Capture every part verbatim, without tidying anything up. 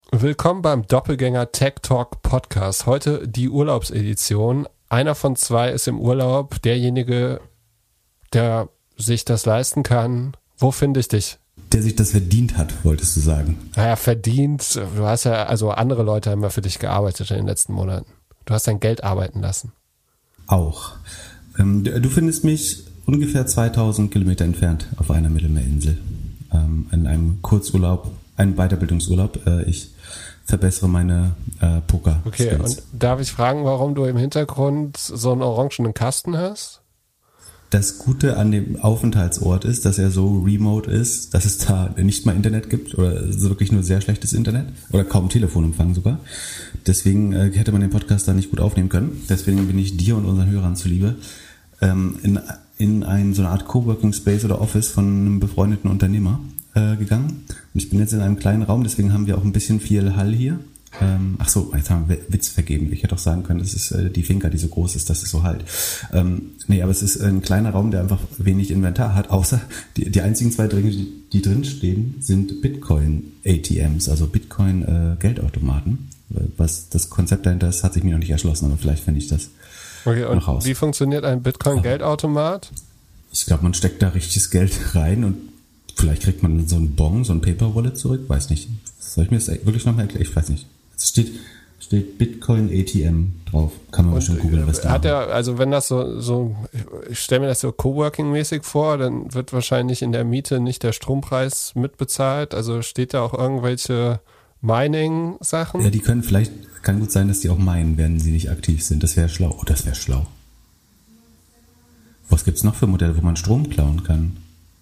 Willkommen beim Doppelgänger Tech Talk Podcast. Heute die Urlaubsedition. Einer von zwei ist im Urlaub. Derjenige, der sich das leisten kann. Wo finde ich dich? Der sich das verdient hat, wolltest du sagen. Naja, verdient. Du hast ja, also andere Leute haben ja für dich gearbeitet in den letzten Monaten. Du hast dein Geld arbeiten lassen. Auch. Ähm, du findest mich ungefähr zweitausend Kilometer entfernt auf einer Mittelmeerinsel. Ähm, in einem Kurzurlaub, einem Weiterbildungsurlaub. Äh, ich verbessere meine äh, Poker. Okay, und darf ich fragen, warum du im Hintergrund so einen orangenen Kasten hast? Das Gute an dem Aufenthaltsort ist, dass er so remote ist, dass es da nicht mal Internet gibt oder wirklich nur sehr schlechtes Internet oder kaum Telefonempfang sogar. Deswegen äh, hätte man den Podcast da nicht gut aufnehmen können. Deswegen bin ich dir und unseren Hörern zuliebe ähm, in, in ein, so eine Art Coworking Space oder Office von einem befreundeten Unternehmer äh, gegangen. Und ich bin jetzt in einem kleinen Raum, deswegen haben wir auch ein bisschen viel Hall hier. Ähm, ach so, jetzt haben wir Witz vergeben. Ich hätte auch sagen können, das ist äh, die Finca, die so groß ist, dass es so halt. Ähm, nee, aber es ist ein kleiner Raum, der einfach wenig Inventar hat, außer die, die einzigen zwei Dinge, die, die drin stehen, sind Bitcoin-A T Ms, also Bitcoin-Geldautomaten. Äh, Was das Konzept dahinter ist, hat sich mir noch nicht erschlossen, aber vielleicht finde ich das okay, und noch raus. Wie funktioniert ein Bitcoin-Geldautomat? Ich glaube, man steckt da richtiges Geld rein und vielleicht kriegt man so einen Bon, so ein Paper-Wallet zurück, weiß nicht. Soll ich mir das wirklich nochmal erklären? Ich weiß nicht. Es steht, steht Bitcoin A T M drauf. Kann man bestimmt googeln, was da hat er, also wenn das so, so ich stelle mir das so Coworking-mäßig vor, dann wird wahrscheinlich in der Miete nicht der Strompreis mitbezahlt. Also steht da auch irgendwelche Mining-Sachen? Ja, die können vielleicht, kann gut sein, dass die auch meinen, wenn sie nicht aktiv sind. Das wäre schlau. Oh, das wäre schlau. Was gibt's noch für Modelle, wo man Strom klauen kann?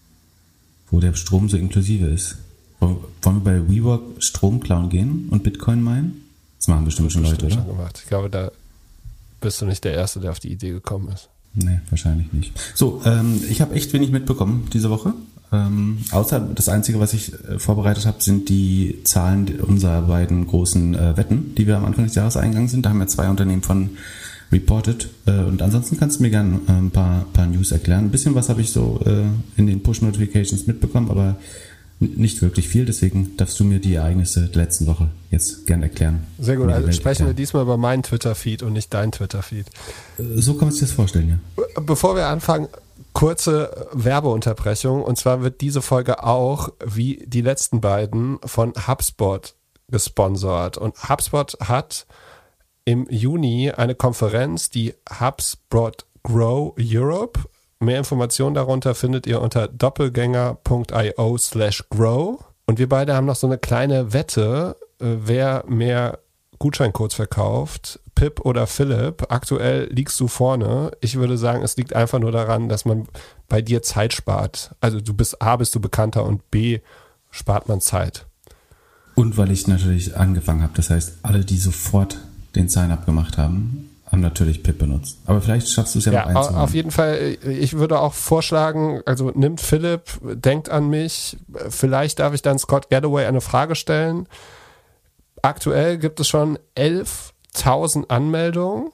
Wo der Strom so inklusive ist? Wollen wir bei WeWork Strom klauen gehen und Bitcoin meinen? Das machen bestimmt schon Leute, oder? Schon gemacht. Ich glaube, da bist du nicht der Erste, der auf die Idee gekommen ist. Nee, wahrscheinlich nicht. So, ähm, ich habe echt wenig mitbekommen diese Woche. Ähm, außer das Einzige, was ich äh, vorbereitet habe, sind die Zahlen unserer beiden großen äh, Wetten, die wir am Anfang des Jahres eingegangen sind. Da haben ja zwei Unternehmen von reported. Äh, und ansonsten kannst du mir gerne äh, ein paar, paar News erklären. Ein bisschen was habe ich so äh, in den Push-Notifications mitbekommen, aber nicht wirklich viel, deswegen darfst du mir die Ereignisse der letzten Woche jetzt gerne erklären. Sehr gut, also sprechen erklären. Wir diesmal über meinen Twitter-Feed und nicht deinen Twitter-Feed. So kann man sich das vorstellen, ja. Bevor wir anfangen, kurze Werbeunterbrechung. Und zwar wird diese Folge auch, wie die letzten beiden, von HubSpot gesponsert. Und HubSpot hat im Juni eine Konferenz, die HubSpot Grow Europe. Mehr Informationen darunter findet ihr unter doppelgänger.io slash grow. Und wir beide haben noch so eine kleine Wette, wer mehr Gutscheincodes verkauft, Pip oder Philipp. Aktuell liegst du vorne. Ich würde sagen, es liegt einfach nur daran, dass man bei dir Zeit spart. Also du bist A, bist du bekannter und B, spart man Zeit. Und weil ich natürlich angefangen habe. Das heißt, alle, die sofort den Sign-up gemacht haben, haben natürlich Pip benutzt. Aber vielleicht schaffst du es ja, ja noch einzuholen. Auf jeden Fall, ich würde auch vorschlagen, also nimmt Philipp, denkt an mich, vielleicht darf ich dann Scott Galloway eine Frage stellen. Aktuell gibt es schon elftausend Anmeldungen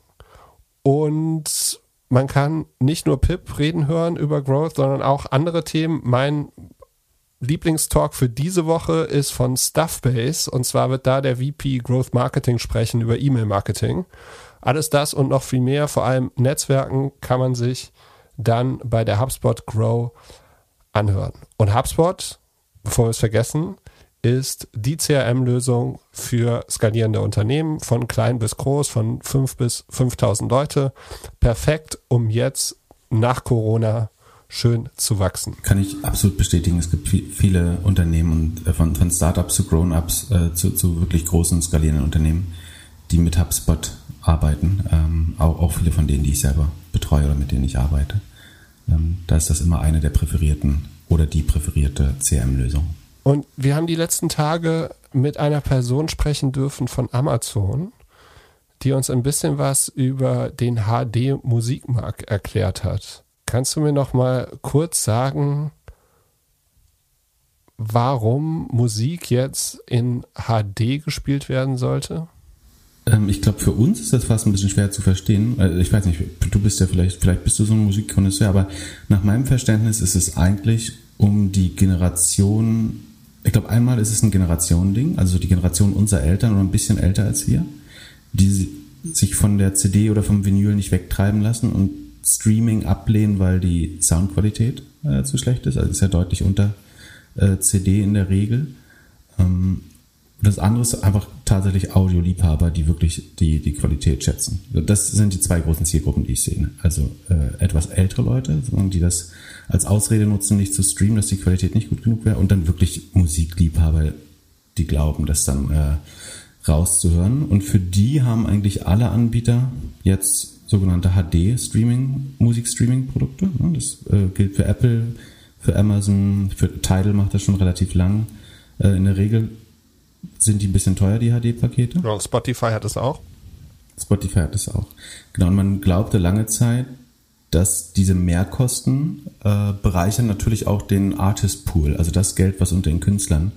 und man kann nicht nur Pip reden hören über Growth, sondern auch andere Themen. Mein Lieblingstalk für diese Woche ist von Stuffbase und zwar wird da der V P Growth Marketing sprechen über E-Mail-Marketing. Alles das und noch viel mehr, vor allem Netzwerken, kann man sich dann bei der HubSpot Grow anhören. Und HubSpot, bevor wir es vergessen, ist die C R M-Lösung für skalierende Unternehmen, von klein bis groß, von fünf bis fünftausend Leute. Perfekt, um jetzt nach Corona schön zu wachsen. Kann ich absolut bestätigen. Es gibt viele Unternehmen, und von, von Startups zu Grown-Ups äh, zu, zu wirklich großen skalierenden Unternehmen, die mit HubSpot arbeiten, ähm, auch, auch viele von denen, die ich selber betreue oder mit denen ich arbeite. Ähm, da ist das immer eine der präferierten oder die präferierte C R M-Lösung. Und wir haben die letzten Tage mit einer Person sprechen dürfen von Amazon, die uns ein bisschen was über den H D-Musikmarkt erklärt hat. Kannst du mir noch mal kurz sagen, warum Musik jetzt in H D gespielt werden sollte? Ich glaube, für uns ist das fast ein bisschen schwer zu verstehen. Ich weiß nicht, du bist ja vielleicht, vielleicht bist du so ein Musikkonnoisseur, aber nach meinem Verständnis ist es eigentlich, um die Generation Ich glaube, einmal ist es ein Generationending, also die Generation unserer Eltern oder ein bisschen älter als wir, die sich von der C D oder vom Vinyl nicht wegtreiben lassen und Streaming ablehnen, weil die Soundqualität äh, zu schlecht ist. Also ist ja deutlich unter äh, C D in der Regel. Ähm, das andere ist einfach tatsächlich Audioliebhaber, die wirklich die, die Qualität schätzen. Das sind die zwei großen Zielgruppen, die ich sehe. Also äh, etwas ältere Leute, die das als Ausrede nutzen, nicht zu streamen, dass die Qualität nicht gut genug wäre. Und dann wirklich Musikliebhaber, die glauben, das dann äh, rauszuhören. Und für die haben eigentlich alle Anbieter jetzt sogenannte H D-Streaming, Musikstreaming-Produkte. Das äh, gilt für Apple, für Amazon, für Tidal macht das schon relativ lang. Äh, in der Regel sind die ein bisschen teuer, die H D-Pakete. Ja, Spotify hat es auch. Spotify hat es auch. Genau, und man glaubte lange Zeit, dass diese Mehrkosten äh, bereichern natürlich auch den Artist Pool, also das Geld, was unter den Künstlern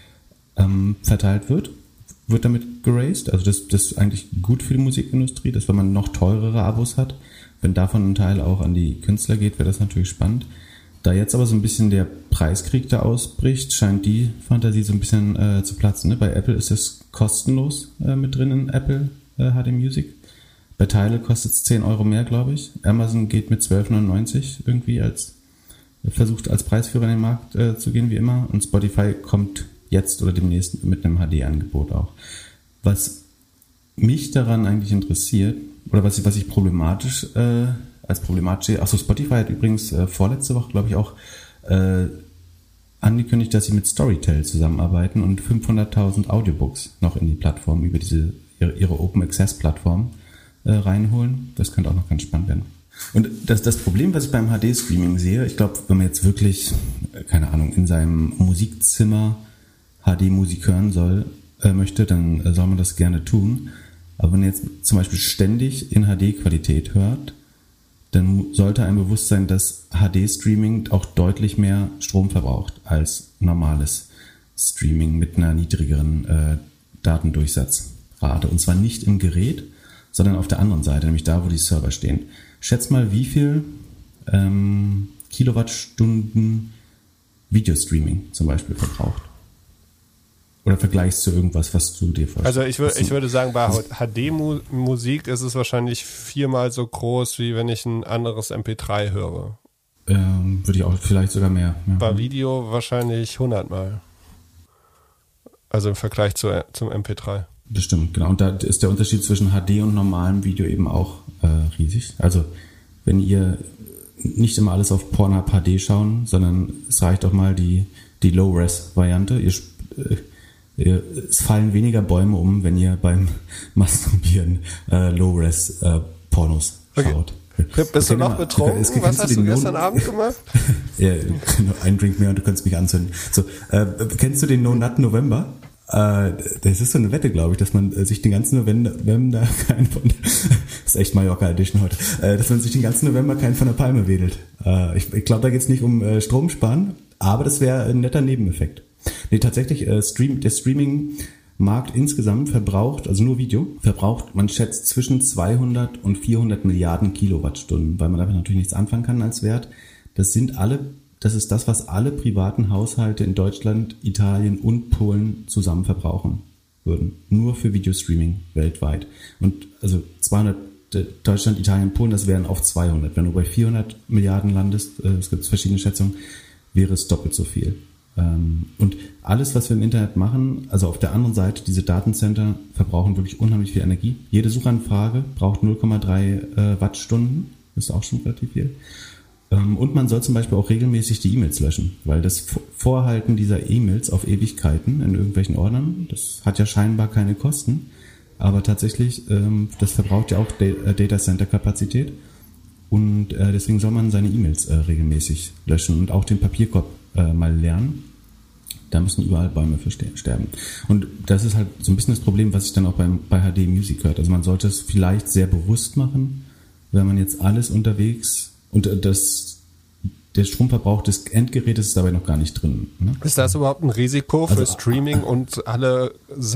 ähm, verteilt wird, wird damit geraced. Also das, das ist eigentlich gut für die Musikindustrie, dass wenn man noch teurere Abos hat, wenn davon ein Teil auch an die Künstler geht, wäre das natürlich spannend. Da jetzt aber so ein bisschen der Preiskrieg da ausbricht, scheint die Fantasie so ein bisschen äh, zu platzen. Ne? Bei Apple ist es kostenlos äh, mit drin in Apple äh, H D Music. Bei Tidal kostet es zehn Euro mehr, glaube ich. Amazon geht mit zwölf neunundneunzig irgendwie als versucht als Preisführer in den Markt äh, zu gehen, wie immer. Und Spotify kommt jetzt oder demnächst mit einem H D-Angebot auch. Was mich daran eigentlich interessiert, oder was ich, was ich problematisch äh, als problematisch sehe, achso, Spotify hat übrigens äh, vorletzte Woche, glaube ich, auch äh, angekündigt, dass sie mit Storytel zusammenarbeiten und fünfhunderttausend Audiobooks noch in die Plattform über diese ihre, ihre Open Access Plattform äh, reinholen. Das könnte auch noch ganz spannend werden. Und das, das Problem, was ich beim H D-Streaming sehe, ich glaube, wenn man jetzt wirklich, keine Ahnung, in seinem Musikzimmer H D-Musik hören soll, äh, möchte, dann äh, soll man das gerne tun. Aber wenn man jetzt zum Beispiel ständig in H D-Qualität hört, dann sollte einem bewusst sein, dass H D-Streaming auch deutlich mehr Strom verbraucht als normales Streaming mit einer niedrigeren äh, Datendurchsatzrate. Und zwar nicht im Gerät, sondern auf der anderen Seite, nämlich da, wo die Server stehen. Schätz mal, wie viel ähm, Kilowattstunden Videostreaming zum Beispiel verbraucht. Oder vergleichst zu irgendwas, was du dir vorstellst? Also ich, wür- ich würde sagen, bei H D-Musik ist es wahrscheinlich viermal so groß, wie wenn ich ein anderes M P drei höre. Ähm, würde ich auch vielleicht sogar mehr. Ja. Bei Video wahrscheinlich hundertmal. Also im Vergleich zu, zum M P drei. Das stimmt, genau. Und da ist der Unterschied zwischen H D und normalem Video eben auch äh, riesig. Also wenn ihr nicht immer alles auf Pornhub H D schauen, sondern es reicht auch mal die, die Low-Res-Variante. Ihr äh, Es fallen weniger Bäume um, wenn ihr beim Masturbieren äh, Low-Res-Pornos äh, schaut. Okay. Bist du noch mal, betrunken? Es, Was hast du gestern non- Abend gemacht? Ja, ein Drink mehr und du kannst mich anzünden. So, äh, kennst du den No Nut November? Äh, das ist so eine Wette, glaube ich, dass man äh, sich den ganzen November, November keinen von, das ist echt Mallorca Edition heute, äh, dass man sich den ganzen November keinen von der Palme wedelt. Äh, ich ich glaube, da geht es nicht um äh, Strom sparen, aber das wäre ein netter Nebeneffekt. Nee, tatsächlich, äh, Stream, der Streaming-Markt insgesamt verbraucht, also nur Video, verbraucht, man schätzt zwischen zweihundert und vierhundert Milliarden Kilowattstunden, weil man damit natürlich nichts anfangen kann als Wert. Das sind alle, das ist das, was alle privaten Haushalte in Deutschland, Italien und Polen zusammen verbrauchen würden. Nur für Videostreaming weltweit. Und also zweihundert, Deutschland, Italien, Polen, das wären auf zweihundert. Wenn du bei vierhundert Milliarden landest, äh, es gibt verschiedene Schätzungen, wäre es doppelt so viel. Und alles, was wir im Internet machen, also auf der anderen Seite, diese Datencenter verbrauchen wirklich unheimlich viel Energie. Jede Suchanfrage braucht null Komma drei äh, Wattstunden, das ist auch schon relativ viel. Ähm, und man soll zum Beispiel auch regelmäßig die E-Mails löschen, weil das Vorhalten dieser E-Mails auf Ewigkeiten in irgendwelchen Ordnern, das hat ja scheinbar keine Kosten, aber tatsächlich, ähm, das verbraucht ja auch Da- Datacenter-Kapazität und äh, deswegen soll man seine E-Mails äh, regelmäßig löschen und auch den Papierkorb äh, mal lernen. Da müssen überall Bäume für sterben. Und das ist halt so ein bisschen das Problem, was sich dann auch beim, bei H D Music hört. Also man sollte es vielleicht sehr bewusst machen, wenn man jetzt alles unterwegs und das, der Stromverbrauch des Endgerätes ist dabei noch gar nicht drin. Ne? Ist das überhaupt ein Risiko für also, Streaming und alle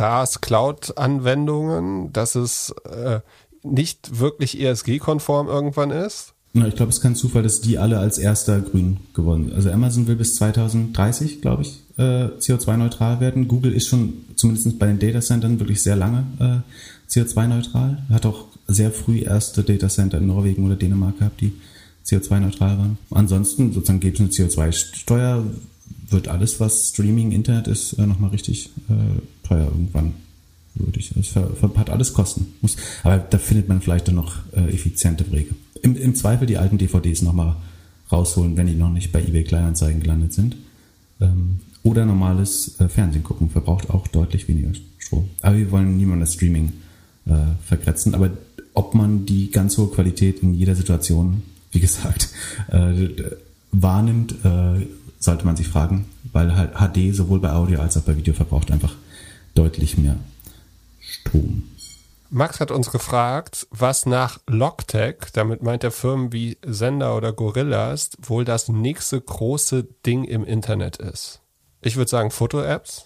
SaaS-Cloud-Anwendungen, dass es äh, nicht wirklich E S G-konform irgendwann ist? Na, ich glaube, es ist kein Zufall, dass die alle als erster grün geworden sind. Also Amazon will bis zwanzig dreißig, glaube ich, äh, C O zwei neutral werden. Google ist schon zumindest bei den Datacentern wirklich sehr lange äh, C O zwei neutral. Hat auch sehr früh erste Datacenter in Norwegen oder Dänemark gehabt, die C O zwei neutral waren. Ansonsten sozusagen gibt es eine C O zwei Steuer, wird alles, was Streaming, Internet ist, äh, nochmal richtig äh, teuer irgendwann. Würde ich. Es hat alles Kosten. Muss, aber da findet man vielleicht dann noch äh, effiziente Wege. Im, Im Zweifel die alten D V Ds nochmal rausholen, wenn die noch nicht bei eBay Kleinanzeigen gelandet sind. Ähm, oder normales äh, Fernsehen gucken, verbraucht auch deutlich weniger Strom. Aber wir wollen niemanden das Streaming äh, verkratzen. Aber ob man die ganz hohe Qualität in jeder Situation, wie gesagt, äh, wahrnimmt, äh, sollte man sich fragen, weil halt H D sowohl bei Audio als auch bei Video verbraucht einfach deutlich mehr Strom. Max hat uns gefragt, was nach Logtech, damit meint er Firmen wie Sender oder Gorillas, wohl das nächste große Ding im Internet ist. Ich würde sagen Foto-Apps.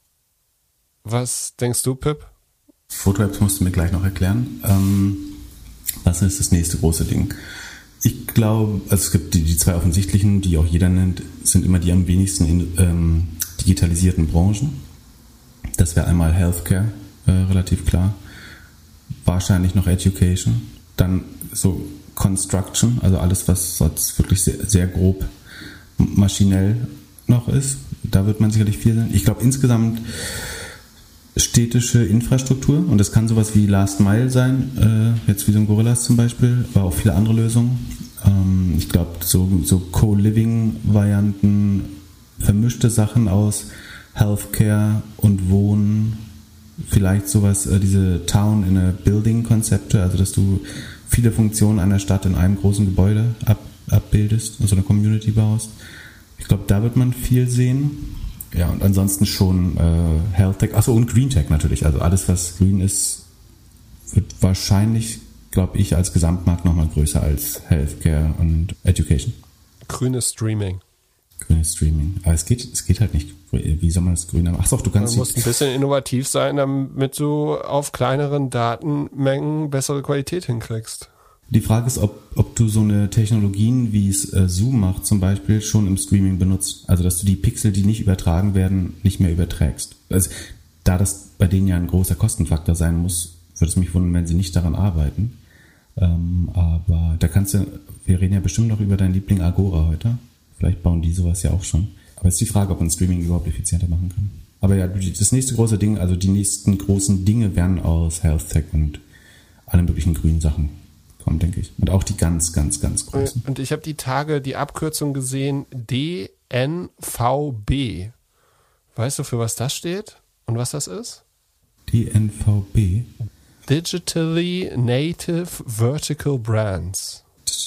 Was denkst du, Pip? Foto-Apps musst du mir gleich noch erklären. Ähm, was ist das nächste große Ding? Ich glaube, also es gibt die, die zwei offensichtlichen, die auch jeder nennt, sind immer die am wenigsten in, ähm, digitalisierten Branchen. Das wäre einmal Healthcare, äh, relativ klar. Wahrscheinlich noch Education. Dann so Construction, also alles, was sonst wirklich sehr, sehr grob maschinell noch ist. Da wird man sicherlich viel sehen. Ich glaube insgesamt städtische Infrastruktur, und das kann sowas wie Last Mile sein, äh, jetzt wie so ein Gorillas zum Beispiel, aber auch viele andere Lösungen. Ähm, ich glaube, so, so Co-Living-Varianten, vermischte Sachen aus Healthcare und Wohnen, vielleicht sowas, äh, diese Town in a Building-Konzepte, also dass du viele Funktionen einer Stadt in einem großen Gebäude ab, abbildest und so eine Community baust. Ich glaube, da wird man viel sehen. Ja, und ansonsten schon äh, Health Tech, achso, und Green Tech natürlich. Also alles, was grün ist, wird wahrscheinlich, glaube ich, als Gesamtmarkt nochmal größer als Healthcare und Education. Grünes Streaming. Grünes Streaming. Aber es geht, es geht halt nicht. Wie soll man das grün haben? Ach doch, du kannst. Man muss ein bisschen innovativ sein, damit du auf kleineren Datenmengen bessere Qualität hinkriegst. Die Frage ist, ob, ob du so eine Technologien, wie es äh, Zoom macht zum Beispiel, schon im Streaming benutzt. Also, dass du die Pixel, die nicht übertragen werden, nicht mehr überträgst. Also, da das bei denen ja ein großer Kostenfaktor sein muss, würde es mich wundern, wenn sie nicht daran arbeiten. Ähm, aber da kannst du, wir reden ja bestimmt noch über deinen Liebling Agora heute. Vielleicht bauen die sowas ja auch schon. Aber es ist die Frage, ob man Streaming überhaupt effizienter machen kann. Aber ja, das nächste große Ding, also die nächsten großen Dinge werden aus Health Tech und allen möglichen grünen Sachen kommen, denke ich. Und auch die ganz, ganz, ganz großen. Und ich habe die Tage die Abkürzung gesehen, D N V B. Weißt du, für was das steht und was das ist? D N V B? Digitally Native Vertical Brands.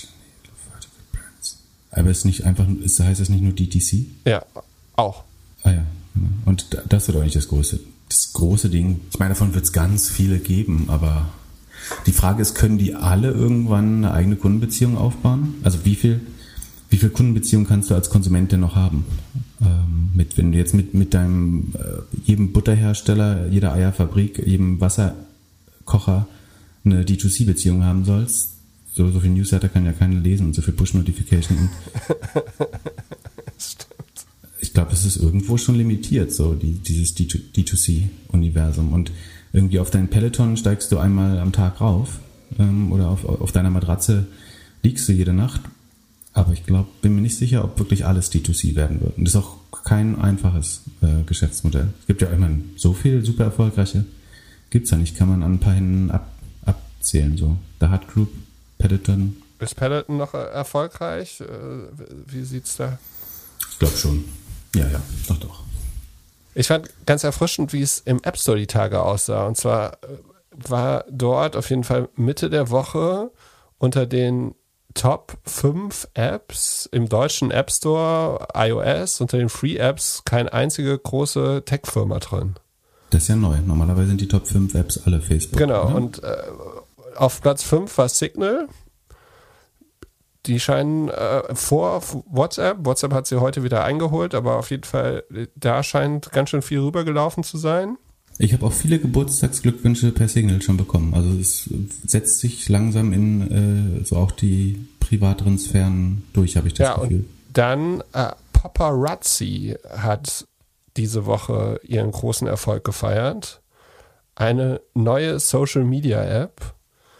Aber ist nicht einfach, ist, heißt das nicht nur D T C? Ja, auch. Ah ja, genau. Und das wird auch nicht das große, das große Ding. Ich meine, davon wird es ganz viele geben, aber die Frage ist, können die alle irgendwann eine eigene Kundenbeziehung aufbauen? Also wie viel, wie viel Kundenbeziehung kannst du als Konsument denn noch haben? Ähm, mit, wenn du jetzt mit, mit deinem, äh, jedem Butterhersteller, jeder Eierfabrik, jedem Wasserkocher eine D zwei C-Beziehung haben sollst, So, so viel Newsletter kann ja keiner lesen und so viel Push-Notification. Stimmt. Ich glaube, es ist irgendwo schon limitiert, so die, dieses D zwei C-Universum. Und irgendwie auf deinen Peloton steigst du einmal am Tag rauf ähm, oder auf, auf deiner Matratze liegst du jede Nacht. Aber ich glaube, bin mir nicht sicher, ob wirklich alles D zwei C werden wird. Und das ist auch kein einfaches äh, Geschäftsmodell. Es gibt ja immer so viel super erfolgreiche, gibt's ja nicht, kann man an ein paar Händen ab, abzählen. So. The Hut Group, Peloton. Ist Peloton noch erfolgreich? Wie sieht's da? Ich glaube schon. Ja, ja, doch, doch. Ich fand ganz erfrischend, wie es im App Store die Tage aussah. Und zwar war dort auf jeden Fall Mitte der Woche unter den Top fünf Apps im deutschen App Store, iOS, unter den Free Apps keine einzige große Tech-Firma drin. Das ist ja neu. Normalerweise sind die Top fünf Apps alle Facebook. Genau, oder? und äh, auf Platz fünf war Signal. Die scheinen äh, vor WhatsApp. WhatsApp hat sie heute wieder eingeholt, aber auf jeden Fall, da scheint ganz schön viel rübergelaufen zu sein. Ich habe auch viele Geburtstagsglückwünsche per Signal schon bekommen. Also es setzt sich langsam in äh, so auch die privateren Sphären durch, habe ich das ja, Gefühl. Und dann äh, Paparazzi hat diese Woche ihren großen Erfolg gefeiert. Eine neue Social-Media-App.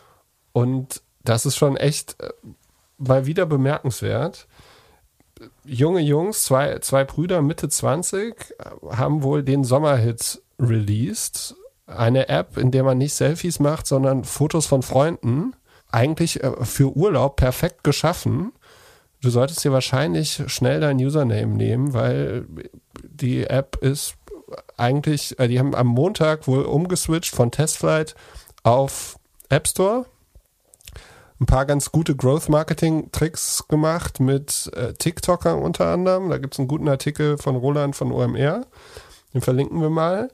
Und das ist schon echt mal wieder bemerkenswert. Junge Jungs, zwei, zwei Brüder Mitte zwanzig, haben wohl den Sommerhit released. Eine App, in der man nicht Selfies macht, sondern Fotos von Freunden. Eigentlich für Urlaub perfekt geschaffen. Du solltest dir wahrscheinlich schnell dein Username nehmen, weil die App ist eigentlich, die haben am Montag wohl umgeswitcht von Testflight auf App Store. Ein paar ganz gute Growth-Marketing-Tricks gemacht mit äh, TikTokern unter anderem. Da gibt es einen guten Artikel von Roland von O M R. Den verlinken wir mal.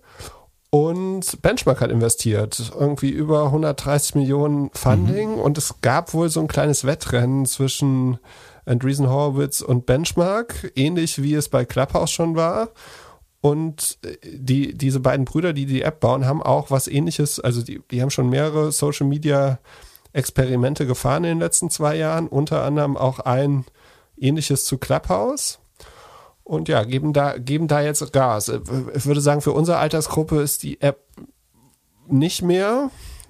Und Benchmark hat investiert. Irgendwie über hundertdreißig Millionen Funding. Mhm. Und es gab wohl so ein kleines Wettrennen zwischen Andreessen Horowitz und Benchmark. Ähnlich wie es bei Clubhouse schon war. Und die, diese beiden Brüder, die die App bauen, haben auch was Ähnliches. Also die, die haben schon mehrere Social-Media Experimente gefahren in den letzten zwei Jahren, unter anderem auch ein ähnliches zu Clubhouse und ja, geben da, geben da jetzt Gas. Ich würde sagen, für unsere Altersgruppe ist die App nicht mehr,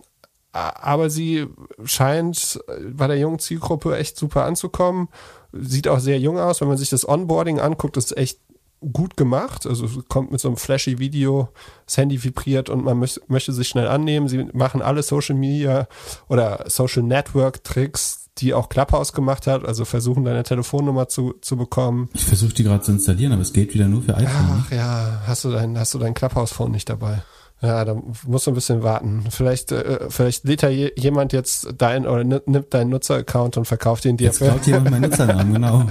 aber sie scheint bei der jungen Zielgruppe echt super anzukommen. Sieht auch sehr jung aus, wenn man sich das Onboarding anguckt, ist echt gut gemacht, also kommt mit so einem flashy Video, das Handy vibriert und man möcht, möchte sich schnell annehmen. Sie machen alle Social Media oder Social Network Tricks, die auch Clubhouse gemacht hat, also versuchen deine Telefonnummer zu, zu bekommen. Ich versuche die gerade zu installieren, aber es geht wieder nur für iPhone. Ach ja, hast du dein, hast du dein Clubhouse-Phone nicht dabei? Ja, da musst du ein bisschen warten. Vielleicht, äh, vielleicht lädt da je, jemand jetzt dein oder nimmt deinen Nutzer-Account und verkauft ihn dir. Jetzt klaut jemand meinen Nutzernamen, genau.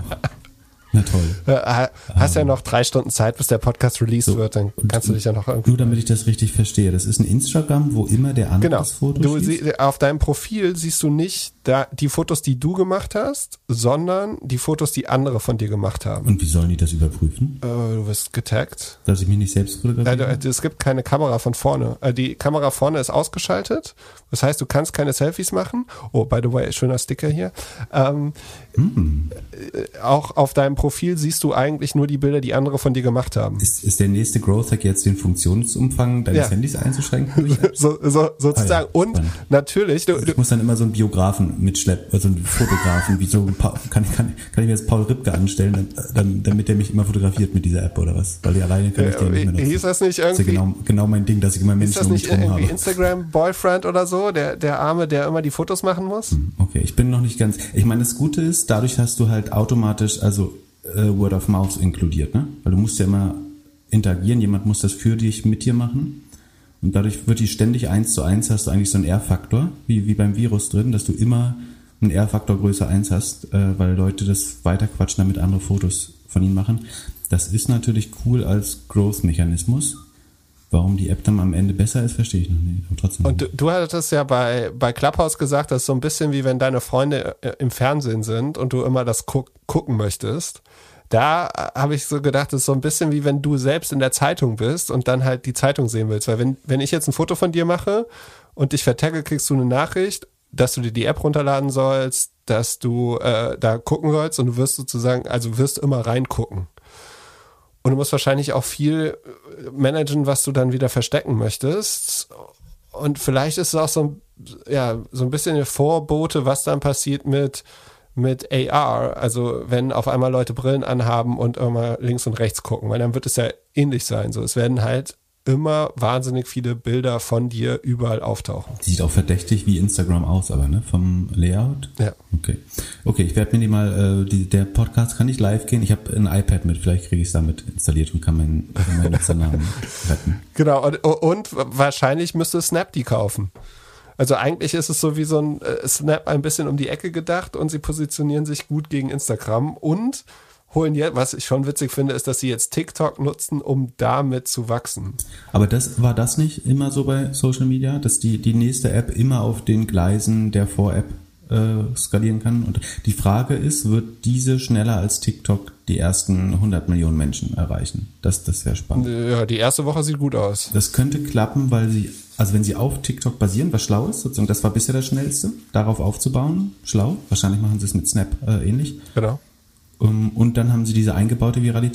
Na toll. Äh, hast um, ja noch drei Stunden Zeit, bis der Podcast released so, wird, dann kannst du dich ja noch irgendwie... Nur damit ich das richtig verstehe, das ist ein Instagram, wo immer der andere genau. Foto du schießt? Sie, auf deinem Profil siehst du nicht da die Fotos, die du gemacht hast, sondern die Fotos, die andere von dir gemacht haben. Und wie sollen die das überprüfen? Äh, du wirst getaggt. Dass ich mich nicht selbst fotografiere? Äh, es gibt keine Kamera von vorne. Äh, die Kamera vorne ist ausgeschaltet. Das heißt, du kannst keine Selfies machen. Oh, by the way, schöner Sticker hier. Ähm, mm. äh, auch auf deinem Profil siehst du eigentlich nur die Bilder, die andere von dir gemacht haben. Ist, ist der nächste Growth-Hack jetzt den Funktionsumfang deines ja. Handys einzuschränken? so, so, sozusagen. Ah, ja. Und spannend. Natürlich. Du, ich du, muss dann immer so einen Biografen mitschleppen, also einen Fotografen, wie so kann, kann, kann ich mir jetzt Paul Ripke anstellen, dann, damit der mich immer fotografiert mit dieser App oder was? Weil die alleine kann ich äh, den nicht mehr nutzen. Hieß das nicht irgendwie? Das ist ja genau, genau mein Ding, dass ich immer Menschen um mich rum habe. Ist das nicht irgendwie Instagram-Boyfriend oder so? Der, der Arme, der immer die Fotos machen muss? Okay, ich bin noch nicht ganz, ich meine, das Gute ist, dadurch hast du halt automatisch, also äh, Word of Mouth inkludiert, ne? Weil du musst ja immer interagieren, jemand muss das für dich mit dir machen und dadurch wird die ständig eins zu eins, hast du eigentlich so einen R-Faktor, wie, wie beim Virus drin, dass du immer einen R-Faktor größer eins hast, äh, weil Leute das weiterquatschen, damit andere Fotos von ihnen machen. Das ist natürlich cool als Growth-Mechanismus. Warum die App dann am Ende besser ist, verstehe ich noch nicht. Aber trotzdem. Und du, du hattest ja bei, bei Clubhouse gesagt, das ist so ein bisschen wie wenn deine Freunde im Fernsehen sind und du immer das guck, gucken möchtest. Da habe ich so gedacht, das ist so ein bisschen wie wenn du selbst in der Zeitung bist und dann halt die Zeitung sehen willst. Weil wenn, wenn ich jetzt ein Foto von dir mache und dich vertagge, kriegst du eine Nachricht, dass du dir die App runterladen sollst, dass du äh, da gucken sollst und du wirst sozusagen, also wirst immer reingucken. Und du musst wahrscheinlich auch viel managen, was du dann wieder verstecken möchtest. Und vielleicht ist es auch so ein, ja, so ein bisschen eine Vorbote, was dann passiert mit, mit A R. Also wenn auf einmal Leute Brillen anhaben und immer links und rechts gucken, weil dann wird es ja ähnlich sein. So, es werden halt immer wahnsinnig viele Bilder von dir überall auftauchen. Sieht auch verdächtig wie Instagram aus, aber ne, vom Layout? Ja. Okay. Okay, ich werde mir die mal, äh, die, der Podcast kann nicht live gehen. Ich habe ein iPad mit, vielleicht kriege ich es damit installiert und kann meinen mein Nutzernamen retten. Genau, und, und wahrscheinlich müsste Snap die kaufen. Also eigentlich ist es so wie so ein äh, Snap ein bisschen um die Ecke gedacht und sie positionieren sich gut gegen Instagram und holen jetzt, was ich schon witzig finde, ist, dass sie jetzt TikTok nutzen, um damit zu wachsen. Aber das war das nicht immer so bei Social Media, dass die, die nächste App immer auf den Gleisen der Vor-App äh, skalieren kann? Und die Frage ist, wird diese schneller als TikTok die ersten hundert Millionen Menschen erreichen? Das, das wäre spannend. Ja, die erste Woche sieht gut aus. Das könnte klappen, weil sie, also wenn sie auf TikTok basieren, was schlau ist, sozusagen, das war bisher das Schnellste, darauf aufzubauen, schlau. Wahrscheinlich machen sie es mit Snap äh, ähnlich. Genau. Um, und dann haben sie diese eingebaute Viralität.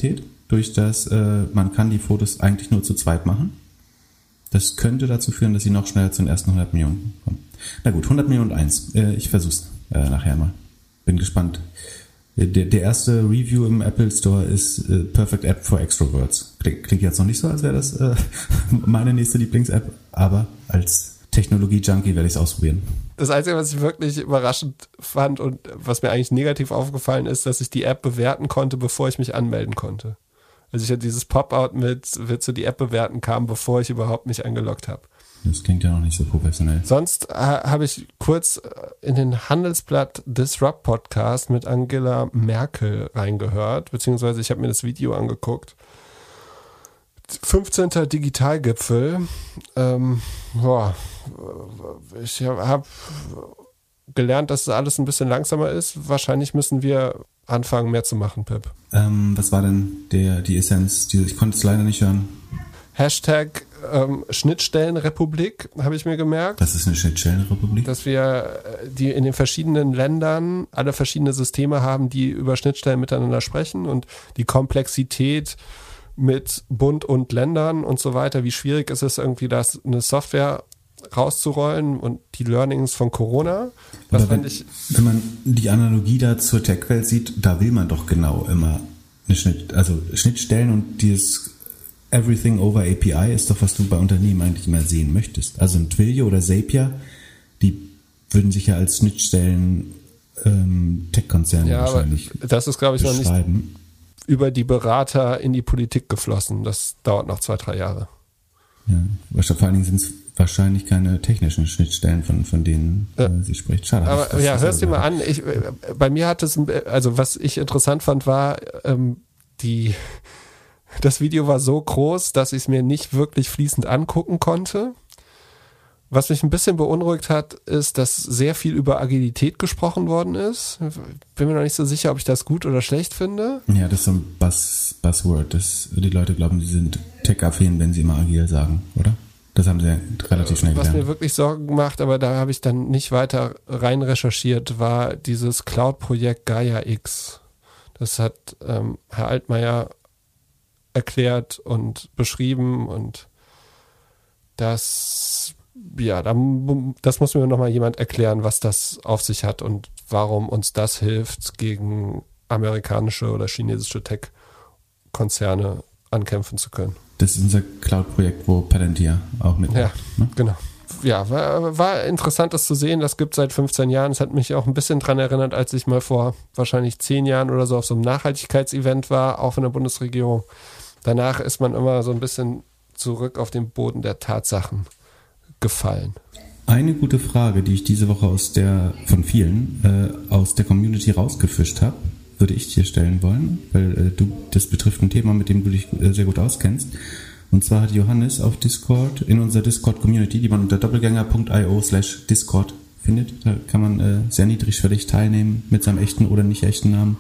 durch das, äh, man kann die Fotos eigentlich nur zu zweit machen. Das könnte dazu führen, dass sie noch schneller zu den ersten hundert Millionen kommen. Na gut, hundert Millionen und eins. Äh, ich versuch's äh, nachher mal. Bin gespannt. Der, der erste Review im Apple Store ist äh, Perfect App for Extroverts. Klingt, klingt jetzt noch nicht so, als wäre das äh, meine nächste Lieblings-App, aber als Technologie-Junkie werde ich es ausprobieren. Das Einzige, was ich wirklich überraschend fand und was mir eigentlich negativ aufgefallen ist, dass ich die App bewerten konnte, bevor ich mich anmelden konnte. Also ich hatte dieses Pop-out mit, willst du die App bewerten, kam, bevor ich überhaupt mich eingeloggt habe. Das klingt ja noch nicht so professionell. Sonst äh, habe ich kurz in den Handelsblatt Disrupt Podcast mit Angela Merkel reingehört, beziehungsweise ich habe mir das Video angeguckt. fünfzehnter Digitalgipfel. Ähm, boah, ich habe gelernt, dass alles ein bisschen langsamer ist. Wahrscheinlich müssen wir anfangen, mehr zu machen, Pip. Ähm, was war denn der, die Essenz? Die, ich konnte es leider nicht hören. Hashtag ähm, Schnittstellenrepublik, habe ich mir gemerkt. Das ist eine Schnittstellenrepublik? Dass wir die in den verschiedenen Ländern alle verschiedene Systeme haben, die über Schnittstellen miteinander sprechen und die Komplexität mit Bund und Ländern und so weiter. Wie schwierig ist es irgendwie, das eine Software rauszurollen und die Learnings von Corona. Das Aber wenn, fand ich, wenn man die Analogie da zur Tech-Welt sieht, da will man doch genau immer eine Schnitt, also Schnittstellen und dieses Everything over A P I ist doch, was du bei Unternehmen eigentlich immer sehen möchtest. Also ein Twilio oder Zapier, die würden sich ja als Schnittstellen ähm, Tech-Konzerne ja, wahrscheinlich aber das ist, glaube ich, noch nicht über die Berater in die Politik geflossen. Das dauert noch zwei, drei Jahre. Ja, vor allen Dingen sind es wahrscheinlich keine technischen Schnittstellen, von, von denen ja. äh, sie spricht. Schade. Aber das, ja, das hörst dir mal an. Ich, bei mir hat es, also was ich interessant fand, war ähm, die, das Video war so groß, dass ich es mir nicht wirklich fließend angucken konnte. Was mich ein bisschen beunruhigt hat, ist, dass sehr viel über Agilität gesprochen worden ist. Bin mir noch nicht so sicher, ob ich das gut oder schlecht finde. Ja, das ist so ein Buzz, Buzzword. Das, die Leute glauben, sie sind tech-affin, wenn sie immer agil sagen, oder? Das haben sie relativ schnell Was gelernt. mir wirklich Sorgen gemacht, aber da habe ich dann nicht weiter rein recherchiert, war dieses Cloud-Projekt Gaia X. Das hat ähm, Herr Altmaier erklärt und beschrieben und das, ja, da, das muss mir nochmal jemand erklären, was das auf sich hat und warum uns das hilft, gegen amerikanische oder chinesische Tech-Konzerne ankämpfen zu können. Das ist unser Cloud-Projekt, wo Palantir auch mitmacht. Ja, ne? Genau. Ja, war, war interessant, das zu sehen. Das gibt es seit fünfzehn Jahren. Es hat mich auch ein bisschen dran erinnert, als ich mal vor wahrscheinlich zehn Jahren oder so auf so einem Nachhaltigkeitsevent war, auch von der Bundesregierung. Danach ist man immer so ein bisschen zurück auf den Boden der Tatsachen gefallen. Eine gute Frage, die ich diese Woche aus der, von vielen, äh, aus der Community rausgefischt habe, würde ich dir stellen wollen, weil äh, du, das betrifft ein Thema, mit dem du dich äh, sehr gut auskennst. Und zwar hat Johannes auf Discord, in unserer Discord-Community, die man unter doppelgänger.io slash Discord findet, da kann man äh, sehr niedrigschwellig teilnehmen mit seinem echten oder nicht echten Namen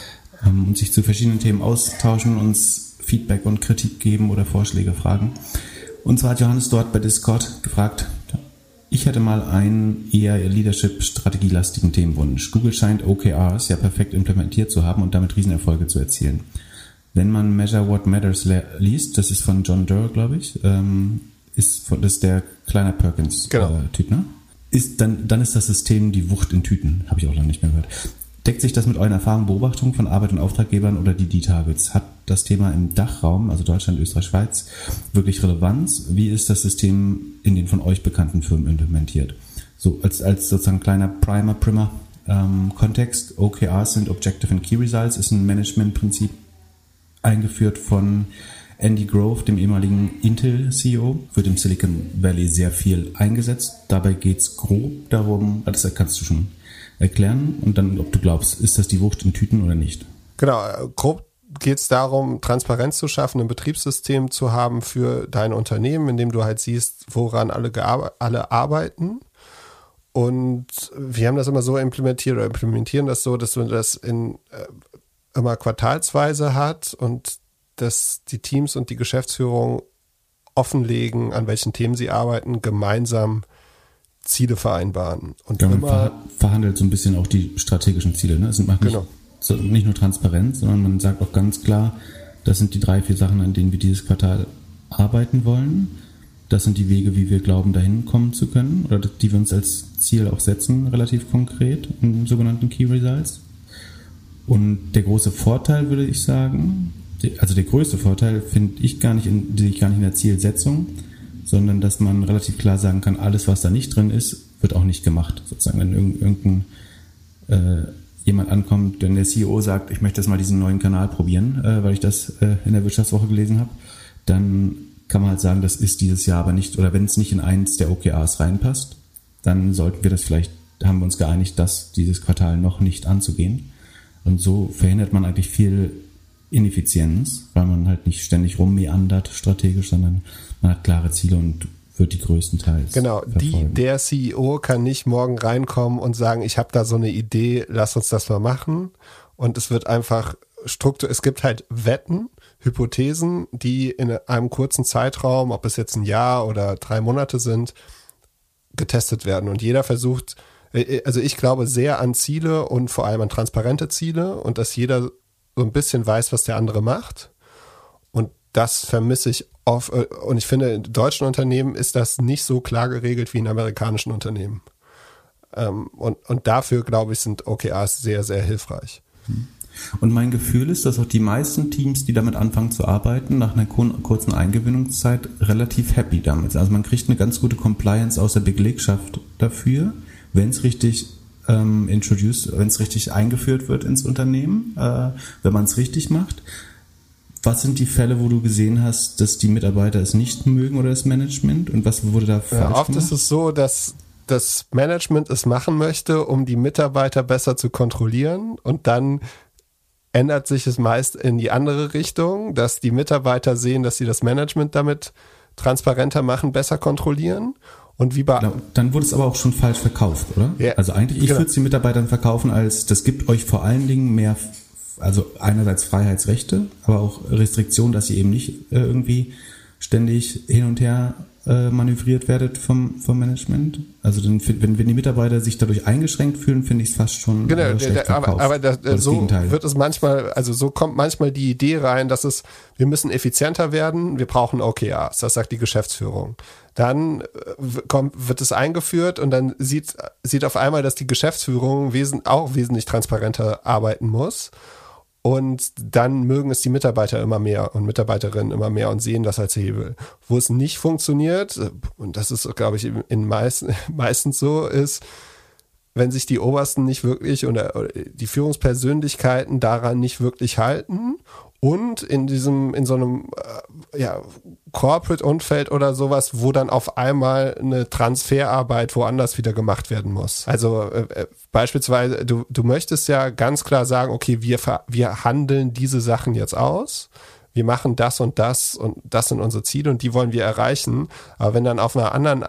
ähm, und sich zu verschiedenen Themen austauschen, uns Feedback und Kritik geben oder Vorschläge, Fragen. Und zwar hat Johannes dort bei Discord gefragt, ich hätte mal einen eher Leadership-strategielastigen Themenwunsch. Google scheint O K Rs ja perfekt implementiert zu haben und damit Riesenerfolge zu erzielen. Wenn man Measure What Matters le- liest, das ist von John Doerr, glaube ich, ähm, ist, von, das ist der Kleiner Perkins-Typ, genau. äh, ne? Ist, dann, dann ist das System die Wucht in Tüten, habe ich auch lange nicht mehr gehört. Deckt sich das mit euren Erfahrungen, Beobachtungen von Arbeit und Auftraggebern oder die D-Targets? Hat das Thema im Dachraum, also Deutschland, Österreich, Schweiz, wirklich Relevanz? Wie ist das System in den von euch bekannten Firmen implementiert? So als, als sozusagen kleiner Primer, Primer ähm, Kontext. O K Rs sind Objective and Key Results, ist ein Managementprinzip eingeführt von Andy Grove, dem ehemaligen Intel-C E O, wird im Silicon Valley sehr viel eingesetzt. Dabei geht es grob darum, das kannst du schon erklären und dann, ob du glaubst, ist das die Wucht in Tüten oder nicht? Genau, grob geht es darum, Transparenz zu schaffen, ein Betriebssystem zu haben für dein Unternehmen, in dem du halt siehst, woran alle, gear- alle arbeiten. Und wir haben das immer so implementiert oder implementieren das so, dass man das in äh, immer quartalsweise hat und dass die Teams und die Geschäftsführung offenlegen, an welchen Themen sie arbeiten, gemeinsam Ziele vereinbaren. Und ja, man immer ver- verhandelt so ein bisschen auch die strategischen Ziele. Ne? Es macht nicht, genau. so, nicht nur transparent, sondern man sagt auch ganz klar, Das sind die drei, vier Sachen, an denen wir dieses Quartal arbeiten wollen. Das sind die Wege, wie wir glauben, dahin kommen zu können oder die wir uns als Ziel auch setzen, relativ konkret in sogenannten Key Results. Und der große Vorteil, würde ich sagen, also der größte Vorteil finde ich gar nicht in, sehe ich gar nicht in der Zielsetzung, sondern dass man relativ klar sagen kann, alles, was da nicht drin ist, wird auch nicht gemacht. Sozusagen, wenn irgendein äh, jemand ankommt, wenn der C E O sagt, ich möchte jetzt mal diesen neuen Kanal probieren, äh, weil ich das äh, in der Wirtschaftswoche gelesen habe, dann kann man halt sagen, das ist dieses Jahr aber nicht, oder wenn es nicht in eins der O K Rs reinpasst, dann sollten wir das vielleicht, haben wir uns geeinigt, das dieses Quartal noch nicht anzugehen. Und so verhindert man eigentlich viel Ineffizienz, weil man halt nicht ständig rummeandert strategisch, sondern man hat klare Ziele und wird die größtenteils Genau, die, verfolgen. der C E O kann nicht morgen reinkommen und sagen, ich habe da so eine Idee, lass uns das mal machen. Und es wird einfach Struktur, es gibt halt Wetten, Hypothesen, die in einem kurzen Zeitraum, ob es jetzt ein Jahr oder drei Monate sind, getestet werden. Und jeder versucht, also ich glaube sehr an Ziele und vor allem an transparente Ziele und dass jeder so ein bisschen weiß, was der andere macht. Und das vermisse ich oft. Und ich finde, in deutschen Unternehmen ist das nicht so klar geregelt wie in amerikanischen Unternehmen. Und, und dafür, glaube ich, sind O K Rs sehr, sehr hilfreich. Und mein Gefühl ist, dass auch die meisten Teams, die damit anfangen zu arbeiten, nach einer kurzen Eingewöhnungszeit relativ happy damit sind. Also man kriegt eine ganz gute Compliance aus der Belegschaft dafür, wenn es richtig ähm, introduced, wenn es richtig eingeführt wird ins Unternehmen, äh, wenn man es richtig macht. Was sind die Fälle, wo du gesehen hast, dass die Mitarbeiter es nicht mögen oder das Management? Und was wurde da falsch ja, oft gemacht? ist es so, dass das Management es machen möchte, um die Mitarbeiter besser zu kontrollieren, und dann ändert sich es meist in die andere Richtung, dass die Mitarbeiter sehen, dass sie das Management damit transparenter machen, besser kontrollieren. Und wie bei Genau, dann wurde es aber auch schon falsch verkauft, oder? Ja, also eigentlich, ich genau. würde es den Mitarbeitern verkaufen als, das gibt euch vor allen Dingen mehr, also einerseits Freiheitsrechte, aber auch Restriktionen, dass ihr eben nicht äh, irgendwie ständig hin und her äh, manövriert werdet vom, vom Management. Also dann, wenn, wenn die Mitarbeiter sich dadurch eingeschränkt fühlen, finde ich es fast schon genau, äh, schlecht aber, verkauft. aber das, das so Gegenteil. wird es manchmal, also so kommt manchmal die Idee rein, dass es, wir müssen effizienter werden, wir brauchen O K Rs, das sagt die Geschäftsführung. Dann kommt, wird es eingeführt und dann sieht, sieht auf einmal, dass die Geschäftsführung wesen, auch wesentlich transparenter arbeiten muss. Und dann mögen es die Mitarbeiter immer mehr und Mitarbeiterinnen immer mehr und sehen das als Hebel. Wo es nicht funktioniert, und das ist, glaube ich, in meisten, meistens so, ist, wenn sich die Obersten nicht wirklich oder, oder die Führungspersönlichkeiten daran nicht wirklich halten und in diesem, in so einem äh, ja, Corporate-Umfeld oder sowas, wo dann auf einmal eine Transferarbeit woanders wieder gemacht werden muss. Also äh, beispielsweise, du, du möchtest ja ganz klar sagen, okay, wir, wir handeln diese Sachen jetzt aus, wir machen das und das und das sind unsere Ziele und die wollen wir erreichen. Aber wenn dann auf einer anderen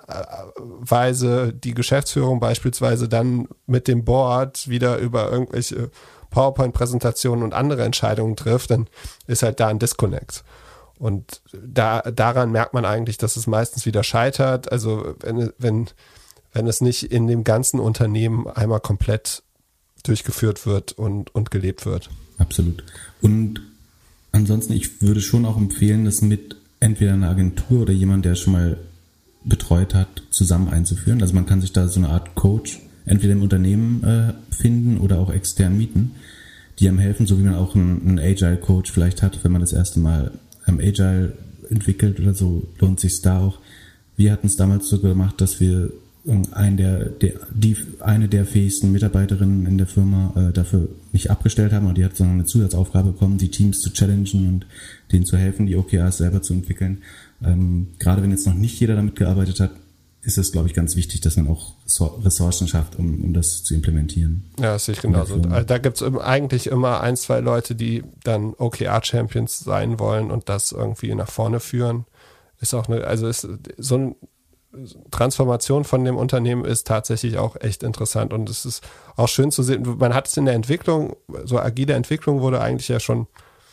Weise die Geschäftsführung beispielsweise dann mit dem Board wieder über irgendwelche PowerPoint-Präsentationen und andere Entscheidungen trifft, dann ist halt da ein Disconnect. Und da, daran merkt man eigentlich, dass es meistens wieder scheitert. Also wenn, wenn, wenn es nicht in dem ganzen Unternehmen einmal komplett durchgeführt wird und, und gelebt wird. Absolut. Und ansonsten, ich würde schon auch empfehlen, das mit entweder einer Agentur oder jemand, der es schon mal betreut hat, zusammen einzuführen. Also man kann sich da so eine Art Coach entweder im Unternehmen äh, finden oder auch extern mieten, die einem helfen, so wie man auch einen, einen Agile-Coach vielleicht hat, wenn man das erste Mal ähm, Agile entwickelt oder so, lohnt sich da auch. Wir hatten es damals so gemacht, dass wir einen der, der, die, eine der fähigsten Mitarbeiterinnen in der Firma äh, dafür nicht abgestellt haben, und die hat so eine Zusatzaufgabe bekommen, die Teams zu challengen und denen zu helfen, die O K Rs selber zu entwickeln. Ähm, gerade wenn jetzt noch nicht jeder damit gearbeitet hat, ist es, glaube ich, ganz wichtig, dass man auch Ressourcen schafft, um, um das zu implementieren. Ja, das sehe ich genauso. Also da gibt es eigentlich immer ein, zwei Leute, die dann O K R-Champions sein wollen und das irgendwie nach vorne führen. Ist auch eine, also ist so eine Transformation von dem Unternehmen ist tatsächlich auch echt interessant, und es ist auch schön zu sehen. Man hat es in der Entwicklung, so agile Entwicklung wurde eigentlich ja schon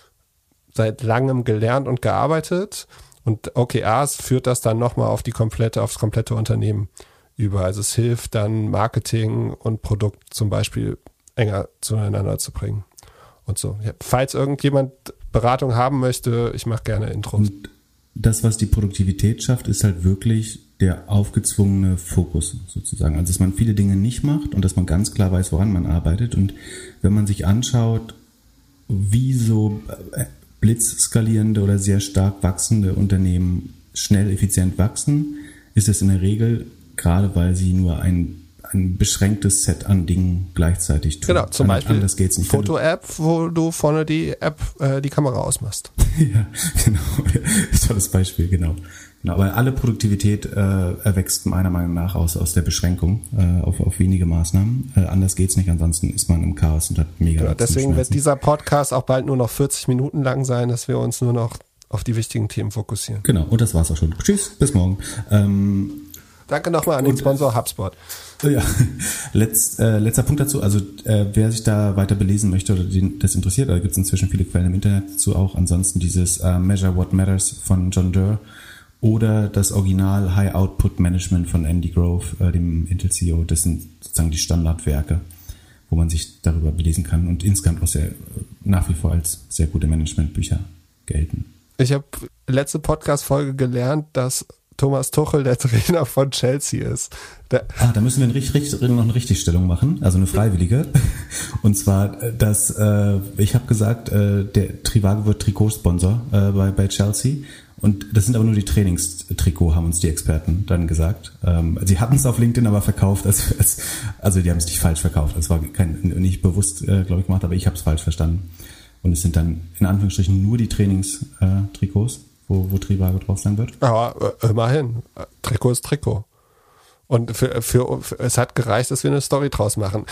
seit langem gelernt und gearbeitet. Und O K Rs führt das dann nochmal auf die komplette, aufs komplette Unternehmen über. Also es hilft dann, Marketing und Produkt zum Beispiel enger zueinander zu bringen. Und so. Ja, falls irgendjemand Beratung haben möchte, ich mache gerne Intros. Und das, was die Produktivität schafft, ist halt wirklich der aufgezwungene Fokus sozusagen. Also dass man viele Dinge nicht macht und dass man ganz klar weiß, woran man arbeitet. Und wenn man sich anschaut, wie so blitzskalierende oder sehr stark wachsende Unternehmen schnell effizient wachsen, ist es in der Regel, gerade weil sie nur ein ein beschränktes Set an Dingen gleichzeitig tun. Genau, zum Beispiel anders geht's nicht. Foto-App, wo du vorne die App, äh, die Kamera ausmachst. Ja, genau. Tolles Beispiel, genau. genau. Aber alle Produktivität äh, erwächst meiner Meinung nach aus, aus der Beschränkung äh, auf, auf wenige Maßnahmen. Äh, anders geht's nicht, ansonsten ist man im Chaos und hat mega genau, deswegen wird dieser Podcast auch bald nur noch vierzig Minuten lang sein, dass wir uns nur noch auf die wichtigen Themen fokussieren. Genau, und das war's auch schon. Tschüss, bis morgen. Ähm, Danke nochmal an den Sponsor HubSpot. Ja, Letz, äh, letzter Punkt dazu, also äh, wer sich da weiter belesen möchte oder den, das interessiert, da gibt es inzwischen viele Quellen im Internet dazu auch, ansonsten dieses äh, Measure What Matters von John Doerr oder das Original High Output Management von Andy Grove, äh, dem Intel C E O, das sind sozusagen die Standardwerke, wo man sich darüber belesen kann und insgesamt auch sehr, nach wie vor als sehr gute Managementbücher gelten. Ich habe letzte Podcast-Folge gelernt, dass Thomas Tuchel der Trainer von Chelsea ist. Der ah, da müssen wir eine, richtig, noch eine Richtigstellung machen, also eine freiwillige. Und zwar, dass äh, ich habe gesagt, äh, der Trivago wird Trikotsponsor äh, bei, bei Chelsea. Und das sind aber nur die Trainingstrikot, haben uns die Experten dann gesagt. Ähm, sie hatten es auf LinkedIn aber verkauft, als, als, also die haben es nicht falsch verkauft. Es war kein, nicht bewusst, äh, glaube ich, gemacht, aber ich habe es falsch verstanden. Und es sind dann in Anführungsstrichen nur die Trainingstrikots. Äh, Wo, wo Trivago drauf sein wird? Aber äh, immerhin, Trikot ist Trikot. Und für, für, für es hat gereicht, dass wir eine Story draus machen.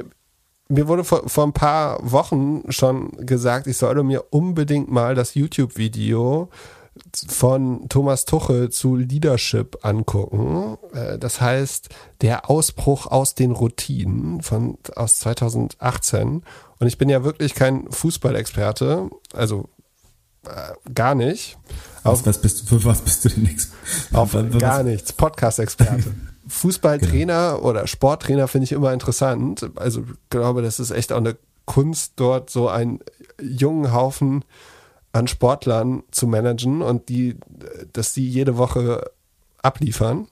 Mir wurde vor, vor ein paar Wochen schon gesagt, ich sollte mir unbedingt mal das YouTube-Video von Thomas Tuchel zu Leadership angucken. Das heißt, der Ausbruch aus den Routinen von aus zwanzig achtzehn. Und ich bin ja wirklich kein Fußballexperte, also äh, gar nicht. Was, was bist du, für was bist du denn Experte? Auf was? Gar nichts, Podcast-Experte. Fußballtrainer genau. oder Sporttrainer finde ich immer interessant. Also ich glaube, das ist echt auch eine Kunst, dort so einen jungen Haufen an Sportlern zu managen und die, dass die jede Woche abliefern.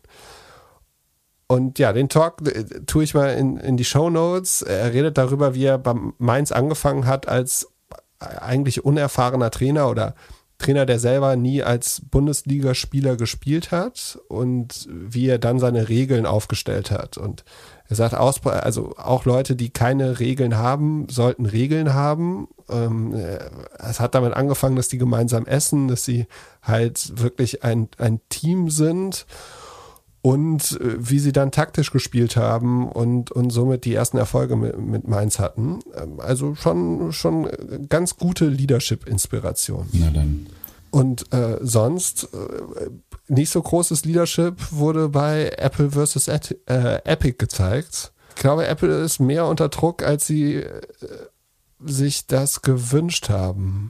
Und ja, den Talk tue ich mal in, in die Shownotes. Er redet darüber, wie er bei Mainz angefangen hat als eigentlich unerfahrener Trainer oder Trainer, der selber nie als Bundesligaspieler gespielt hat und wie er dann seine Regeln aufgestellt hat. Und er sagt, also auch Leute, die keine Regeln haben, sollten Regeln haben. Es hat damit angefangen, dass die gemeinsam essen, dass sie halt wirklich ein, ein Team sind und wie sie dann taktisch gespielt haben und, und somit die ersten Erfolge mit, mit Mainz hatten. Also schon, schon ganz gute Leadership-Inspiration. Na dann. Und äh, sonst äh, nicht so großes Leadership wurde bei Apple versus Et- äh, Epic gezeigt. Ich glaube, Apple ist mehr unter Druck, als sie äh, sich das gewünscht haben.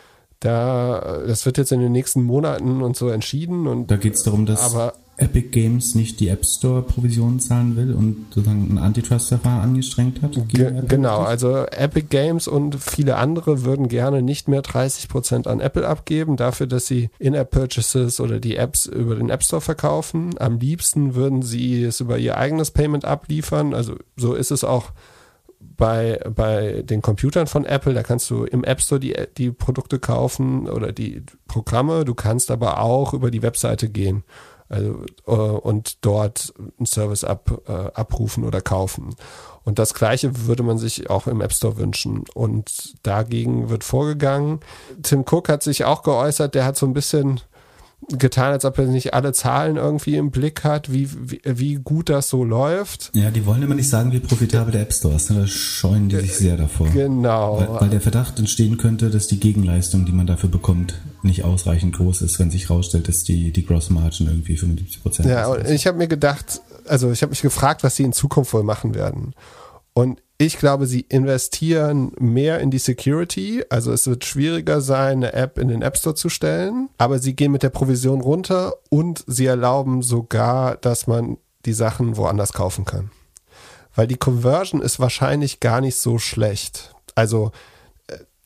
Da, das wird jetzt in den nächsten Monaten und so entschieden. Und da geht es darum, dass aber, Epic Games nicht die App Store Provisionen zahlen will und sozusagen ein Antitrust-Verfahren angestrengt hat. Ge- genau, also Epic Games und viele andere würden gerne nicht mehr dreißig Prozent an Apple abgeben, dafür, dass sie In-App-Purchases oder die Apps über den App Store verkaufen. Am liebsten würden sie es über ihr eigenes Payment abliefern. Also so ist es auch bei, bei den Computern von Apple. Da kannst du im App Store die, die Produkte kaufen oder die Programme. Du kannst aber auch über die Webseite gehen. Also äh, und dort einen Service ab, äh, abrufen oder kaufen. Und das Gleiche würde man sich auch im App Store wünschen. Und dagegen wird vorgegangen. Tim Cook hat sich auch geäußert, der hat so ein bisschen getan, als ob er nicht alle Zahlen irgendwie im Blick hat, wie, wie, wie gut das so läuft. Ja, die wollen immer nicht sagen, wie profitabel der App Store ist. Da scheuen die sich sehr davor. Genau. Weil, weil der Verdacht entstehen könnte, dass die Gegenleistung, die man dafür bekommt, nicht ausreichend groß ist, wenn sich rausstellt, dass die, die Gross Margin irgendwie fünfundsiebzig Prozent ja, ist. Und ich habe mir gedacht, also ich habe mich gefragt, was sie in Zukunft wohl machen werden. Und ich glaube, sie investieren mehr in die Security. Also es wird schwieriger sein, eine App in den App Store zu stellen. Aber sie gehen mit der Provision runter und sie erlauben sogar, dass man die Sachen woanders kaufen kann. Weil die Conversion ist wahrscheinlich gar nicht so schlecht. Also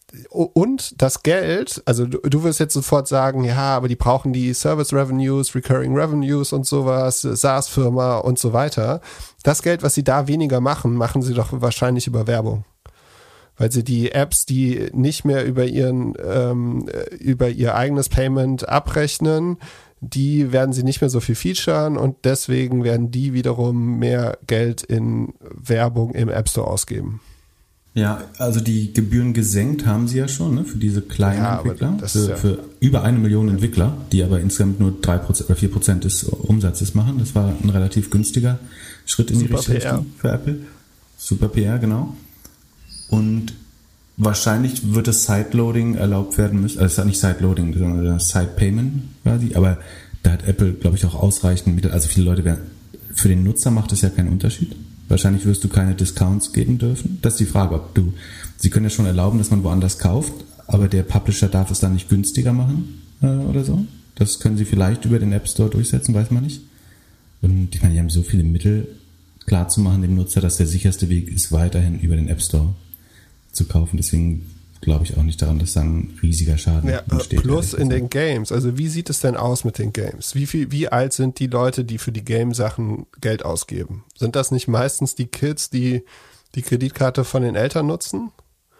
und das Geld, also du, du wirst jetzt sofort sagen, ja, aber die brauchen die Service Revenues, Recurring Revenues und sowas, SaaS-Firma und so weiter. Das Geld, was sie da weniger machen, machen sie doch wahrscheinlich über Werbung. Weil sie die Apps, die nicht mehr über ihren ähm, über ihr eigenes Payment abrechnen, die werden sie nicht mehr so viel featuren und deswegen werden die wiederum mehr Geld in Werbung im App Store ausgeben. Ja, also die Gebühren gesenkt haben sie ja schon, ne, für diese kleinen ja, Entwickler, das, für, ja. für über eine Million Entwickler, die aber insgesamt nur drei Prozent oder vier Prozent des Umsatzes machen. Das war ein relativ günstiger Schritt in Super die richtige Richtung für Apple. Super P R, genau. Und wahrscheinlich wird das Sideloading erlaubt werden müssen, also es ist nicht Sideloading, sondern Side-Payment quasi, aber da hat Apple, glaube ich, auch ausreichend Mittel, also viele Leute werden, für den Nutzer macht das ja keinen Unterschied. Wahrscheinlich wirst du keine Discounts geben dürfen. Das ist die Frage, ob du, sie können ja schon erlauben, dass man woanders kauft, aber der Publisher darf es dann nicht günstiger machen äh, oder so. Das können sie vielleicht über den App Store durchsetzen, weiß man nicht. Und ich meine, die haben so viele Mittel, klar zu machen dem Nutzer, dass der sicherste Weg ist, weiterhin über den App Store zu kaufen. Deswegen glaube ich auch nicht daran, dass dann ein riesiger Schaden ja, entsteht. Plus in den Games. Also wie sieht es denn aus mit den Games? Wie viel, wie alt sind die Leute, die für die Game-Sachen Geld ausgeben? Sind das nicht meistens die Kids, die die Kreditkarte von den Eltern nutzen?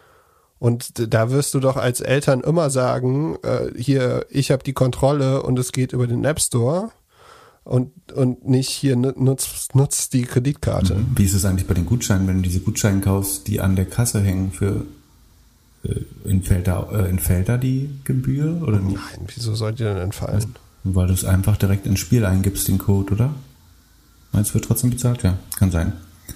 Und da wirst du doch als Eltern immer sagen, äh, hier, ich habe die Kontrolle und es geht über den App Store und, und nicht hier nutzt nutz die Kreditkarte. Wie ist es eigentlich bei den Gutscheinen, wenn du diese Gutscheine kaufst, die an der Kasse hängen für Entfällt da, äh, entfällt da die Gebühr oder nicht? Nein, wieso soll die denn entfallen? Weil du es einfach direkt ins Spiel eingibst, den Code, oder? Meinst du, wird trotzdem bezahlt? Ja, kann sein.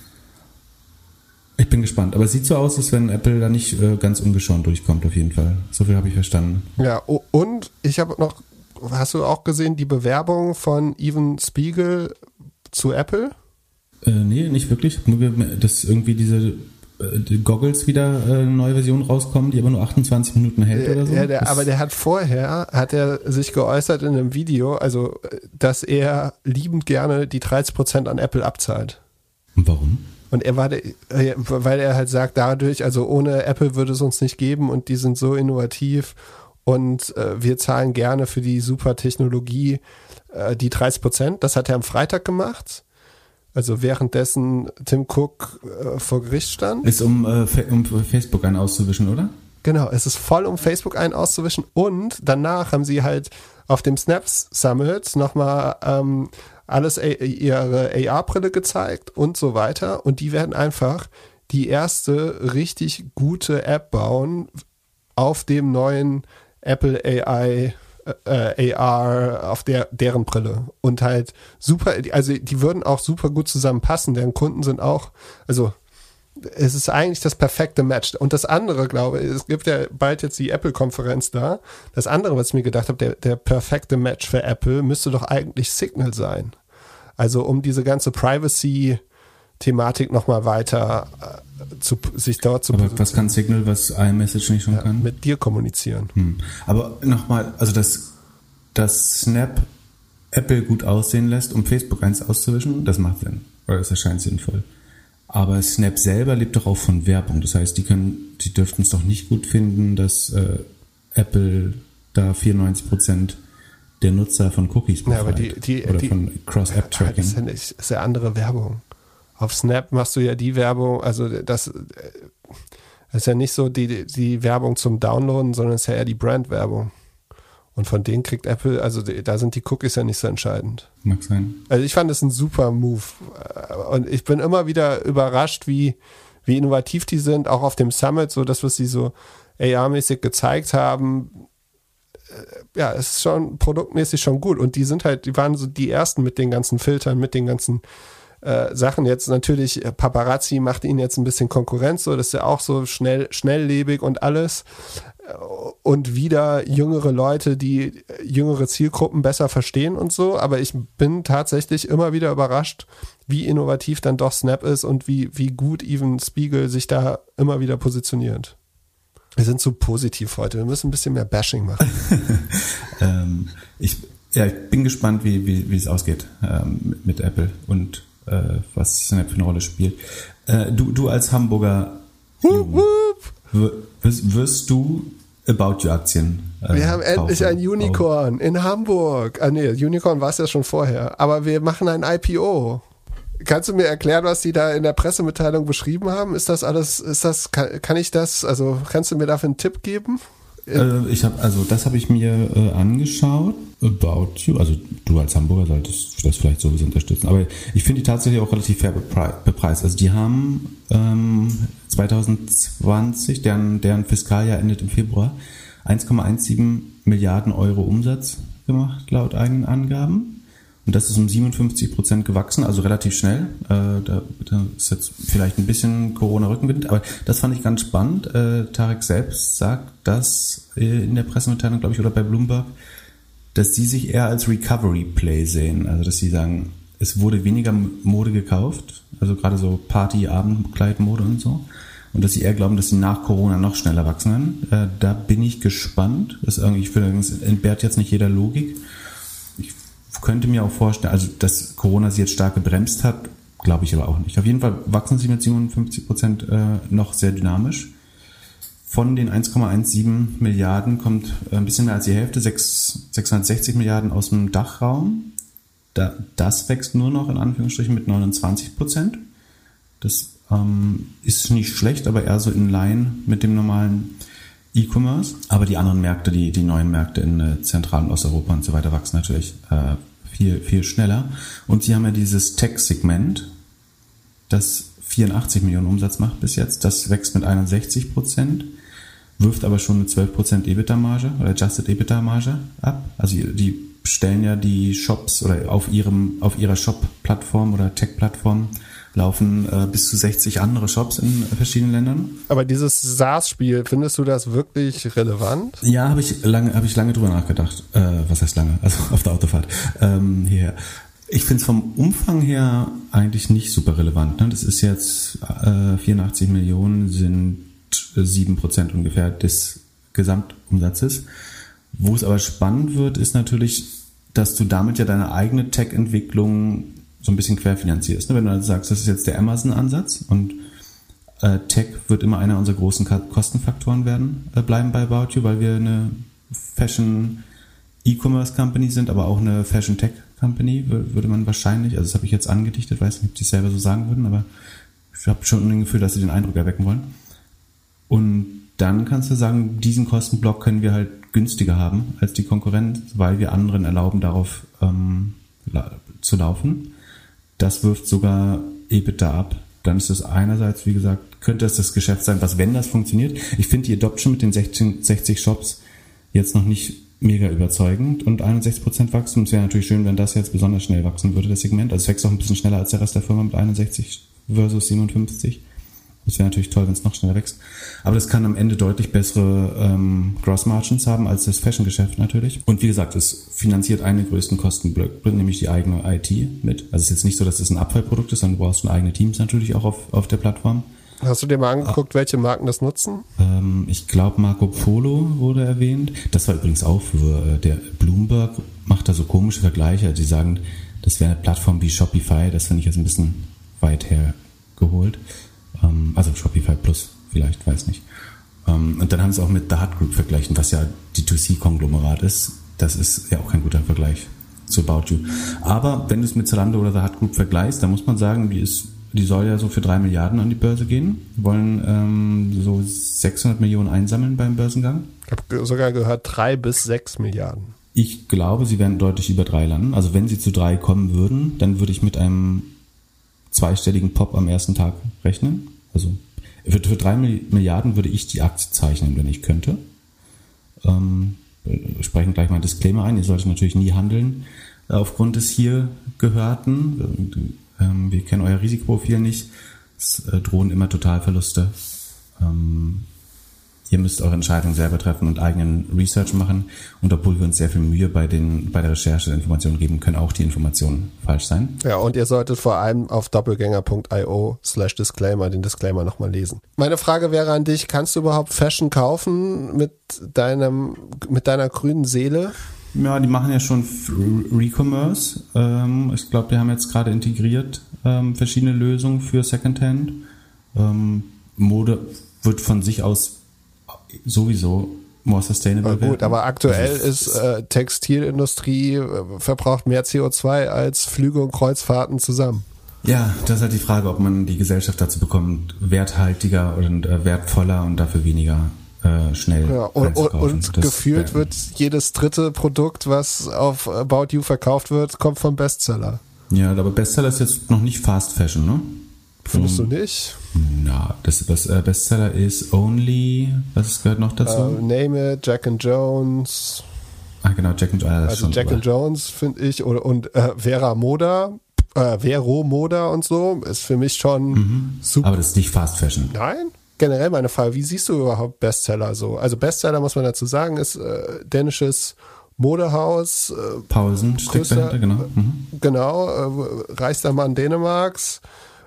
Ich bin gespannt. Aber es sieht so aus, als wenn Apple da nicht äh, ganz ungeschoren durchkommt, auf jeden Fall. So viel habe ich verstanden. Ja, und ich habe noch, hast du auch gesehen, die Bewerbung von Evan Spiegel zu Apple? Äh, nee, nicht wirklich. Nur, dass irgendwie diese die Goggles wieder äh, eine neue Version rauskommen, die aber nur achtundzwanzig Minuten hält oder so. Ja, der, aber der hat vorher, hat er sich geäußert in einem Video, also, dass er liebend gerne die dreißig Prozent an Apple abzahlt. Und warum? Und er war, der, weil er halt sagt, dadurch, also ohne Apple würde es uns nicht geben und die sind so innovativ und äh, wir zahlen gerne für die super Technologie äh, die dreißig Prozent. Das hat er am Freitag gemacht. Also währenddessen Tim Cook äh, vor Gericht stand. Ist um, äh, um Facebook einen auszuwischen, oder? Genau, es ist voll, um Facebook einen auszuwischen. Und danach haben sie halt auf dem Snaps Summit nochmal ähm, alles a- ihre A R-Brille gezeigt und so weiter. Und die werden einfach die erste richtig gute App bauen auf dem neuen Apple A I Äh, A R auf der deren Brille und halt super, also die würden auch super gut zusammenpassen, deren Kunden sind auch, also es ist eigentlich das perfekte Match. Und das andere, glaube ich, es gibt ja bald jetzt die Apple-Konferenz da, das andere, was ich mir gedacht habe, der, der perfekte Match für Apple müsste doch eigentlich Signal sein. Also um diese ganze Privacy Thematik nochmal weiter äh, zu, sich dort zu Aber was kann Signal, was iMessage nicht schon ja, kann? mit dir kommunizieren. Hm. Aber nochmal, also dass, dass Snap Apple gut aussehen lässt, um Facebook eins auszuwischen, das macht Sinn. Oder das erscheint sinnvoll. Aber Snap selber lebt doch auch von Werbung. Das heißt, die können, die dürften es doch nicht gut finden, dass äh, Apple da vierundneunzig Prozent der Nutzer von Cookies befreit. Ja, aber die, die, oder die, von Cross-App-Tracking. Das ist ja, nicht, ist ja andere Werbung. Auf Snap machst du ja die Werbung, also das, das ist ja nicht so die, die Werbung zum Downloaden, sondern es ist ja eher die Brand-Werbung. Und von denen kriegt Apple, also da sind die Cookies ja nicht so entscheidend. Mag sein. Also ich fand das ein super Move. Und ich bin immer wieder überrascht, wie, wie innovativ die sind, auch auf dem Summit, so das, was sie so A R-mäßig gezeigt haben. Ja, es ist schon produktmäßig schon gut. Und die sind halt, die waren so die ersten mit den ganzen Filtern, mit den ganzen Äh, Sachen. Jetzt natürlich, Paparazzi macht ihnen jetzt ein bisschen Konkurrenz, so, das ist ja auch so schnell, schnelllebig und alles. Und wieder jüngere Leute, die jüngere Zielgruppen besser verstehen und so. Aber ich bin tatsächlich immer wieder überrascht, wie innovativ dann doch Snap ist und wie, wie gut Evan Spiegel sich da immer wieder positioniert. Wir sind zu positiv heute. Wir müssen ein bisschen mehr Bashing machen. ähm, ich, ja, ich bin gespannt, wie, wie, wie es ausgeht ähm, mit, mit Apple und äh, was Snap für eine Rolle spielt. Äh, du, du als Hamburger Hup, hup. wirst, wirst du About You Aktien äh, Wir haben endlich kaufen? ein Unicorn in Hamburg. Ah nee, Unicorn war es ja schon vorher. Aber wir machen ein I P O. Kannst du mir erklären, was die da in der Pressemitteilung beschrieben haben? Ist das alles, ist das, kann, kann ich das, also kannst du mir dafür einen Tipp geben? Äh, ich habe, also das habe ich mir äh, angeschaut, About You, also du als Hamburger solltest das vielleicht sowieso unterstützen, aber ich finde die tatsächlich auch relativ fair bepreist. Also die haben ähm, zwanzig zwanzig, deren, deren Fiskaljahr endet im Februar, eins Komma siebzehn Milliarden Euro Umsatz gemacht, laut eigenen Angaben. Und das ist um siebenundfünfzig Prozent gewachsen, also relativ schnell. Äh, da, da ist jetzt vielleicht ein bisschen Corona-Rückenwind, aber das fand ich ganz spannend. Äh, Tarek selbst sagt das äh, in der Pressemitteilung, glaube ich, oder bei Bloomberg, dass sie sich eher als Recovery-Play sehen. Also dass sie sagen, es wurde weniger Mode gekauft, also gerade so Party-, Abendkleidmode und so. Und dass sie eher glauben, dass sie nach Corona noch schneller wachsen werden. Äh, da bin ich gespannt. Das irgendwie, ich finde, das entbehrt jetzt nicht jeder Logik. Könnte mir auch vorstellen, also dass Corona sie jetzt stark gebremst hat, glaube ich aber auch nicht. Auf jeden Fall wachsen sie mit siebenundfünfzig Prozent äh, noch sehr dynamisch. Von den eins Komma siebzehn Milliarden kommt ein bisschen mehr als die Hälfte, sechshundertsechzig Milliarden aus dem Dachraum. Da, das wächst nur noch in Anführungsstrichen mit neunundzwanzig Prozent. Das ähm, ist nicht schlecht, aber eher so in Line mit dem normalen E-Commerce. Aber die anderen Märkte, die, die neuen Märkte in äh, Zentral- und Osteuropa und so weiter wachsen natürlich äh, viel, viel schneller. Und sie haben ja dieses Tech-Segment, das vierundachtzig Millionen Umsatz macht bis jetzt. Das wächst mit einundsechzig Prozent, wirft aber schon eine zwölf Prozent EBITDA-Marge oder Adjusted EBITDA-Marge ab. Also die stellen ja die Shops oder auf ihrem, auf ihrer Shop-Plattform oder Tech-Plattform laufen äh, bis zu sechzig andere Shops in verschiedenen Ländern. Aber dieses SaaS-Spiel, findest du das wirklich relevant? Ja, habe ich lange, habe ich lange drüber nachgedacht. Äh, was heißt lange? Also auf der Autofahrt ähm, hierher. Ich finde es vom Umfang her eigentlich nicht super relevant. Ne? Das ist jetzt äh, vierundachtzig Millionen sind sieben Prozent ungefähr des Gesamtumsatzes. Wo es aber spannend wird, ist natürlich, dass du damit ja deine eigene Tech-Entwicklung so ein bisschen querfinanzierst. Wenn du also sagst, das ist jetzt der Amazon-Ansatz und äh, Tech wird immer einer unserer großen Kostenfaktoren werden, äh, bleiben bei About You, weil wir eine Fashion-E-Commerce-Company sind, aber auch eine Fashion-Tech-Company, würde man wahrscheinlich, also das habe ich jetzt angedichtet, weiß nicht, ob die es selber so sagen würden, aber ich habe schon ein Gefühl, dass sie den Eindruck erwecken wollen. Und dann kannst du sagen, diesen Kostenblock können wir halt günstiger haben als die Konkurrenz, weil wir anderen erlauben, darauf ähm, zu laufen. Das wirft sogar EBITDA ab. Dann ist es einerseits, wie gesagt, könnte es das Geschäft sein, was, wenn das funktioniert. Ich finde die Adoption mit den sechzig Shops jetzt noch nicht mega überzeugend und einundsechzig Prozent Wachstum. Es wäre natürlich schön, wenn das jetzt besonders schnell wachsen würde, das Segment. Also es wächst auch ein bisschen schneller als der Rest der Firma mit einundsechzig versus siebenundfünfzig. Das wäre natürlich toll, wenn es noch schneller wächst. Aber das kann am Ende deutlich bessere ähm, Gross Margins haben als das Fashion-Geschäft natürlich. Und wie gesagt, es finanziert einen der größten Kostenblöcke, nämlich die eigene I T mit. Also es ist jetzt nicht so, dass es ein Abfallprodukt ist, sondern du brauchst schon eigene Teams natürlich auch auf, auf der Plattform. Hast du dir mal angeguckt, welche Marken das nutzen? Ähm, ich glaube, Marco Polo wurde erwähnt. Das war übrigens auch für der Bloomberg, macht da so komische Vergleiche. Die sagen, das wäre eine Plattform wie Shopify. Das finde ich jetzt ein bisschen weit hergeholt. Also Shopify Plus vielleicht, weiß nicht. Und dann haben sie auch mit The Hut Group verglichen, was ja D zwei C-Konglomerat ist. Das ist ja auch kein guter Vergleich zu About You. Aber wenn du es mit Zalando oder The Hut Group vergleichst, dann muss man sagen, die, ist, die soll ja so für drei Milliarden an die Börse gehen. Die wollen ähm, so sechshundert Millionen einsammeln beim Börsengang. Ich habe sogar gehört, drei bis sechs Milliarden. Ich glaube, sie werden deutlich über drei landen. Also wenn sie zu drei kommen würden, dann würde ich mit einem zweistelligen Pop am ersten Tag rechnen. Also für, für drei Milliarden würde ich die Aktie zeichnen, wenn ich könnte. Ähm, wir sprechen gleich mal einen Disclaimer ein. Ihr solltet natürlich nie handeln äh, aufgrund des hier Gehörten. Ähm, wir kennen euer Risikoprofil nicht. Es äh, drohen immer Totalverluste. Ähm, ihr müsst eure Entscheidung selber treffen und eigenen Research machen. Und obwohl wir uns sehr viel Mühe bei, den, bei der Recherche der Informationen geben, können auch die Informationen falsch sein. Ja, und ihr solltet vor allem auf doppelgänger.io slash Disclaimer den Disclaimer nochmal lesen. Meine Frage wäre an dich, kannst du überhaupt Fashion kaufen mit deinem, mit deiner grünen Seele? Ja, die machen ja schon Re-Commerce. Ähm, ich glaube, die haben jetzt gerade integriert ähm, verschiedene Lösungen für Secondhand. Ähm, Mode wird von sich aus sowieso more sustainable werden. Gut, aber aktuell ist äh, Textilindustrie äh, verbraucht mehr C O zwei als Flüge und Kreuzfahrten zusammen. Ja, das ist halt die Frage, ob man die Gesellschaft dazu bekommt, werthaltiger und äh, wertvoller und dafür weniger äh, schnell ja, und, und, und gefühlt äh, wird jedes dritte Produkt, was auf About You verkauft wird, kommt vom Bestseller. Ja, aber Bestseller ist jetzt noch nicht Fast Fashion, ne? Findest du nicht? Na, das was äh, Bestseller ist Only, was gehört noch dazu? Uh, Name it, Jack and Jones. Ah, genau, Jack and Jones. Also Jack and Jones finde ich und, und äh, Vera Moda, äh, Vero Moda und so ist für mich schon mhm. super. Aber das ist nicht Fast Fashion. Nein? Generell meine Frage, wie siehst du überhaupt Bestseller so? Also Bestseller, muss man dazu sagen, ist äh, dänisches Modehaus. Äh, Paulsen steckt dahinter, genau. Mhm. Genau, äh, reichster Mann Dänemarks.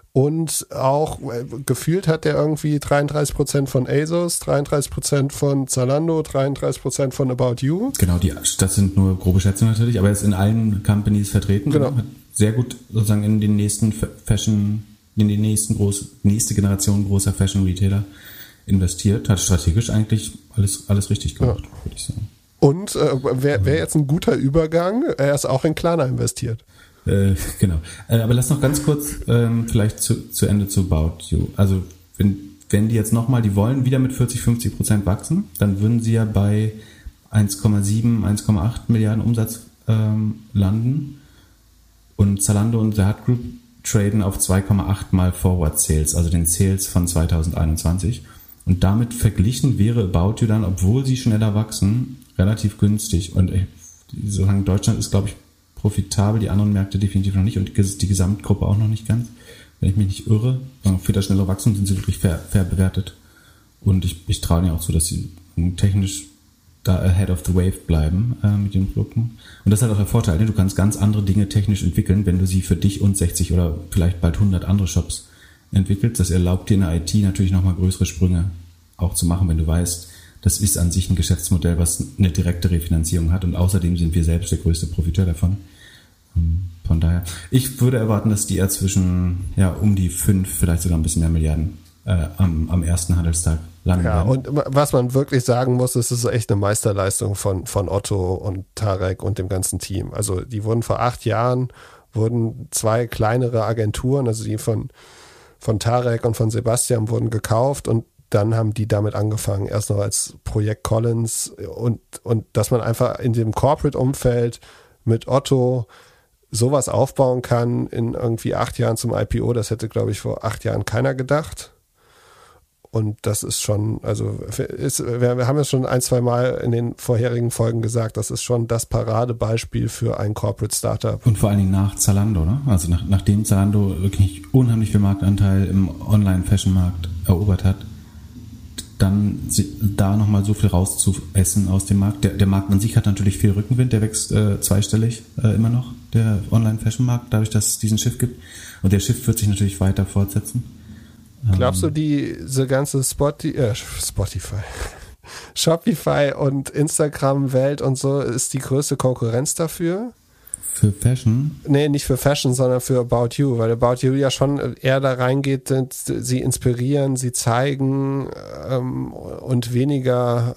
Und auch äh, gefühlt hat der irgendwie dreiunddreißig Prozent von ASOS, dreiunddreißig Prozent von Zalando, dreiunddreißig Prozent von About You. Genau, die, das sind nur grobe Schätzungen natürlich, aber er ist in allen Companies vertreten. Genau. Hat sehr gut sozusagen in den nächsten Fashion, in die nächsten groß, nächste Generation großer Fashion-Retailer investiert, hat strategisch eigentlich alles, alles richtig gemacht, ja. würde ich sagen. Und äh, wäre wär jetzt ein guter Übergang, er ist auch in Klarna investiert. Äh, genau. Äh, aber lass noch ganz kurz ähm, vielleicht zu, zu Ende zu About You. Also wenn, wenn die jetzt nochmal, die wollen wieder mit vierzig, fünfzig Prozent wachsen, dann würden sie ja bei eins Komma sieben, eins Komma acht Milliarden Umsatz ähm, landen. Und Zalando und The Hut Group traden auf zwei Komma acht mal Forward Sales, also den Sales von zwanzig einundzwanzig. Und damit verglichen wäre About You dann, obwohl sie schneller wachsen, relativ günstig. Und äh, sozusagen Deutschland ist, glaube ich, profitabel, die anderen Märkte definitiv noch nicht und die Gesamtgruppe auch noch nicht ganz, wenn ich mich nicht irre. Für das schnelle Wachstum sind sie wirklich fair, fair bewertet und ich, ich traue ihnen auch zu, dass sie technisch da ahead of the wave bleiben äh, mit den Produkten. Und das ist halt auch der Vorteil, ne? Du kannst ganz andere Dinge technisch entwickeln, wenn du sie für dich und sechzig oder vielleicht bald hundert andere Shops entwickelst. Das erlaubt dir in der I T natürlich nochmal größere Sprünge auch zu machen, wenn du weißt, das ist an sich ein Geschäftsmodell, was eine direkte Refinanzierung hat und außerdem sind wir selbst der größte Profiteur davon. Von daher, ich würde erwarten, dass die eher zwischen, ja, um die fünf, vielleicht sogar ein bisschen mehr Milliarden äh, am, am ersten Handelstag landen ja, werden. Und was man wirklich sagen muss, ist, es ist echt eine Meisterleistung von, von Otto und Tarek und dem ganzen Team. Also die wurden vor acht Jahren, wurden zwei kleinere Agenturen, also die von, von Tarek und von Sebastian wurden gekauft und dann haben die damit angefangen, erst noch als Projekt Collins und, und dass man einfach in dem Corporate-Umfeld mit Otto sowas aufbauen kann in irgendwie acht Jahren zum I P O, das hätte, glaube ich, vor acht Jahren keiner gedacht. Und das ist schon, also ist, wir, wir haben es schon ein, zwei Mal in den vorherigen Folgen gesagt, das ist schon das Paradebeispiel für ein Corporate Startup. Und vor allen Dingen nach Zalando, ne? Also nach, nachdem Zalando wirklich unheimlich viel Marktanteil im Online-Fashion-Markt erobert hat, dann da nochmal so viel rauszuessen aus dem Markt. Der, der Markt an sich hat natürlich viel Rückenwind, der wächst äh, zweistellig äh, immer noch, der Online-Fashion-Markt, dadurch, dass es diesen Shift gibt. Und der Shift wird sich natürlich weiter fortsetzen. Glaubst du, diese ganze Spotify, äh, Spotify, Shopify und Instagram-Welt und so ist die größte Konkurrenz dafür? Für Fashion? Nee, nicht für Fashion, sondern für About You, weil About You ja schon eher da reingeht, sie inspirieren, sie zeigen ähm, und weniger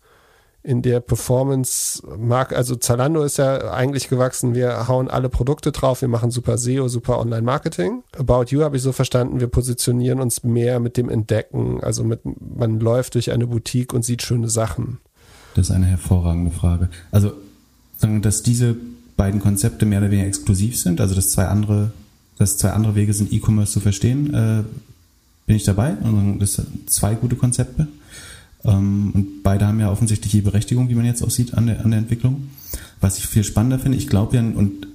in der Performance-Marke. Also Zalando ist ja eigentlich gewachsen, wir hauen alle Produkte drauf, wir machen super S E O, super Online-Marketing. About You habe ich so verstanden, wir positionieren uns mehr mit dem Entdecken, also mit, man läuft durch eine Boutique und sieht schöne Sachen. Das ist eine hervorragende Frage. Also, sagen wir, dass diese beiden Konzepte mehr oder weniger exklusiv sind, also dass zwei andere, dass zwei andere Wege sind, E-Commerce zu verstehen, äh, bin ich dabei. Und das sind zwei gute Konzepte. Ähm, und beide haben ja offensichtlich die Berechtigung, wie man jetzt auch sieht, an der, an der Entwicklung. Was ich viel spannender finde, ich glaube ja, und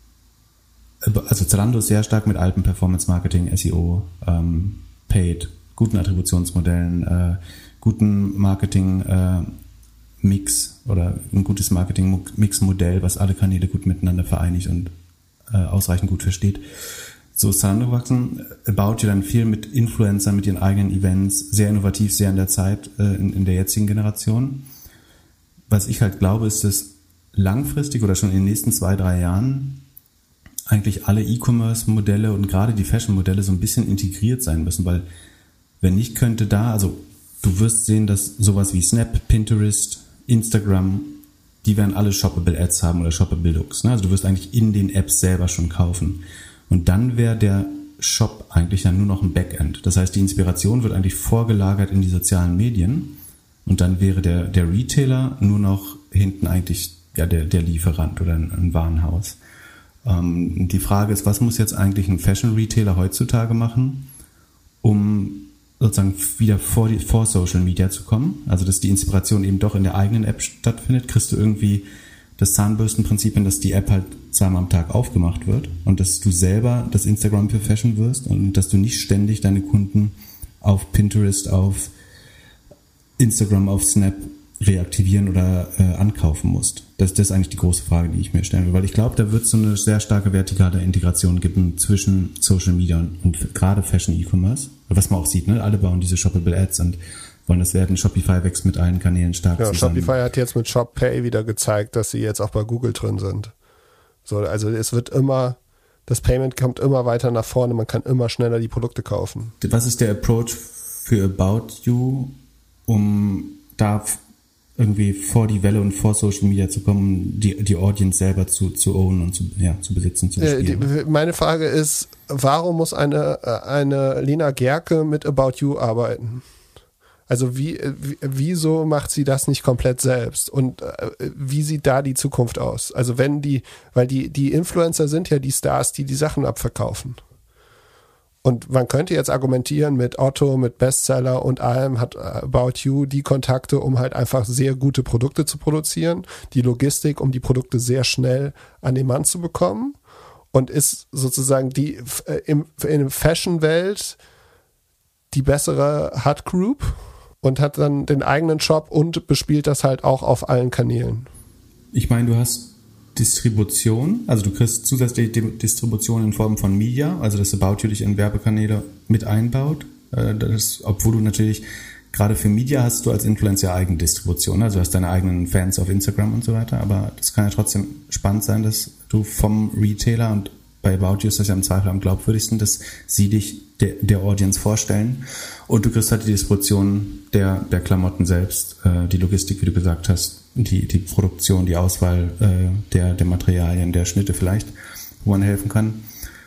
also Zalando ist sehr stark mit alten Performance-Marketing, S E O, ähm, Paid, guten Attributionsmodellen, äh, guten Marketing, äh, Mix oder ein gutes Marketing-Mix-Modell, was alle Kanäle gut miteinander vereinigt und äh, ausreichend gut versteht. So ist Zalando gewachsen. About You dann viel mit Influencern, mit ihren eigenen Events, sehr innovativ, sehr in der Zeit, äh, in, in der jetzigen Generation. Was ich halt glaube, ist, dass langfristig oder schon in den nächsten zwei, drei Jahren eigentlich alle E-Commerce-Modelle und gerade die Fashion-Modelle so ein bisschen integriert sein müssen, weil wenn nicht, könnte da, also du wirst sehen, dass sowas wie Snap, Pinterest, Instagram, die werden alle Shoppable Ads haben oder Shoppable Looks. Ne? Also du wirst eigentlich in den Apps selber schon kaufen. Und dann wäre der Shop eigentlich ja nur noch ein Backend. Das heißt, die Inspiration wird eigentlich vorgelagert in die sozialen Medien und dann wäre der, der Retailer nur noch hinten eigentlich ja der, der Lieferant oder ein, ein Warenhaus. Ähm, die Frage ist, was muss jetzt eigentlich ein Fashion-Retailer heutzutage machen, um sozusagen wieder vor, die, vor Social Media zu kommen? Also, dass die Inspiration eben doch in der eigenen App stattfindet. Kriegst du irgendwie das Zahnbürstenprinzip hin, dass die App halt zweimal am Tag aufgemacht wird und dass du selber das Instagram für Fashion wirst und dass du nicht ständig deine Kunden auf Pinterest, auf Instagram, auf Snap reaktivieren oder äh, ankaufen musst. Das, das ist eigentlich die große Frage, die ich mir stellen will, weil ich glaube, da wird es so eine sehr starke vertikale Integration geben zwischen Social Media und, und gerade Fashion E-Commerce, was man auch sieht, ne? Alle bauen diese Shoppable Ads und wollen das werden. Shopify wächst mit allen Kanälen stark ja, zusammen. Shopify hat jetzt mit ShopPay wieder gezeigt, dass sie jetzt auch bei Google drin sind. So, also es wird immer, das Payment kommt immer weiter nach vorne, man kann immer schneller die Produkte kaufen. Was ist der Approach für About You, um da irgendwie vor die Welle und vor Social Media zu kommen, die, die Audience selber zu, zu ownen und zu, ja, zu besitzen, zu bespielen? Äh, die, meine Frage ist, warum muss eine, eine Lena Gerke mit About You arbeiten? Also wie, wie, wieso macht sie das nicht komplett selbst? Und äh, wie sieht da die Zukunft aus? Also wenn die, weil die, die Influencer sind ja die Stars, die die Sachen abverkaufen. Und man könnte jetzt argumentieren, mit Otto, mit Bestseller und allem hat About You die Kontakte, um halt einfach sehr gute Produkte zu produzieren, die Logistik, um die Produkte sehr schnell an den Mann zu bekommen und ist sozusagen die äh, im, in der Fashion-Welt die bessere Hut Group und hat dann den eigenen Shop und bespielt das halt auch auf allen Kanälen. Ich meine, du hast Distribution, also du kriegst zusätzliche Distribution in Form von Media, also dass About You dich in Werbekanäle mit einbaut, das, obwohl du natürlich, gerade für Media hast du als Influencer eigene Distribution, also du hast deine eigenen Fans auf Instagram und so weiter, aber das kann ja trotzdem spannend sein, dass du vom Retailer, und bei About You ist das ja im Zweifel am glaubwürdigsten, dass sie dich der, der Audience vorstellen und du kriegst halt die Distribution der, der Klamotten selbst, äh, die Logistik, wie du gesagt hast, die, die Produktion, die Auswahl äh, der, der Materialien, der Schnitte vielleicht, wo man helfen kann.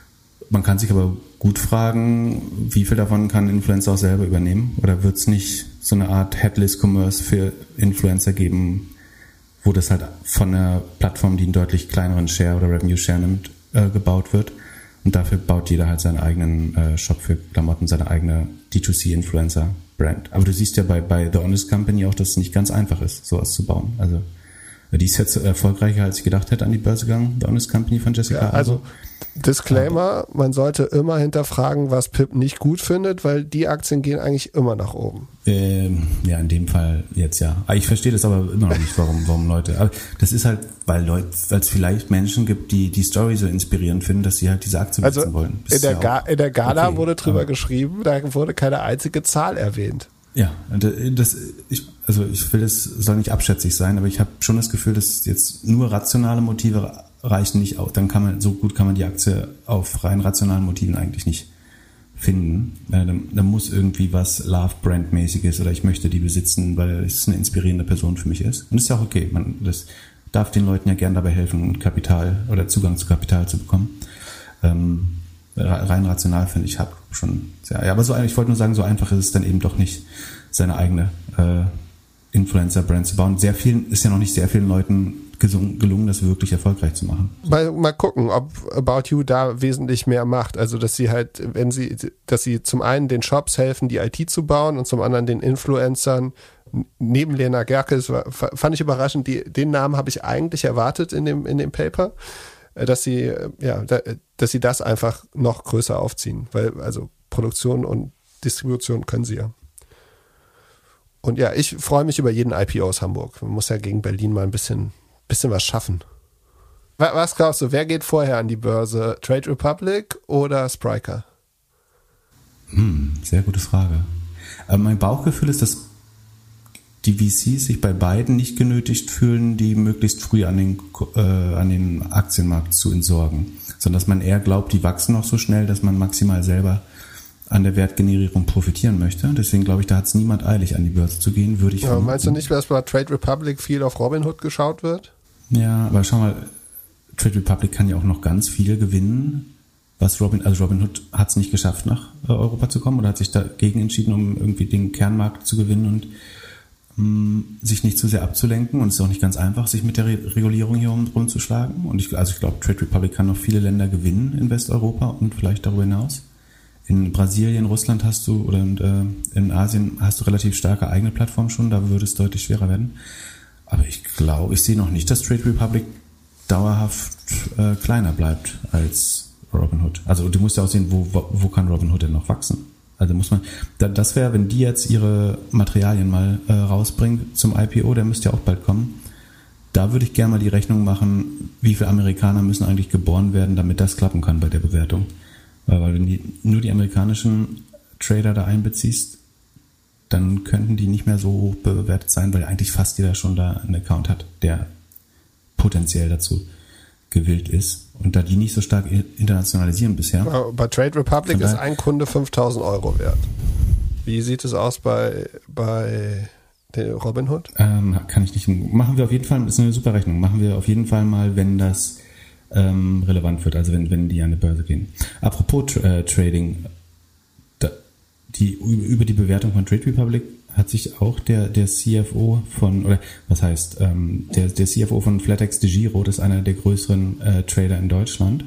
Man kann sich aber gut fragen, wie viel davon kann Influencer auch selber übernehmen? Oder wird es nicht so eine Art Headless Commerce für Influencer geben, wo das halt von einer Plattform, die einen deutlich kleineren Share oder Revenue Share nimmt, äh, gebaut wird? Und dafür baut jeder halt seinen eigenen äh, Shop für Klamotten, seine eigene D zwei C-Influencer-Brand. Aber du siehst ja bei, bei The Honest Company auch, dass es nicht ganz einfach ist, sowas zu bauen. Also die ist jetzt erfolgreicher, als ich gedacht hätte, an die Börse gegangen, The Honest Company von Jessica. Ja, also Disclaimer, man sollte immer hinterfragen, was Pip nicht gut findet, weil die Aktien gehen eigentlich immer nach oben. Ähm, ja, in dem Fall jetzt ja. Ich verstehe das aber immer noch nicht, warum, warum Leute. Aber das ist halt, weil Leute, weil es vielleicht Menschen gibt, die die Story so inspirierend finden, dass sie halt diese Aktie besitzen also wollen. In der, ja Ga- in der Gala okay, wurde drüber aber geschrieben, da wurde keine einzige Zahl erwähnt. Ja, das, ich, also ich will, es soll nicht abschätzig sein, aber ich habe schon das Gefühl, dass jetzt nur rationale Motive reichen nicht aus. Dann kann man, so gut kann man die Aktie auf rein rationalen Motiven eigentlich nicht finden. Da, da muss irgendwie was Love-Brand-mäßiges oder ich möchte die besitzen, weil es eine inspirierende Person für mich ist. Und das ist ja auch okay. Man, das darf den Leuten ja gern dabei helfen, Kapital oder Zugang zu Kapital zu bekommen. Ähm, rein rational finde ich, habe schon sehr, ja, aber so, ich wollte nur sagen, so einfach ist es dann eben doch nicht, seine eigene äh, Influencer-Brand zu bauen. Sehr vielen, ist ja noch nicht sehr vielen Leuten gesungen, gelungen, das wirklich erfolgreich zu machen. Mal, mal gucken, ob About You da wesentlich mehr macht. Also, dass sie halt, wenn sie, dass sie zum einen den Shops helfen, die I T zu bauen und zum anderen den Influencern neben Lena Gerke, das war, fand ich überraschend, die, den Namen habe ich eigentlich erwartet in dem, in dem Paper, dass sie, ja, dass sie das einfach noch größer aufziehen, weil, also Produktion und Distribution können sie ja. Und ja, ich freue mich über jeden I P O aus Hamburg. Man muss ja gegen Berlin mal ein bisschen, bisschen was schaffen. Was glaubst du, wer geht vorher an die Börse? Trade Republic oder Spryker? Hm, sehr gute Frage. Aber mein Bauchgefühl ist, dass die V Cs sich bei beiden nicht genötigt fühlen, die möglichst früh an den, äh, an den Aktienmarkt zu entsorgen, sondern dass man eher glaubt, die wachsen noch so schnell, dass man maximal selber an der Wertgenerierung profitieren möchte. Deswegen glaube ich, da hat es niemand eilig, an die Börse zu gehen, würde ich ja, vermuten. Meinst du nicht, dass bei Trade Republic viel auf Robinhood geschaut wird? Ja, aber schau mal, Trade Republic kann ja auch noch ganz viel gewinnen, was Robin, also Robinhood hat es nicht geschafft, nach Europa zu kommen oder hat sich dagegen entschieden, um irgendwie den Kernmarkt zu gewinnen und mh, sich nicht zu sehr abzulenken. Und es ist auch nicht ganz einfach, sich mit der Re- Regulierung hier rum, rumzuschlagen. Und ich, also ich glaube, Trade Republic kann noch viele Länder gewinnen in Westeuropa und vielleicht darüber hinaus. In Brasilien, Russland hast du oder äh, in Asien hast du relativ starke eigene Plattformen schon, da würde es deutlich schwerer werden. Aber ich glaube, ich sehe noch nicht, dass Trade Republic dauerhaft äh, kleiner bleibt als Robinhood. Also du musst ja auch sehen, wo, wo, wo kann Robinhood denn noch wachsen? Also muss man, das wäre, wenn die jetzt ihre Materialien mal äh, rausbringen zum I P O, der müsste ja auch bald kommen. Da würde ich gerne mal die Rechnung machen, wie viele Amerikaner müssen eigentlich geboren werden, damit das klappen kann bei der Bewertung. Weil wenn du nur die amerikanischen Trader da einbeziehst, dann könnten die nicht mehr so hoch bewertet sein, weil eigentlich fast jeder schon da einen Account hat, der potenziell dazu gewillt ist. Und da die nicht so stark internationalisieren bisher. Bei Trade Republic ist ein Kunde fünftausend Euro wert. Wie sieht es aus bei, bei der Robinhood? Ähm, kann ich nicht. Machen wir auf jeden Fall, das ist eine super Rechnung, machen wir auf jeden Fall mal, wenn das ähm, relevant wird, also wenn, wenn die an die Börse gehen. Apropos äh, Trading, da, die, über die Bewertung von Trade Republic hat sich auch der, der C F O von, oder was heißt, ähm, der, der C F O von Flatex de Giro, das ist einer der größeren äh, Trader in Deutschland,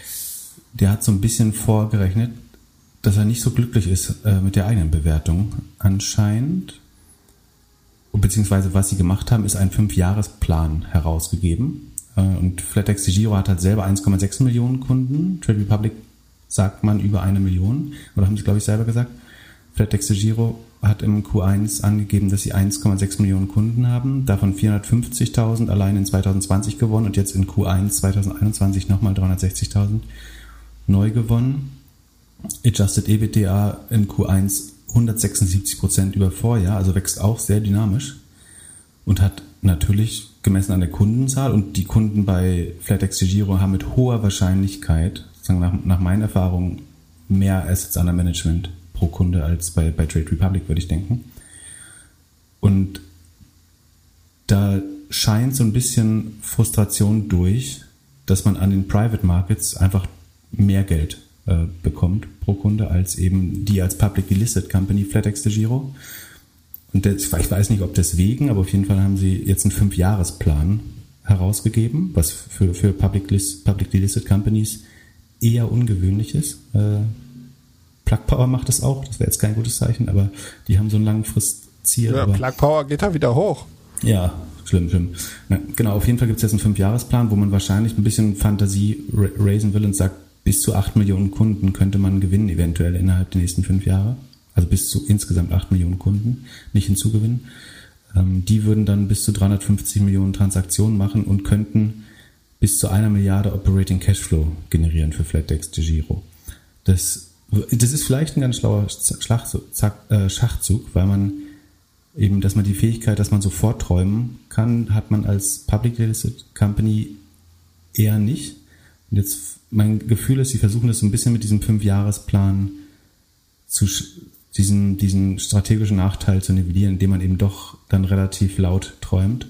der hat so ein bisschen vorgerechnet, dass er nicht so glücklich ist äh, mit der eigenen Bewertung anscheinend. Beziehungsweise was sie gemacht haben, ist ein Fünfjahresplan herausgegeben. Äh, und Flatex de Giro hat halt selber eins Komma sechs Millionen Kunden. Trade Republic sagt man über eine Million. Oder haben sie, glaube ich, selber gesagt. Flatex de Giro hat im Q eins angegeben, dass sie eins Komma sechs Millionen Kunden haben, davon vierhundertfünfzigtausend allein in zwanzig zwanzig gewonnen und jetzt in Q eins zwanzig einundzwanzig nochmal dreihundertsechzigtausend neu gewonnen. Adjusted EBITDA in Q eins hundertsechsundsiebzig Prozent über Vorjahr, also wächst auch sehr dynamisch und hat natürlich gemessen an der Kundenzahl und die Kunden bei Flatex de Giro haben mit hoher Wahrscheinlichkeit, sagen nach, nach meinen Erfahrungen, mehr Assets under Management pro Kunde als bei, bei Trade Republic, würde ich denken. Und da scheint so ein bisschen Frustration durch, dass man an den Private Markets einfach mehr Geld äh, bekommt pro Kunde als eben die als Publicly Listed Company Flatex de Giro. Und das, ich weiß nicht, ob deswegen, aber auf jeden Fall haben sie jetzt einen Fünfjahresplan herausgegeben, was für, für Public List, Publicly Listed Companies eher ungewöhnlich ist. Äh, Plug Power macht das auch, das wäre jetzt kein gutes Zeichen, aber die haben so ein Langfristziel. Ja, Plug Power geht da wieder hoch. Ja, schlimm, schlimm. Na, genau, auf jeden Fall gibt es jetzt einen Fünfjahresplan, wo man wahrscheinlich ein bisschen Fantasie raisen will und sagt, bis zu acht Millionen Kunden könnte man gewinnen, eventuell innerhalb der nächsten fünf Jahre. Also bis zu insgesamt acht Millionen Kunden, nicht hinzugewinnen. Ähm, die würden dann bis zu dreihundertfünfzig Millionen Transaktionen machen und könnten bis zu einer Milliarde Operating Cashflow generieren für Flatex de Giro. Das Das ist vielleicht ein ganz schlauer Schachzug, weil man eben, dass man die Fähigkeit, dass man sofort träumen kann, hat man als Public Listed Company eher nicht. Und jetzt, mein Gefühl ist, sie versuchen das so ein bisschen mit diesem Fünfjahresplan zu, diesen, diesen strategischen Nachteil zu nivellieren, indem man eben doch dann relativ laut träumt.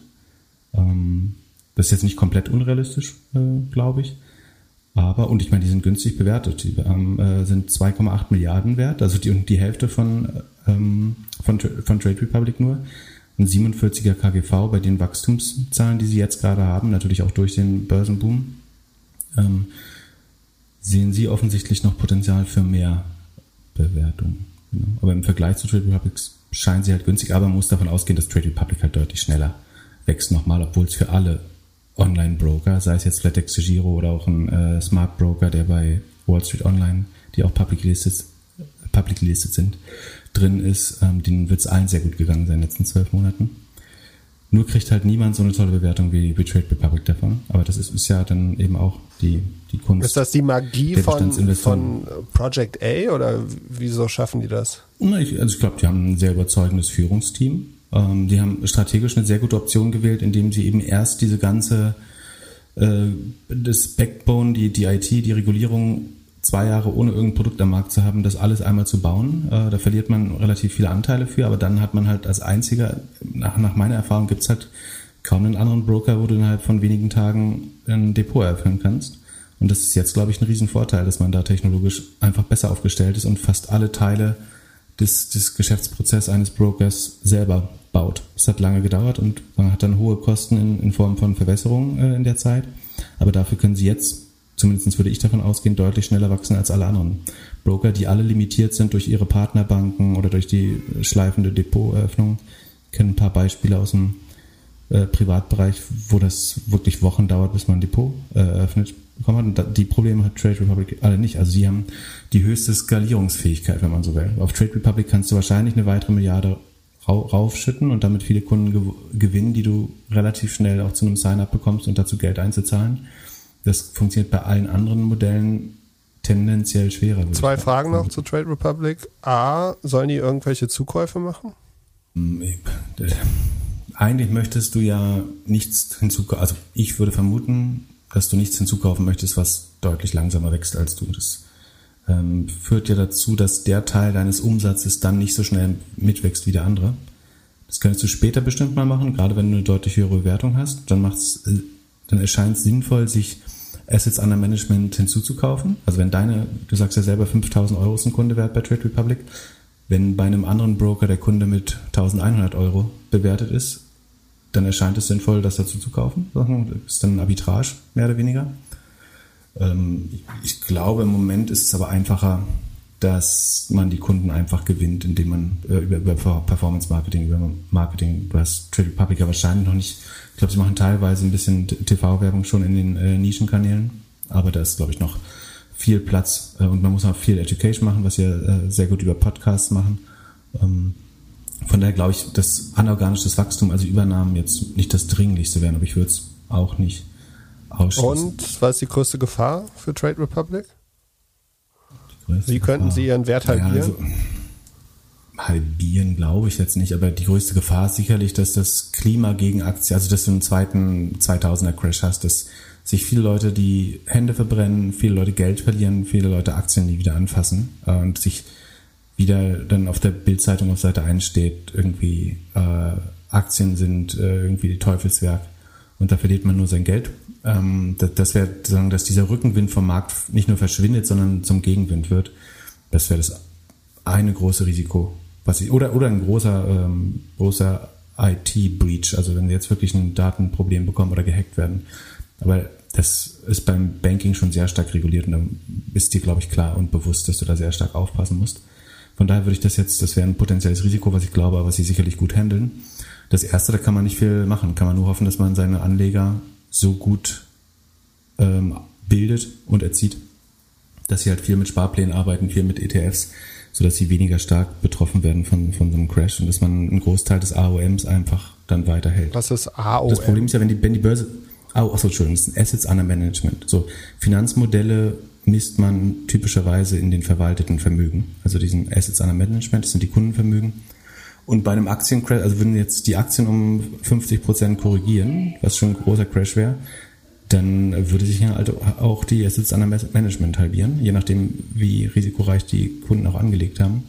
Das ist jetzt nicht komplett unrealistisch, glaube ich. Aber, und ich meine, die sind günstig bewertet. Die haben, äh, sind zwei Komma acht Milliarden wert, also die, die Hälfte von, ähm, von, von Trade Republic nur. Ein siebenundvierziger K G V bei den Wachstumszahlen, die sie jetzt gerade haben, natürlich auch durch den Börsenboom, ähm, sehen sie offensichtlich noch Potenzial für mehr Bewertung. Genau. Aber im Vergleich zu Trade Republic scheinen sie halt günstig, aber man muss davon ausgehen, dass Trade Republic halt deutlich schneller wächst nochmal, obwohl es für alle Online-Broker, sei es jetzt Flatex de Giro oder auch ein äh, Smart Broker, der bei Wall Street Online, die auch publicly listed, publicly listed sind, drin ist, ähm, denen wird es allen sehr gut gegangen sein in den letzten zwölf Monaten. Nur kriegt halt niemand so eine tolle Bewertung wie, wie Trade Republic davon. Aber das ist, ist ja dann eben auch die, die Kunst. Ist das die Magie von, von Project A oder wieso schaffen die das? Na, ich, also ich glaube, die haben ein sehr überzeugendes Führungsteam. Ähm, die haben strategisch eine sehr gute Option gewählt, indem sie eben erst diese ganze, äh, das Backbone, die, die I T, die Regulierung zwei Jahre ohne irgendein Produkt am Markt zu haben, das alles einmal zu bauen. Äh, da verliert man relativ viele Anteile für, aber dann hat man halt als einziger, nach, nach meiner Erfahrung gibt's halt kaum einen anderen Broker, wo du innerhalb von wenigen Tagen ein Depot eröffnen kannst. Und das ist jetzt, glaube ich, ein Riesenvorteil, dass man da technologisch einfach besser aufgestellt ist und fast alle Teile des, des Geschäftsprozesses eines Brokers selber baut. Es hat lange gedauert und man hat dann hohe Kosten in, in Form von Verwässerung äh, in der Zeit. Aber dafür können sie jetzt, zumindest würde ich davon ausgehen, deutlich schneller wachsen als alle anderen Broker, die alle limitiert sind durch ihre Partnerbanken oder durch die schleifende Depoteröffnung. Ich kenne ein paar Beispiele aus dem äh, Privatbereich, wo das wirklich Wochen dauert, bis man ein Depot äh, eröffnet bekommen hat. Und die Probleme hat Trade Republic alle nicht. Also sie haben die höchste Skalierungsfähigkeit, wenn man so will. Auf Trade Republic kannst du wahrscheinlich eine weitere Milliarde raufschütten und damit viele Kunden gew- gewinnen, die du relativ schnell auch zu einem Sign-up bekommst und dazu Geld einzuzahlen. Das funktioniert bei allen anderen Modellen tendenziell schwerer. Zwei Fragen noch zu Trade Republic. A, sollen die irgendwelche Zukäufe machen? Eigentlich möchtest du ja nichts hinzukaufen. Also ich würde vermuten, dass du nichts hinzukaufen möchtest, was deutlich langsamer wächst als du. Das ähm, führt ja dazu, dass der Teil deines Umsatzes dann nicht so schnell mitwächst wie der andere. Das könntest du später bestimmt mal machen, gerade wenn du eine deutlich höhere Bewertung hast. Dann macht's, dann erscheint es sinnvoll, sich Assets under Management hinzuzukaufen. Also wenn deine, du sagst ja selber, fünftausend Euro ist ein Kunde wert bei Trade Republic. Wenn bei einem anderen Broker der Kunde mit eintausendeinhundert Euro bewertet ist, dann erscheint es sinnvoll, das dazu zu kaufen. Das ist dann ein Arbitrage, mehr oder weniger. Ich glaube, im Moment ist es aber einfacher, dass man die Kunden einfach gewinnt, indem man über, über Performance Marketing, über Marketing, du hast Trade Republic ja wahrscheinlich noch nicht. Ich glaube, sie machen teilweise ein bisschen T V-Werbung schon in den äh, Nischenkanälen, aber da ist, glaube ich, noch viel Platz äh, und man muss auch viel Education machen, was wir äh, sehr gut über Podcasts machen. Ähm, von daher glaube ich, dass anorganisches Wachstum, also Übernahmen, jetzt nicht das Dringlichste wären, aber ich würde es auch nicht ausschließen. Und was ist die größte Gefahr für Trade Republic? Wie könnten Gefahr. Sie Ihren Wert halbieren? Ja, also, halbieren glaube ich jetzt nicht, aber die größte Gefahr ist sicherlich, dass das Klima gegen Aktien, also dass du einen zweiten zweitausender Crash hast, dass sich viele Leute die Hände verbrennen, viele Leute Geld verlieren, viele Leute Aktien nie wieder anfassen äh, und sich wieder dann auf der Bild-Zeitung auf Seite eins steht, irgendwie äh, Aktien sind äh, irgendwie die Teufelswerk und da verliert man nur sein Geld. Ähm, das das wäre, dass dieser Rückenwind vom Markt nicht nur verschwindet, sondern zum Gegenwind wird. Das wäre das eine große Risiko. Was ich, oder, oder ein großer, ähm, großer I T-Breach, also wenn wir jetzt wirklich ein Datenproblem bekommen oder gehackt werden. Aber das ist beim Banking schon sehr stark reguliert und dann ist dir, glaube ich, klar und bewusst, dass du da sehr stark aufpassen musst. Von daher würde ich das jetzt, das wäre ein potenzielles Risiko, was ich glaube, aber was sie sicherlich gut handeln. Das erste, da kann man nicht viel machen, kann man nur hoffen, dass man seine Anleger so gut ähm, bildet und erzieht, dass sie halt viel mit Sparplänen arbeiten, viel mit E T Fs, sodass sie weniger stark betroffen werden von, von so einem Crash und dass man einen Großteil des A O Ms einfach dann weiterhält. Was ist A O M? Das Problem ist ja, wenn die, wenn die Börse, oh, achso, Entschuldigung, das sind Assets under Management. So, Finanzmodelle misst man typischerweise in den verwalteten Vermögen. Also diesen Assets under Management, das sind die Kundenvermögen. Und bei einem Aktiencrash, also würden jetzt die Aktien um fünfzig Prozent korrigieren, was schon ein großer Crash wäre, dann würde sich ja halt auch die Assets under Management halbieren, je nachdem, wie risikoreich die Kunden auch angelegt haben.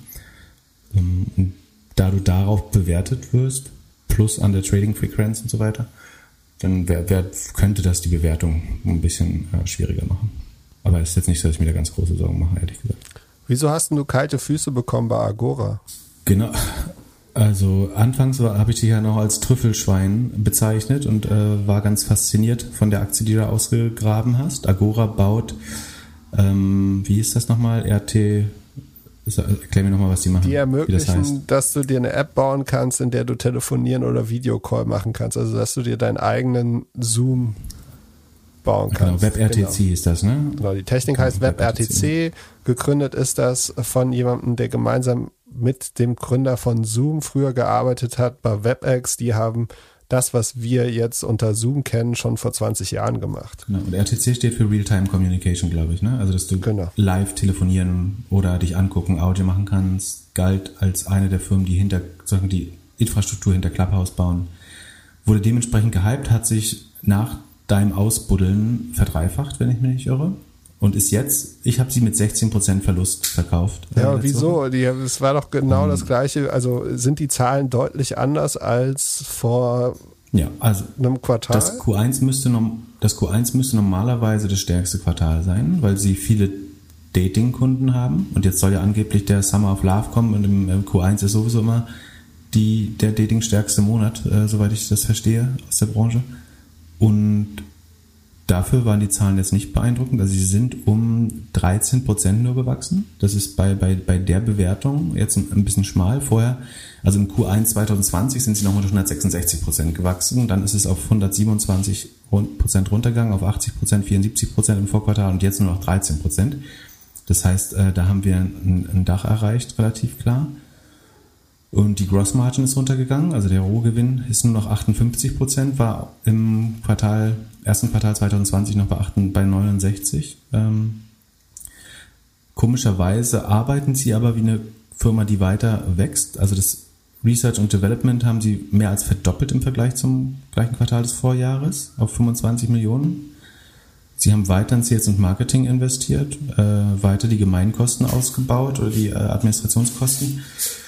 Und da du darauf bewertet wirst, plus an der Trading-Frequenz und so weiter, dann wär, wär, könnte das die Bewertung ein bisschen äh, schwieriger machen. Aber es ist jetzt nicht so, dass ich mir da ganz große Sorgen mache, ehrlich gesagt. Wieso hast denn du kalte Füße bekommen bei Agora? Genau. Also anfangs habe ich dich ja noch als Trüffelschwein bezeichnet und äh, war ganz fasziniert von der Aktie, die du ausgegraben hast. Agora baut, ähm, wie ist das nochmal? R T, erklär mir nochmal, was die machen. Die ermöglichen, das heißt. dass du dir eine App bauen kannst, in der du telefonieren oder Videocall machen kannst. Also dass du dir deinen eigenen Zoom bauen kannst. Genau, WebRTC genau. ist das, ne? Genau, die Technik genau, heißt WebRTC. Gegründet ist das von jemandem, der gemeinsam mit dem Gründer von Zoom früher gearbeitet hat bei WebEx. Die haben das, was wir jetzt unter Zoom kennen, schon vor zwanzig Jahren gemacht. Genau. Und R T C steht für Real-Time Communication, glaube ich, ne? Also dass du genau. live telefonieren oder dich angucken, Audio machen kannst, galt als eine der Firmen, die hinter sagen, die Infrastruktur hinter Clubhouse bauen. Wurde dementsprechend gehypt, hat sich nach deinem Ausbuddeln verdreifacht, wenn ich mich nicht irre. und ist jetzt, ich habe sie mit sechzehn Prozent Verlust verkauft. Ja, äh, wieso? Die, das war doch genau um, das Gleiche. Also sind die Zahlen deutlich anders als vor ja, also einem Quartal? Das Q eins müsste, das Q eins müsste normalerweise das stärkste Quartal sein, weil sie viele Dating-Kunden haben. Und jetzt soll ja angeblich der Summer of Love kommen und im Q eins ist sowieso immer die, der Dating-stärkste Monat, äh, soweit ich das verstehe aus der Branche. Und dafür waren die Zahlen jetzt nicht beeindruckend. Also sie sind um dreizehn Prozent nur gewachsen. Das ist bei, bei, bei der Bewertung jetzt ein, ein bisschen schmal. Vorher, also im Q eins zwanzig zwanzig sind sie noch mit hundertsechsundsechzig Prozent gewachsen. Dann ist es auf hundertsiebenundzwanzig Prozent runtergegangen, auf achtzig Prozent, vierundsiebzig Prozent im Vorquartal und jetzt nur noch dreizehn Prozent. Das heißt, äh, da haben wir ein, ein Dach erreicht, relativ klar. Und die Gross Margin ist runtergegangen, also der Rohgewinn ist nur noch achtundfünfzig Prozent, war im Quartal, ersten Quartal zwanzig zwanzig noch bei, acht, bei neunundsechzig. Ähm, komischerweise arbeiten sie aber wie eine Firma, die weiter wächst. Also das Research und Development haben sie mehr als verdoppelt im Vergleich zum gleichen Quartal des Vorjahres auf fünfundzwanzig Millionen. Sie haben weiter in Sales und Marketing investiert, äh, weiter die Gemeinkosten ausgebaut oder die äh, Administrationskosten.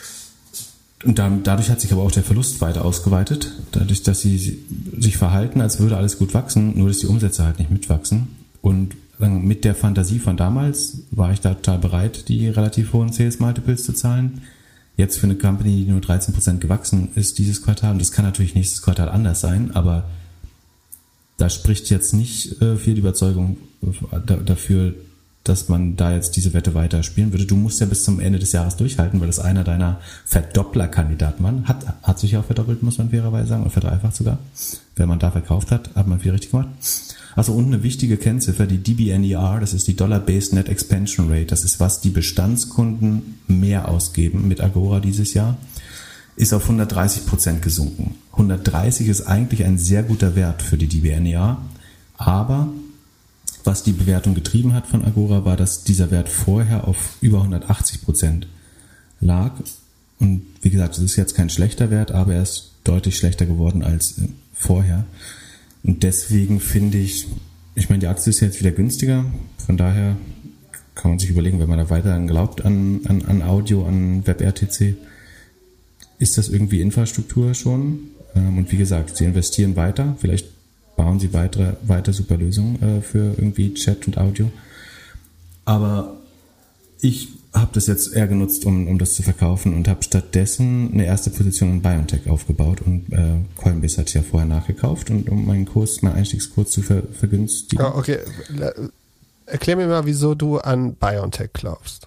Und dann, dadurch hat sich aber auch der Verlust weiter ausgeweitet, dadurch, dass sie sich verhalten, als würde alles gut wachsen, nur dass die Umsätze halt nicht mitwachsen. Und mit der Fantasie von damals war ich da total bereit, die relativ hohen Sales Multiples zu zahlen. Jetzt für eine Company, die nur dreizehn Prozent gewachsen ist dieses Quartal, und das kann natürlich nächstes Quartal anders sein, aber da spricht jetzt nicht äh, viel die Überzeugung da, dafür, dass man da jetzt diese Wette weiter spielen würde. Du musst ja bis zum Ende des Jahres durchhalten, weil das einer deiner Verdoppler-Kandidaten war. Hat, hat sich ja auch verdoppelt, muss man fairerweise sagen, oder verdreifacht sogar. Wenn man da verkauft hat, hat man viel richtig gemacht. Also und eine wichtige Kennziffer, die D B N E R, das ist die Dollar-Based Net Expansion Rate. Das ist, was die Bestandskunden mehr ausgeben mit Agora dieses Jahr, ist auf hundertdreißig Prozent gesunken. hundertdreißig ist eigentlich ein sehr guter Wert für die D B N E R, aber was die Bewertung getrieben hat von Agora, war, dass dieser Wert vorher auf über hundertachtzig Prozent lag. Und wie gesagt, das ist jetzt kein schlechter Wert, aber er ist deutlich schlechter geworden als vorher. Und deswegen finde ich, ich meine, die Aktie ist jetzt wieder günstiger. Von daher kann man sich überlegen, wenn man da weiterhin glaubt an, an, an Audio, an WebRTC, ist das irgendwie Infrastruktur schon. Und wie gesagt, sie investieren weiter. Vielleicht bauen sie weitere, weiter super Lösungen äh, für irgendwie Chat und Audio. Aber ich habe das jetzt eher genutzt, um, um das zu verkaufen und habe stattdessen eine erste Position in BioNTech aufgebaut und äh, Coinbase hat ja vorher nachgekauft und um meinen Kurs, meinen Einstiegskurs zu ver, vergünstigen. Oh, okay, erklär mir mal, wieso du an BioNTech glaubst.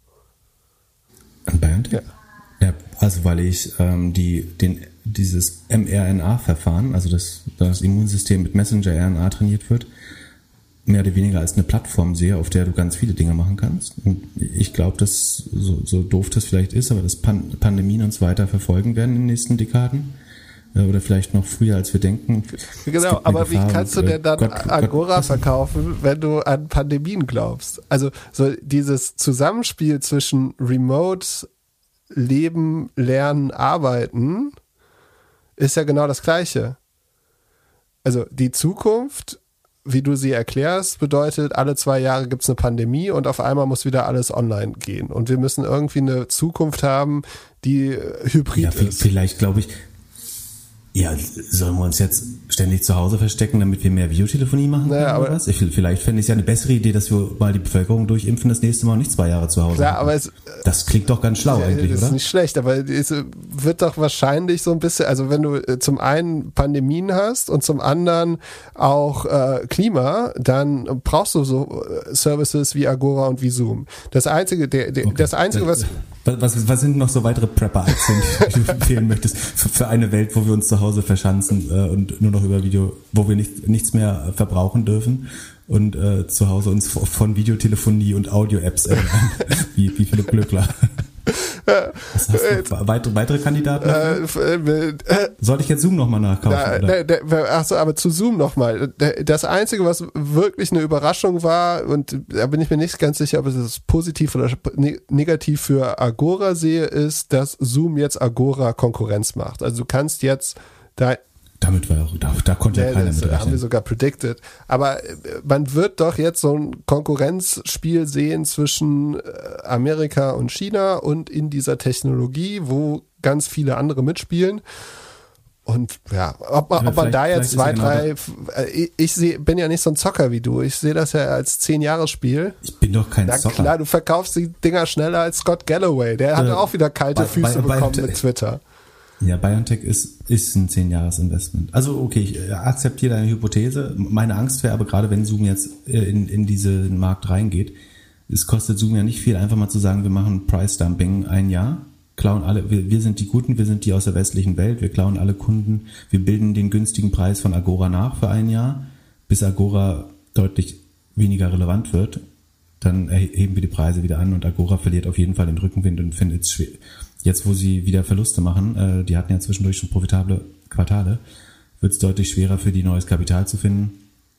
An BioNTech? Ja. Ja, also weil ich ähm, die, den, dieses mRNA-Verfahren, also das, das Immunsystem mit Messenger-R N A trainiert wird, mehr oder weniger als eine Plattform sehe, auf der du ganz viele Dinge machen kannst. Und ich glaube, dass so, so doof das vielleicht ist, aber dass Pan- Pandemien uns weiter verfolgen werden in den nächsten Dekaden. Äh, oder vielleicht noch früher, als wir denken. Genau, aber Gefahr wie kannst und, du denn dann Gott, Agora Gott, verkaufen, wenn du an Pandemien glaubst? Also so dieses Zusammenspiel zwischen Remote Leben, Lernen, Arbeiten ist ja genau das Gleiche. Also die Zukunft, wie du sie erklärst, bedeutet, alle zwei Jahre gibt es eine Pandemie und auf einmal muss wieder alles online gehen. Und wir müssen irgendwie eine Zukunft haben, die hybrid ja, ist. Vielleicht glaube ich, ja, sollen wir uns jetzt ständig zu Hause verstecken, damit wir mehr Videotelefonie machen können naja, oder was? Ich, vielleicht fände ich es ja eine bessere Idee, dass wir mal die Bevölkerung durchimpfen das nächste Mal und nicht zwei Jahre zu Hause Klar, haben. aber es, das klingt doch ganz schlau ja, eigentlich, das oder? ist nicht schlecht, aber es wird doch wahrscheinlich so ein bisschen, also wenn du zum einen Pandemien hast und zum anderen auch äh, Klima, dann brauchst du so Services wie Agora und wie Zoom. Das einzige, der, der, okay. das einzige, was Was, was sind noch so weitere Prepper-Aktien, die du empfehlen möchtest für, für eine Welt, wo wir uns zu Hause verschanzen äh, und nur noch über Video, wo wir nicht, nichts mehr verbrauchen dürfen und äh, zu Hause uns von Videotelefonie und Audio-Apps äh, wie, wie Philipp Glöckler. Was hast du noch? Weitere, weitere Kandidaten? Äh, äh, äh, Soll ich jetzt Zoom nochmal nachkaufen? Achso, aber zu Zoom nochmal. Das Einzige, was wirklich eine Überraschung war, und da bin ich mir nicht ganz sicher, ob ich das positiv oder negativ für Agora sehe, ist, dass Zoom jetzt Agora Konkurrenz macht. Also du kannst jetzt da damit war auch, da, da konnte ja, ja keiner das mit rechnen. Haben wir sogar predicted. Aber man wird doch jetzt so ein Konkurrenzspiel sehen zwischen Amerika und China und in dieser Technologie, wo ganz viele andere mitspielen. Und ja, ob, ob man da jetzt zwei, drei, ich, ich seh, bin ja nicht so ein Zocker wie du. Ich sehe das ja als zehn-Jahres-Spiel. Ich bin doch kein Na Zocker. Klar, du verkaufst die Dinger schneller als Scott Galloway. Der hatte äh, auch wieder kalte bei, Füße bei, bekommen bei, mit Twitter. Ja, BioNTech ist, ist ein zehn-Jahres-Investment. Also okay, ich akzeptiere deine Hypothese. Meine Angst wäre aber gerade, wenn Zoom jetzt in, in diesen Markt reingeht, es kostet Zoom ja nicht viel, einfach mal zu sagen, wir machen Price-Dumping ein Jahr, klauen alle, wir, wir sind die Guten, wir sind die aus der westlichen Welt, wir klauen alle Kunden, wir bilden den günstigen Preis von Agora nach für ein Jahr, bis Agora deutlich weniger relevant wird, dann erheben wir die Preise wieder an und Agora verliert auf jeden Fall den Rückenwind und findet es schwer. Jetzt, wo sie wieder Verluste machen, äh, die hatten ja zwischendurch schon profitable Quartale, wird es deutlich schwerer für die neues Kapital zu finden.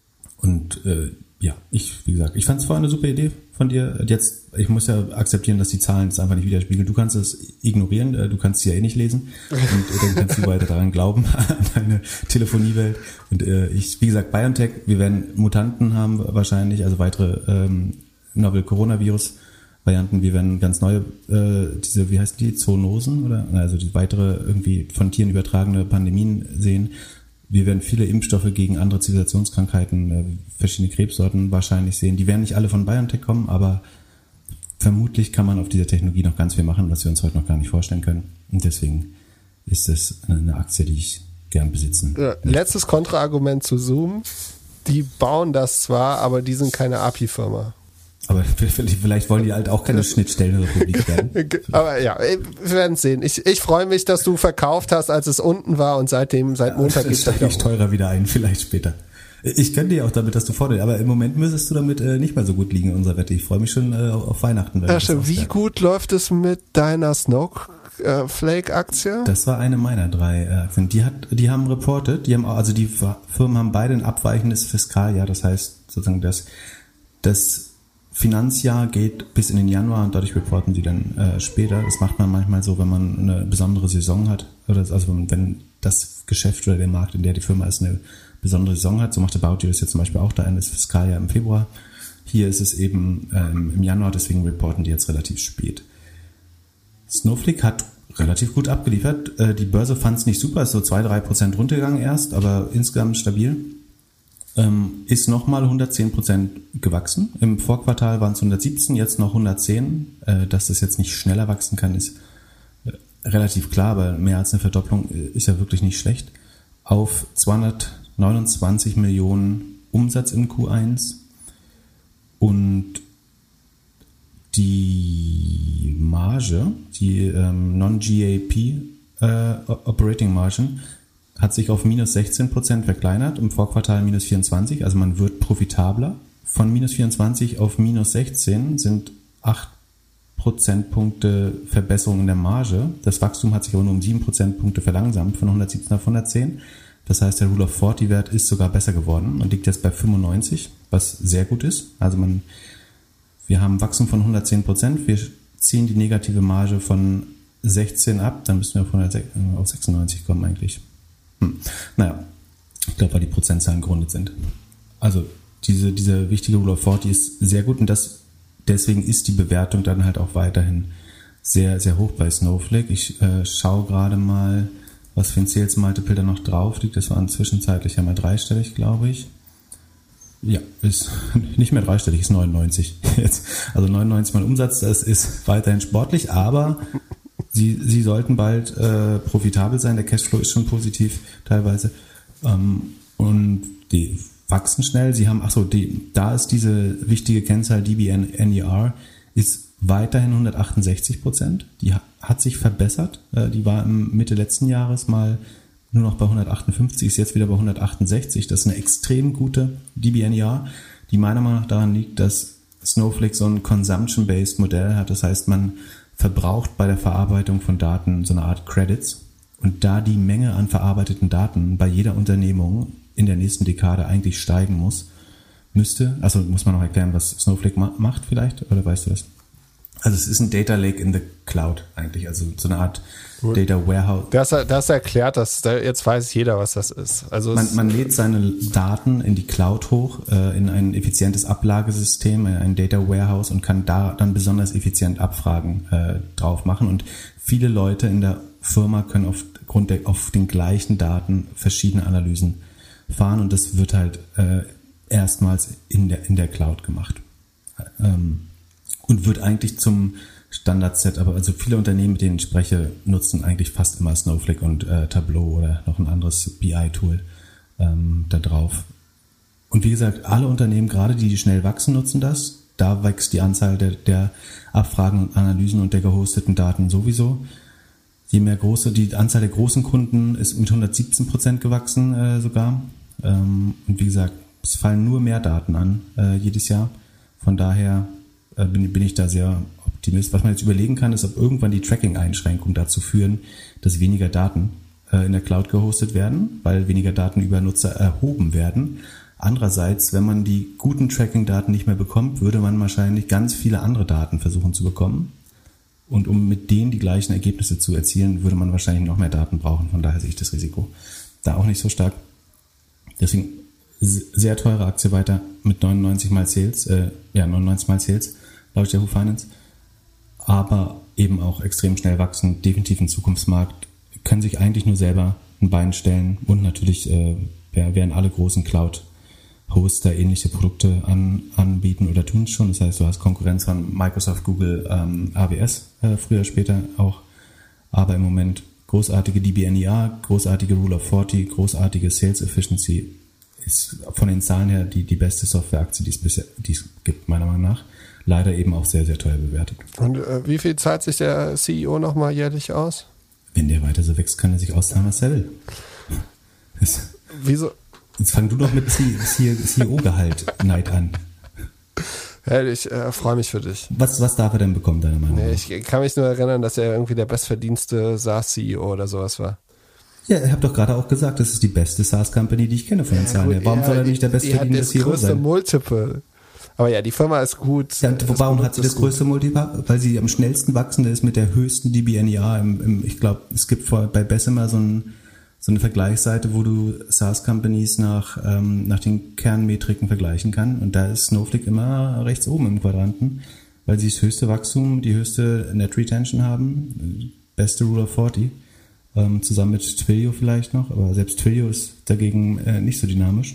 Und äh, ja, ich, wie gesagt, ich fand es vorher eine super Idee von dir. Jetzt, ich muss ja akzeptieren, dass die Zahlen das einfach nicht widerspiegeln. Du kannst es ignorieren, äh, du kannst sie ja eh nicht lesen und äh, dann kannst du weiter daran glauben, an deine Telefoniewelt. Und äh, ich, wie gesagt, BioNTech, wir werden Mutanten haben wahrscheinlich, also weitere ähm, Novel Coronavirus Varianten, wir werden ganz neue, äh, diese, wie heißt die, Zoonosen oder, also die weitere irgendwie von Tieren übertragene Pandemien sehen. Wir werden viele Impfstoffe gegen andere Zivilisationskrankheiten, äh, verschiedene Krebssorten wahrscheinlich sehen. Die werden nicht alle von BioNTech kommen, aber vermutlich kann man auf dieser Technologie noch ganz viel machen, was wir uns heute noch gar nicht vorstellen können. Und deswegen ist es eine Aktie, die ich gern besitzen ja, letztes Kontraargument zu Zoom. Die bauen das zwar, aber die sind keine A P I-Firma. Aber vielleicht wollen die halt auch keine Schnittstellenrepublik werden. Aber ja, wir werden sehen. Ich, ich freue mich, dass du verkauft hast, als es unten war und seitdem, seit Montag geht es wieder ich teurer wieder ein, vielleicht später. Ich gönne dir auch damit, dass du vorne, aber im Moment müsstest du damit äh, nicht mal so gut liegen in unserer Wette. Ich freue mich schon äh, auf Weihnachten. Ja, schon, wie gut läuft es mit deiner Snowflake-Aktie? Das war eine meiner drei Aktien. Die hat, die haben reported, die haben, also die Firmen haben beide ein abweichendes Fiskaljahr. Das heißt sozusagen, dass das Finanzjahr geht bis in den Januar und dadurch reporten sie dann äh, später. Das macht man manchmal so, wenn man eine besondere Saison hat. Oder also wenn, wenn das Geschäft oder der Markt, in der die Firma ist, eine besondere Saison hat. So macht About You das jetzt zum Beispiel auch da in das Fiskaljahr im Februar. Hier ist es eben ähm, im Januar, deswegen reporten die jetzt relativ spät. Snowflake hat relativ gut abgeliefert. Äh, die Börse fand es nicht super, ist so zwei bis drei Prozent runtergegangen erst, aber insgesamt stabil. Ähm, ist nochmal hundertzehn Prozent gewachsen. Im Vorquartal waren es hundertsiebzehn, jetzt noch hundertzehn. Äh, dass das jetzt nicht schneller wachsen kann, ist äh, relativ klar, aber mehr als eine Verdopplung äh, ist ja wirklich nicht schlecht. Auf zweihundertneunundzwanzig Millionen Umsatz im Q eins und die Marge, die ähm, Non-G A P äh, Operating Margin, hat sich auf minus sechzehn Prozent verkleinert, im Vorquartal minus vierundzwanzig, also man wird profitabler. Von minus vierundzwanzig auf minus sechzehn sind acht Prozentpunkte Verbesserung in der Marge. Das Wachstum hat sich aber nur um sieben Prozentpunkte verlangsamt, von hundertsiebzehn auf hundertzehn. Das heißt, der Rule of vierzig Wert ist sogar besser geworden und liegt jetzt bei fünfundneunzig, was sehr gut ist. Also man, wir haben Wachstum von hundertzehn Prozent, wir ziehen die negative Marge von sechzehn ab, dann müssen wir auf, auf sechsundneunzig kommen eigentlich. Hm. Naja, ich glaube, weil die Prozentzahlen gerundet sind. Also diese, diese wichtige Rule of vierzig ist sehr gut und das, deswegen ist die Bewertung dann halt auch weiterhin sehr, sehr hoch bei Snowflake. Ich äh, schaue gerade mal, was für ein Sales Multiple da noch drauf liegt. Das war zwischenzeitlich ja mal dreistellig, glaube ich. Ja, ist nicht mehr dreistellig, ist neunundneunzig jetzt. Also neunundneunzig mal Umsatz, das ist weiterhin sportlich, aber Sie, sie sollten bald äh, profitabel sein. Der Cashflow ist schon positiv teilweise. Ähm, und die wachsen schnell. Sie haben, ach so, die, da ist diese wichtige Kennzahl D B N E R, ist weiterhin hundertachtundsechzig Prozent. Die hat sich verbessert. Äh, die war im Mitte letzten Jahres mal nur noch bei hundertachtundfünfzig, ist jetzt wieder bei hundertachtundsechzig. Das ist eine extrem gute D B N E R, die meiner Meinung nach daran liegt, dass Snowflake so ein Consumption-based Modell hat. Das heißt, man verbraucht bei der Verarbeitung von Daten so eine Art Credits und da die Menge an verarbeiteten Daten bei jeder Unternehmung in der nächsten Dekade eigentlich steigen muss, müsste, also muss man noch erklären, was Snowflake ma- macht vielleicht, oder weißt du das? Also es ist ein Data Lake in the Cloud eigentlich, also so eine Art Gut. Data Warehouse. Das, das erklärt das, jetzt weiß jeder, was das ist. Also man, man lädt seine Daten in die Cloud hoch, äh, in ein effizientes Ablagesystem, in ein Data Warehouse und kann da dann besonders effizient Abfragen äh, drauf machen. Und viele Leute in der Firma können aufgrund der, auf den gleichen Daten verschiedene Analysen fahren und das wird halt äh, erstmals in der, in der Cloud gemacht. Ähm, und wird eigentlich zum Standard-Set, aber also viele Unternehmen, mit denen ich spreche, nutzen eigentlich fast immer Snowflake und äh, Tableau oder noch ein anderes B I-Tool ähm, da drauf. Und wie gesagt, alle Unternehmen, gerade die, die schnell wachsen, nutzen das. Da wächst die Anzahl der, der Abfragen und Analysen und der gehosteten Daten sowieso. Je mehr große, die Anzahl der großen Kunden ist mit hundertsiebzehn Prozent gewachsen äh, sogar. Ähm, und wie gesagt, es fallen nur mehr Daten an äh, jedes Jahr. Von daher äh, bin, bin ich da sehr optimist. Was man jetzt überlegen kann, ist, ob irgendwann die Tracking-Einschränkungen dazu führen, dass weniger Daten äh, in der Cloud gehostet werden, weil weniger Daten über Nutzer erhoben werden. Andererseits, wenn man die guten Tracking-Daten nicht mehr bekommt, würde man wahrscheinlich ganz viele andere Daten versuchen zu bekommen. Und um mit denen die gleichen Ergebnisse zu erzielen, würde man wahrscheinlich noch mehr Daten brauchen. Von daher sehe ich das Risiko da auch nicht so stark. Deswegen sehr teure Aktie weiter mit neunundneunzig mal Sales, äh, ja neunundneunzig mal Sales, laut Yahoo Finance. Aber eben auch extrem schnell wachsen, definitiv ein Zukunftsmarkt, können sich eigentlich nur selber ein Bein stellen und natürlich äh, werden alle großen Cloud-Hoster ähnliche Produkte an, anbieten oder tun es schon. Das heißt, du hast Konkurrenz von Microsoft, Google, ähm, A W S, äh, früher, später auch. Aber im Moment großartige D B N E R, großartige Rule of vierzig, großartige Sales Efficiency, ist von den Zahlen her die, die beste Softwareaktie, die es bisher, die es gibt, meiner Meinung nach. Leider eben auch sehr, sehr teuer bewertet. Und äh, wie viel zahlt sich der C E O nochmal jährlich aus? Wenn der weiter so wächst, kann er sich auszahlen, was er will. Das, Wieso? Jetzt fang du doch mit C E O-Gehalt Neid an. Ja, ich äh, freue mich für dich. Was, was darf er denn bekommen, deiner Meinung nach? Nee, ich kann mich nur erinnern, dass er irgendwie der bestverdienste SaaS-C E O oder sowas war. Ja, ich habe doch gerade auch gesagt, das ist die beste SaaS-Company, die ich kenne von den ja, Zahlen her. Warum ja, soll er nicht der bestverdienste C E O sein? Das größte Multiple. Aber ja, die Firma ist gut. Ja, warum hat sie das größte Multiple? Weil sie am schnellsten wachsende ist mit der höchsten D B N E R. Im, im, ich glaube, es gibt vor, bei Bessemer so, ein, so eine Vergleichsseite, wo du SaaS-Companies nach, ähm, nach den Kernmetriken vergleichen kann. Und da ist Snowflake immer rechts oben im Quadranten, weil sie das höchste Wachstum, die höchste Net Retention haben, beste Rule of vierzig, ähm, zusammen mit Twilio vielleicht noch. Aber selbst Twilio ist dagegen äh, nicht so dynamisch.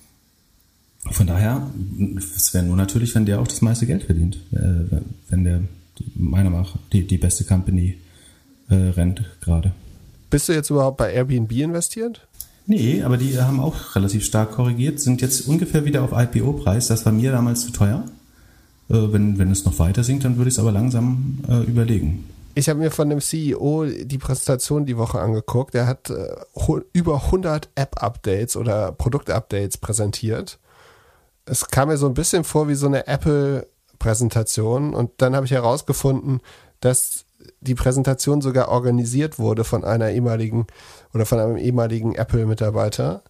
Von daher, es wäre nur natürlich, wenn der auch das meiste Geld verdient, äh, wenn der, meiner Meinung nach, die, die beste Company äh, rennt gerade. Bist du jetzt überhaupt bei Airbnb investiert? Nee, aber die haben auch relativ stark korrigiert, sind jetzt ungefähr wieder auf I P O-Preis. Das war mir damals zu teuer. Äh, wenn, wenn es noch weiter sinkt, dann würde ich es aber langsam äh, überlegen. Ich habe mir von dem C E O die Präsentation die Woche angeguckt. Er hat äh, über hundert App-Updates oder Produkt-Updates präsentiert. Es kam mir so ein bisschen vor wie so eine Apple-Präsentation und dann habe ich herausgefunden, dass die Präsentation sogar organisiert wurde von einer ehemaligen oder von einem ehemaligen Apple-Mitarbeiter.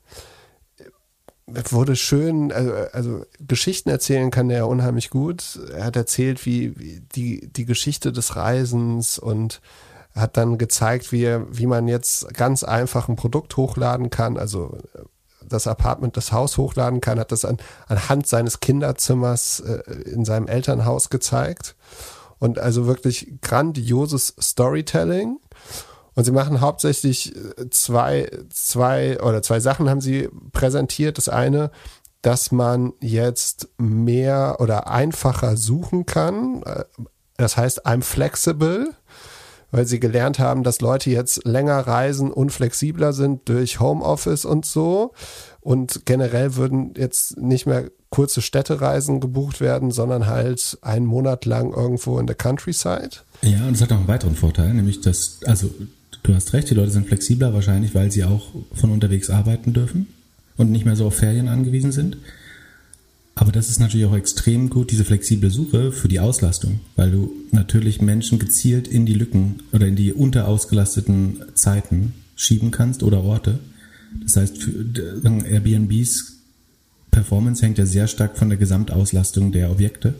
Wurde schön, also, also Geschichten erzählen kann er ja unheimlich gut. Er hat erzählt, wie, wie die, die Geschichte des Reisens und hat dann gezeigt, wie, wie man jetzt ganz einfach ein Produkt hochladen kann, also das Apartment, das Haus hochladen kann, hat das an, anhand seines Kinderzimmers äh, in seinem Elternhaus gezeigt. Und also wirklich grandioses Storytelling. Und sie machen hauptsächlich zwei, zwei oder zwei Sachen haben sie präsentiert. Das eine, dass man jetzt mehr oder einfacher suchen kann. Das heißt, I'm flexible, weil sie gelernt haben, dass Leute jetzt länger reisen und flexibler sind durch Homeoffice und so. Und generell würden jetzt nicht mehr kurze Städtereisen gebucht werden, sondern halt einen Monat lang irgendwo in der Countryside. Ja, und es hat auch einen weiteren Vorteil, nämlich dass, also du hast recht, die Leute sind flexibler wahrscheinlich, weil sie auch von unterwegs arbeiten dürfen und nicht mehr so auf Ferien angewiesen sind. Aber das ist natürlich auch extrem gut, diese flexible Suche für die Auslastung, weil du natürlich Menschen gezielt in die Lücken oder in die unterausgelasteten Zeiten schieben kannst oder Orte. Das heißt, für Airbnbs Performance hängt ja sehr stark von der Gesamtauslastung der Objekte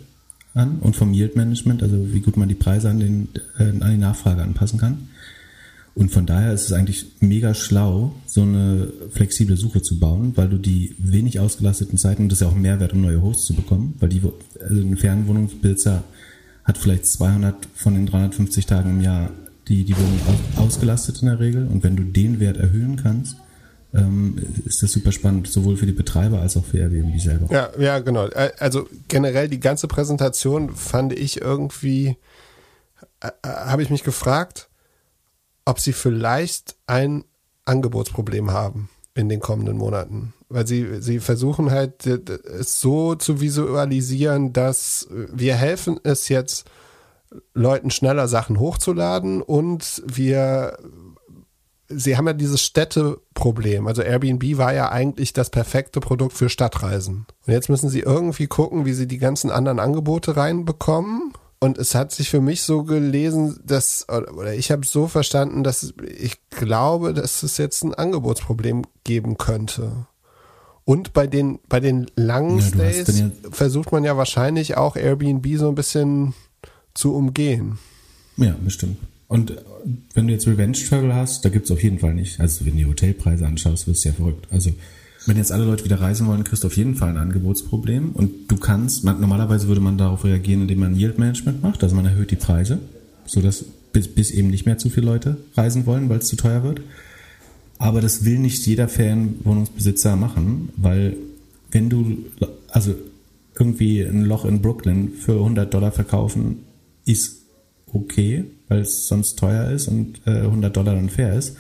an und vom Yield Management, also wie gut man die Preise an, den, äh, an die Nachfrage anpassen kann. Und von daher ist es eigentlich mega schlau, so eine flexible Suche zu bauen, weil du die wenig ausgelasteten Zeiten, und das ist ja auch ein Mehrwert, um neue Hosts zu bekommen, weil die, also ein Fernwohnungsbesitzer hat vielleicht zweihundert von den dreihundertfünfzig Tagen im Jahr die, die Wohnung aus, ausgelastet in der Regel. Und wenn du den Wert erhöhen kannst, ähm, ist das super spannend, sowohl für die Betreiber als auch für Airbnb selber. Ja, ja, genau. Also generell die ganze Präsentation fand ich irgendwie, äh, habe ich mich gefragt, ob sie vielleicht ein Angebotsproblem haben in den kommenden Monaten. Weil sie, sie versuchen halt, es so zu visualisieren, dass wir helfen es jetzt, Leuten schneller Sachen hochzuladen und wir, sie haben ja dieses Städteproblem. Also Airbnb war ja eigentlich das perfekte Produkt für Stadtreisen. Und jetzt müssen sie irgendwie gucken, wie sie die ganzen anderen Angebote reinbekommen. Und es hat sich für mich so gelesen, dass, oder ich habe es so verstanden, dass ich glaube, dass es jetzt ein Angebotsproblem geben könnte. Und bei den, bei den langen ja, Stays ja versucht man ja wahrscheinlich auch Airbnb so ein bisschen zu umgehen. Ja, bestimmt. Und wenn du jetzt Revenge Travel hast, da gibt es auf jeden Fall nicht. Also wenn du die Hotelpreise anschaust, wirst du ja verrückt. Also wenn jetzt alle Leute wieder reisen wollen, kriegst du auf jeden Fall ein Angebotsproblem. Und du kannst, man, normalerweise würde man darauf reagieren, indem man Yield Management macht, also man erhöht die Preise, sodass bis, bis eben nicht mehr zu viele Leute reisen wollen, weil es zu teuer wird. Aber das will nicht jeder Ferienwohnungsbesitzer machen, weil wenn du, also irgendwie ein Loch in Brooklyn für hundert Dollar verkaufen, ist okay, weil es sonst teuer ist und äh, hundert Dollar dann fair ist.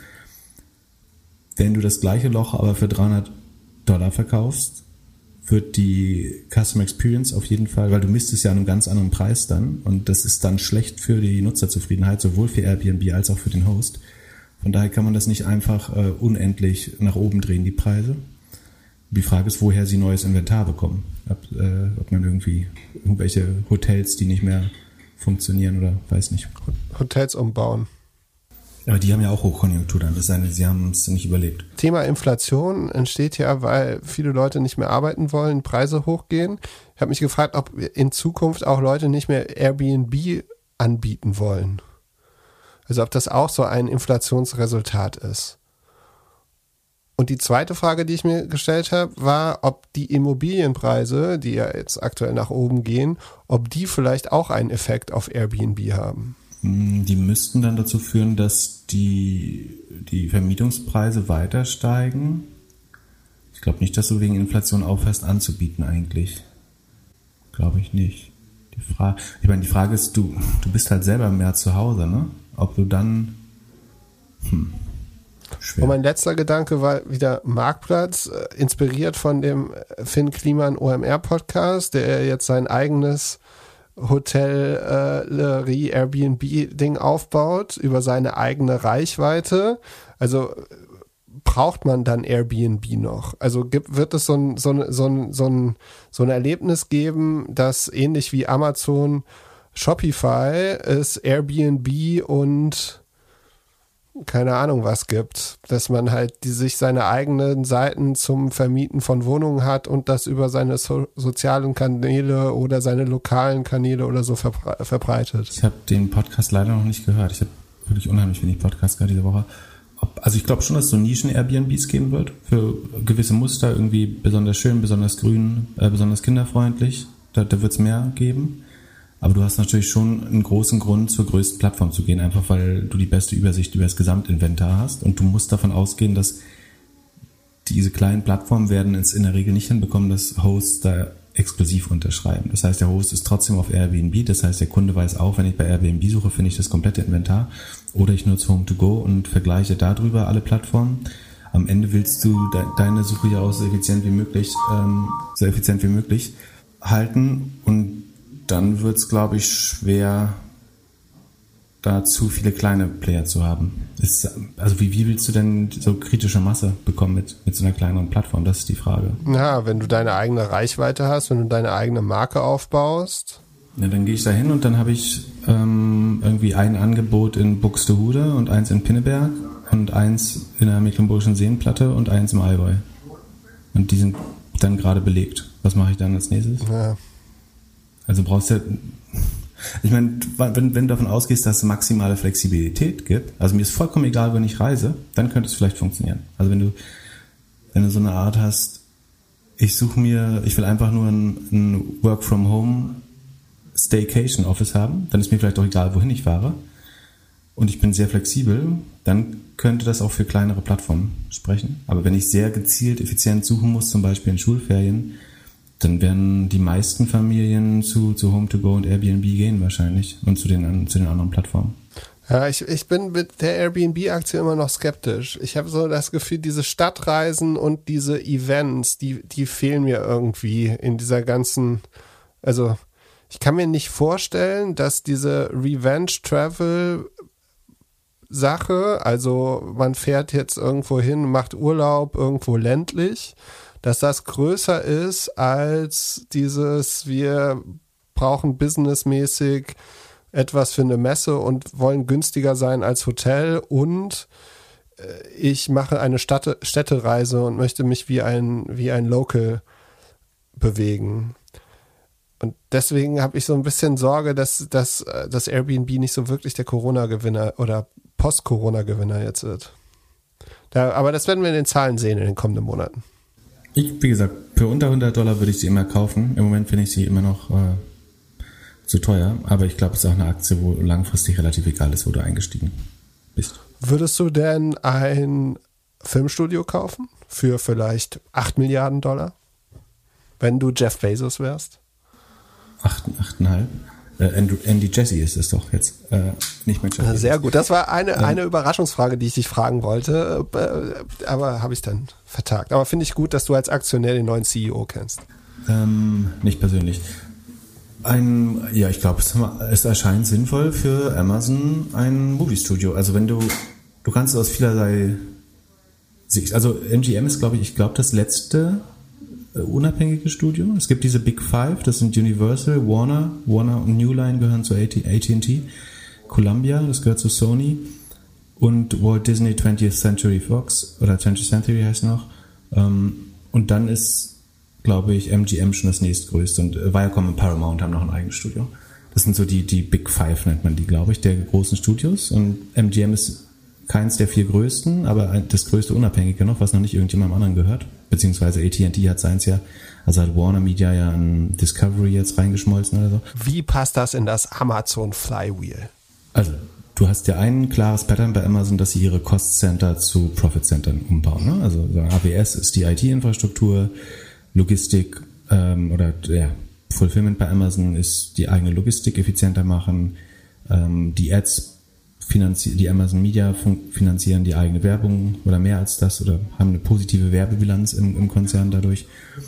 Wenn du das gleiche Loch aber für dreihundert Dollar verkaufst, wird die Customer Experience auf jeden Fall, weil du misst es ja an einem ganz anderen Preis dann und das ist dann schlecht für die Nutzerzufriedenheit, sowohl für Airbnb als auch für den Host. Von daher kann man das nicht einfach äh, unendlich nach oben drehen, die Preise. Die Frage ist, woher sie neues Inventar bekommen. Ob, äh, ob man irgendwie irgendwelche Hotels, die nicht mehr funktionieren oder weiß nicht. Hotels umbauen. Aber die haben ja auch Hochkonjunktur dann. Das ist eine, sie haben es nicht überlebt. Thema Inflation entsteht ja, weil viele Leute nicht mehr arbeiten wollen, Preise hochgehen. Ich habe mich gefragt, ob in Zukunft auch Leute nicht mehr Airbnb anbieten wollen. Also ob das auch so ein Inflationsresultat ist. Und die zweite Frage, die ich mir gestellt habe, war, ob die Immobilienpreise, die ja jetzt aktuell nach oben gehen, ob die vielleicht auch einen Effekt auf Airbnb haben. Die müssten dann dazu führen, dass die, die Vermietungspreise weiter steigen. Ich glaube nicht, dass du wegen Inflation aufhörst anzubieten eigentlich. Glaube ich nicht. Die Frage, ich meine, die Frage ist, du, du bist halt selber mehr zu Hause, ne? Ob du dann... Hm, schwer. Und mein letzter Gedanke war wieder Marktplatz, äh, inspiriert von dem Finn Kliman O M R-Podcast, der jetzt sein eigenes Hotellerie, Airbnb-Ding aufbaut über seine eigene Reichweite. Also braucht man dann Airbnb noch? Also gibt, wird es so ein, so ein, so ein, so ein, so ein Erlebnis geben, das ähnlich wie Amazon, Shopify es Airbnb und keine Ahnung was gibt, dass man halt die, sich seine eigenen Seiten zum Vermieten von Wohnungen hat und das über seine so, sozialen Kanäle oder seine lokalen Kanäle oder so verbre- verbreitet. Ich habe den Podcast leider noch nicht gehört. Ich habe wirklich unheimlich wenig Podcasts gehört diese Woche. Ob, also ich glaube schon, dass es so Nischen-Airbnbs geben wird für gewisse Muster, irgendwie besonders schön, besonders grün, äh, besonders kinderfreundlich. Da, da wird es mehr geben. Aber du hast natürlich schon einen großen Grund, zur größten Plattform zu gehen, einfach weil du die beste Übersicht über das Gesamtinventar hast und du musst davon ausgehen, dass diese kleinen Plattformen werden es in der Regel nicht hinbekommen, dass Hosts da exklusiv unterschreiben. Das heißt, der Host ist trotzdem auf Airbnb, das heißt, der Kunde weiß auch, wenn ich bei Airbnb suche, finde ich das komplette Inventar oder ich nutze Home to Go und vergleiche darüber alle Plattformen. Am Ende willst du de- deine Suche ja auch so effizient wie möglich, ähm, so effizient wie möglich halten und dann wird es, glaube ich, schwer, da zu viele kleine Player zu haben. Ist, also wie, wie willst du denn so kritische Masse bekommen mit, mit so einer kleineren Plattform? Das ist die Frage. Ja, wenn du deine eigene Reichweite hast, wenn du deine eigene Marke aufbaust. Ja, dann gehe ich da hin und dann habe ich ähm, irgendwie ein Angebot in Buxtehude und eins in Pinneberg und eins in der Mecklenburgischen Seenplatte und eins im Allgäu. Und die sind dann gerade belegt. Was mache ich dann als nächstes? Ja. Also brauchst du, ich meine, wenn, wenn du davon ausgehst, dass es maximale Flexibilität gibt, also mir ist vollkommen egal, wenn ich reise, dann könnte es vielleicht funktionieren. Also wenn du, wenn du so eine Art hast, ich suche mir, ich will einfach nur ein, ein Work-from-Home Staycation-Office haben, dann ist mir vielleicht auch egal, wohin ich fahre und ich bin sehr flexibel, dann könnte das auch für kleinere Plattformen sprechen. Aber wenn ich sehr gezielt, effizient suchen muss, zum Beispiel in Schulferien, dann werden die meisten Familien zu, zu Home to Go und Airbnb gehen wahrscheinlich und zu den, zu den anderen Plattformen. Ja, ich, ich bin mit der Airbnb-Aktie immer noch skeptisch. Ich habe so das Gefühl, diese Stadtreisen und diese Events, die, die fehlen mir irgendwie in dieser ganzen, also ich kann mir nicht vorstellen, dass diese Revenge-Travel-Sache, also man fährt jetzt irgendwo hin, macht Urlaub irgendwo ländlich, dass das größer ist als dieses, wir brauchen businessmäßig etwas für eine Messe und wollen günstiger sein als Hotel und ich mache eine Stadt- Städtereise und möchte mich wie ein, wie ein Local bewegen. Und deswegen habe ich so ein bisschen Sorge, dass, dass das Airbnb nicht so wirklich der Corona-Gewinner oder Post-Corona-Gewinner jetzt wird. Da, aber das werden wir in den Zahlen sehen in den kommenden Monaten. Ich, wie gesagt, für unter hundert Dollar würde ich sie immer kaufen. Im Moment finde ich sie immer noch äh, zu teuer. Aber ich glaube, es ist auch eine Aktie, wo langfristig relativ egal ist, wo du eingestiegen bist. Würdest du denn ein Filmstudio kaufen für vielleicht acht Milliarden Dollar? Wenn du Jeff Bezos wärst? acht, achteinhalb Äh, Andy Jassy ist es doch jetzt, äh, nicht mehr Jeff. Sehr gut. Das war eine, ähm, eine Überraschungsfrage, die ich dich fragen wollte, äh, aber habe ich dann vertagt. Aber finde ich gut, dass du als Aktionär den neuen C E O kennst. Ähm, nicht persönlich. Ein, ja, ich glaube, es, es erscheint sinnvoll für Amazon ein Movie-Studio. Also wenn du, du kannst es aus vielerlei Sicht, also M G M ist, glaube ich, ich glaube, das letzte unabhängige Studio. Es gibt diese Big Five, das sind Universal, Warner, Warner und New Line gehören zu A T und T, Columbia, das gehört zu Sony und Walt Disney twentieth Century Fox oder twentieth Century heißt noch. Und dann ist, glaube ich, M G M schon das nächstgrößte und Viacom und Paramount haben noch ein eigenes Studio. Das sind so die, die Big Five nennt man die, glaube ich, der großen Studios und M G M ist keins der vier größten, aber das größte Unabhängige noch, was noch nicht irgendjemandem anderen gehört. Beziehungsweise A T und T hat seins ja, also hat Warner Media ja an Discovery jetzt reingeschmolzen oder so. Wie passt das in das Amazon Flywheel? Also, du hast ja ein klares Pattern bei Amazon, dass sie ihre Cost Center zu Profit Centern umbauen. Ne? Also A W S ist die I T-Infrastruktur, Logistik ähm, oder ja, Fulfillment bei Amazon ist die eigene Logistik effizienter machen, ähm, die Ads Finanzi- die Amazon Media finanzieren die eigene Werbung oder mehr als das oder haben eine positive Werbebilanz im, im Konzern dadurch.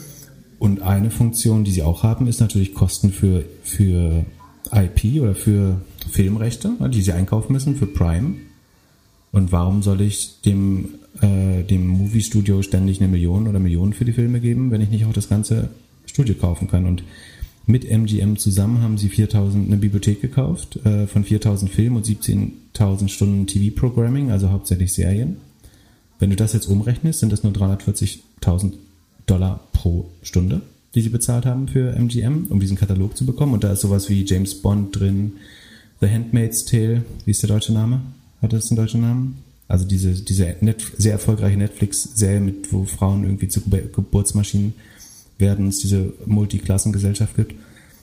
Und eine Funktion, die sie auch haben, ist natürlich Kosten für, für I P oder für Filmrechte, die sie einkaufen müssen, für Prime. Und warum soll ich dem, äh, dem Movie-Studio ständig eine Million oder Millionen für die Filme geben, wenn ich nicht auch das ganze Studio kaufen kann? Und mit M G M zusammen haben sie viertausend eine Bibliothek gekauft äh, von viertausend Filmen und siebzehntausend Stunden T V-Programming, also hauptsächlich Serien. Wenn du das jetzt umrechnest, sind das nur dreihundertvierzigtausend Dollar pro Stunde, die sie bezahlt haben für M G M, um diesen Katalog zu bekommen. Und da ist sowas wie James Bond drin, The Handmaid's Tale, wie ist der deutsche Name? Hat das einen deutschen Namen? Also diese, diese Net- sehr erfolgreiche Netflix-Serie, mit wo Frauen irgendwie zu Ge- Geburtsmaschinen werden, es diese Multiklassengesellschaft gibt.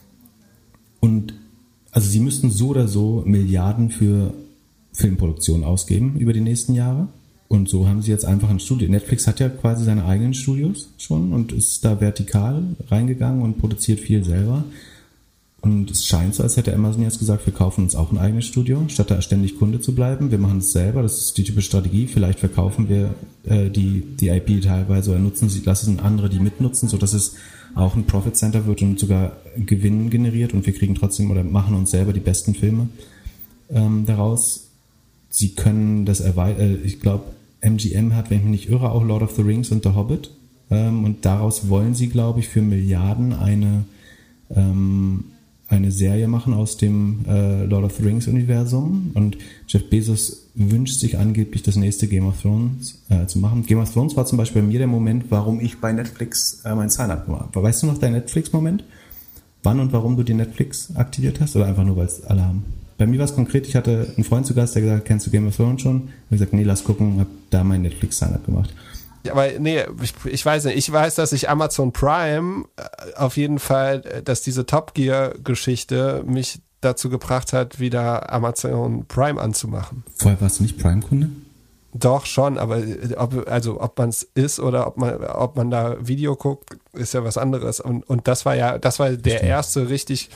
Und also sie müssten so oder so Milliarden für Filmproduktion ausgeben über die nächsten Jahre. Und so haben sie jetzt einfach ein Studio. Netflix hat ja quasi seine eigenen Studios schon und ist da vertikal reingegangen und produziert viel selber. Und es scheint so, als hätte Amazon jetzt gesagt, wir kaufen uns auch ein eigenes Studio, statt da ständig Kunde zu bleiben. Wir machen es selber, das ist die typische Strategie. Vielleicht verkaufen wir äh, die, die I P teilweise oder nutzen sie, lassen andere die mitnutzen, sodass es auch ein Profit Center wird und sogar Gewinn generiert und wir kriegen trotzdem oder machen uns selber die besten Filme ähm, daraus. Sie können das erweitern, äh, ich glaube, M G M hat, wenn ich mich nicht irre, auch Lord of the Rings und The Hobbit ähm, und daraus wollen sie, glaube ich, für Milliarden eine ähm, eine Serie machen aus dem äh, Lord of the Rings Universum und Jeff Bezos wünscht sich angeblich das nächste Game of Thrones äh, zu machen. Game of Thrones war zum Beispiel bei mir der Moment, warum ich bei Netflix äh, mein Sign-up gemacht habe. Weißt du noch dein Netflix-Moment? wann und warum du die Netflix aktiviert hast oder einfach nur, weil es alle haben? Bei mir war es konkret, ich hatte einen Freund zu Gast, der gesagt hat, kennst du Game of Thrones schon? Ich habe gesagt, nee, lass gucken, habe da mein Netflix-Sign-up gemacht. Aber nee, ich, ich weiß nicht. Ich weiß, dass ich Amazon Prime auf jeden Fall, dass diese Top Gear-Geschichte mich dazu gebracht hat, wieder Amazon Prime anzumachen. Vorher warst du nicht Prime-Kunde? Doch, schon, aber ob, also ob man es ist oder ob man, ob man da Video guckt, ist ja was anderes. Und, und das war ja, das war der erste richtig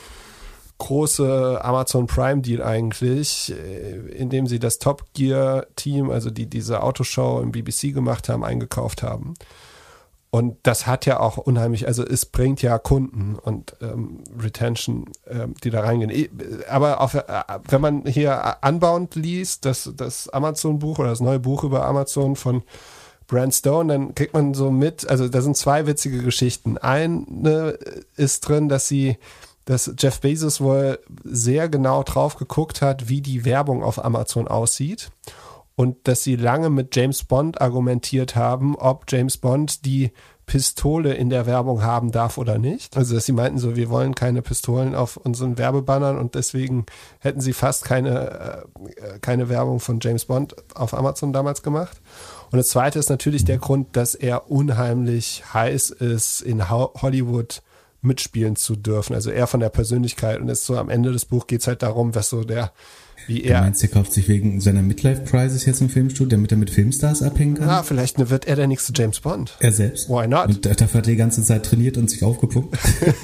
große Amazon Prime Deal eigentlich, in dem sie das Top Gear Team, also die diese Autoshow im B B C gemacht haben, eingekauft haben. Und das hat ja auch unheimlich, also es bringt ja Kunden und ähm, Retention, ähm, die da reingehen. Aber auf, äh, wenn man hier Unbound liest, das, das Amazon-Buch oder das neue Buch über Amazon von Brand Stone, dann kriegt man so mit, also da sind zwei witzige Geschichten. Eine ist drin, dass sie, dass Jeff Bezos wohl sehr genau drauf geguckt hat, wie die Werbung auf Amazon aussieht. Und dass sie lange mit James Bond argumentiert haben, ob James Bond die Pistole in der Werbung haben darf oder nicht. Also dass sie meinten so, wir wollen keine Pistolen auf unseren Werbebannern und deswegen hätten sie fast keine, äh, keine Werbung von James Bond auf Amazon damals gemacht. Und das zweite ist natürlich der Grund, dass er unheimlich heiß ist, in Ho- Hollywood mitspielen zu dürfen. Also er von der Persönlichkeit und ist so am Ende des Buchs geht es halt darum, was so der Wie er. Du meinst, er kauft sich wegen seiner Midlife-Prizes jetzt ein Filmstudio, damit er mit Filmstars abhängen kann? Ja, vielleicht wird er der nächste James Bond. Er selbst? Why not? Und dafür hat er die ganze Zeit trainiert und sich aufgepumpt.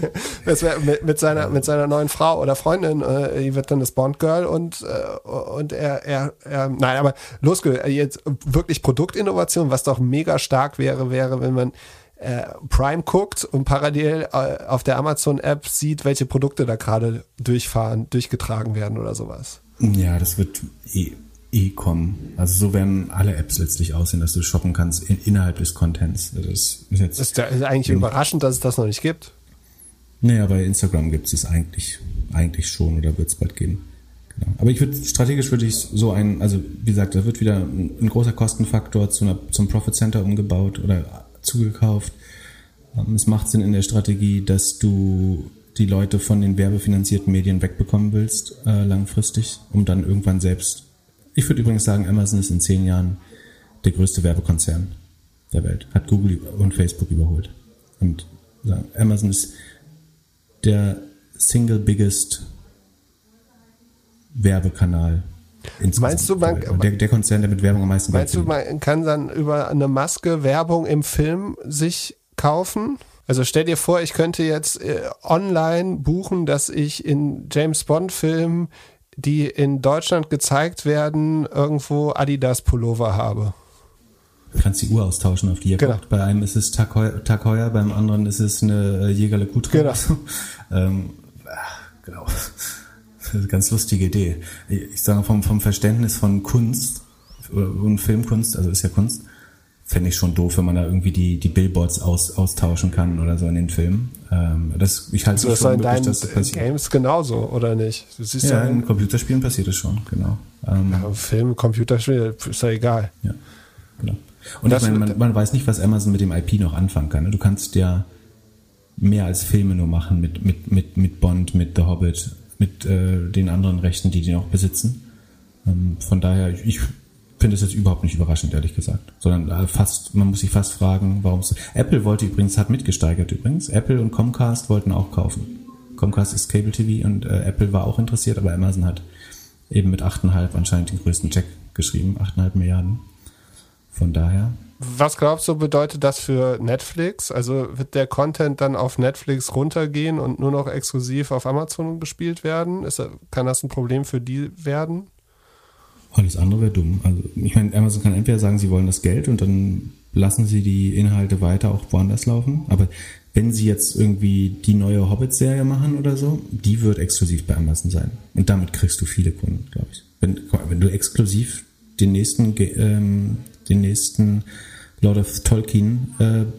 Das wär mit, mit, seiner, mit seiner neuen Frau oder Freundin, äh, die wird dann das Bond-Girl und, äh, und er, er, er, nein, aber losge, jetzt wirklich Produktinnovation, was doch mega stark wäre, wäre, wenn man äh, Prime guckt und parallel äh, auf der Amazon-App sieht, welche Produkte da gerade durchfahren, durchgetragen werden oder sowas. Ja, das wird eh, eh kommen. Also so werden alle Apps letztlich aussehen, dass du shoppen kannst in, innerhalb des Contents. Das ist, jetzt das ist eigentlich überraschend, dass es das noch nicht gibt. Naja, bei Instagram gibt es es eigentlich, eigentlich schon oder wird es bald geben. Genau. Aber ich würde, strategisch würde ich so ein, also wie gesagt, da wird wieder ein, ein großer Kostenfaktor zu einer, zum Profit Center umgebaut oder zugekauft. Es macht Sinn in der Strategie, dass du die Leute von den werbefinanzierten Medien wegbekommen willst, äh, langfristig, um dann irgendwann selbst, ich würde übrigens sagen, Amazon ist in zehn Jahren der größte Werbekonzern der Welt, hat Google und Facebook überholt. Und sagen, Amazon ist der single biggest Werbekanal insgesamt. Meinst du, man, der, der Konzern, der mit Werbung am meisten Meinst du, man kann dann über eine Maske Werbung im Film sich kaufen? Also stell dir vor, ich könnte jetzt äh, online buchen, dass ich in James Bond Filmen, die in Deutschland gezeigt werden, irgendwo Adidas Pullover habe. Du kannst die Uhr austauschen, auf die ihr genau. guckt. Bei einem ist es Tag Heuer, Tag Heuer, beim anderen ist es eine Jägerle Kutre. Genau. ähm, genau. Das ist eine ganz lustige Idee. Ich sage vom, vom Verständnis von Kunst und Filmkunst, also ist ja Kunst, fände ich schon doof, wenn man da irgendwie die, die Billboards aus, austauschen kann oder so in den Filmen. Ähm, das, ich halte also es schon möglich, in dass das passiert. Games genauso, oder nicht? Du siehst ja, ja in Computerspielen passiert es schon, genau. Ähm, ja, Film, Computerspiel, ist ja egal. Ja, genau. Und das, ich meine, man, man weiß nicht, was Amazon mit dem I P noch anfangen kann. Du kannst ja mehr als Filme nur machen mit, mit, mit, mit Bond, mit The Hobbit, mit äh, den anderen Rechten, die die noch besitzen. Ähm, von daher, ich finde es jetzt überhaupt nicht überraschend, ehrlich gesagt. Sondern fast, man muss sich fast fragen, warum es... Apple wollte übrigens, hat mitgesteigert übrigens. Apple und Comcast wollten auch kaufen. Comcast ist Cable T V und äh, Apple war auch interessiert, aber Amazon hat eben mit acht Komma fünf anscheinend den größten Check geschrieben. acht Komma fünf Milliarden. Von daher... Was glaubst du, bedeutet das für Netflix? Also wird der Content dann auf Netflix runtergehen und nur noch exklusiv auf Amazon gespielt werden? Ist, kann das ein Problem für die werden? Alles andere wäre dumm. Also ich meine, Amazon kann entweder sagen, sie wollen das Geld und dann lassen sie die Inhalte weiter auch woanders laufen. Aber wenn sie jetzt irgendwie die neue Hobbit-Serie machen oder so, die wird exklusiv bei Amazon sein. Und damit kriegst du viele Kunden, glaube ich. Wenn, wenn du exklusiv den nächsten, ähm, den nächsten Lord of Tolkien,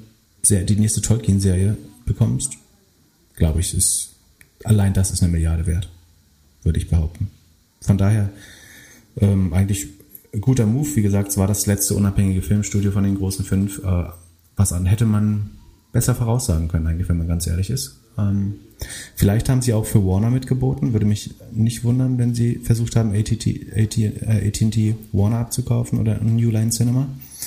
äh, die nächste Tolkien-Serie bekommst, glaube ich, ist allein das ist eine Milliarde wert, würde ich behaupten. Von daher ähm, eigentlich ein guter Move. Wie gesagt, es war das letzte unabhängige Filmstudio von den großen fünf. Äh, was an hätte man besser voraussagen können, eigentlich, wenn man ganz ehrlich ist. Ähm, vielleicht haben sie auch für Warner mitgeboten. Würde mich nicht wundern, wenn sie versucht haben, A T und T Warner abzukaufen oder New Line Cinema.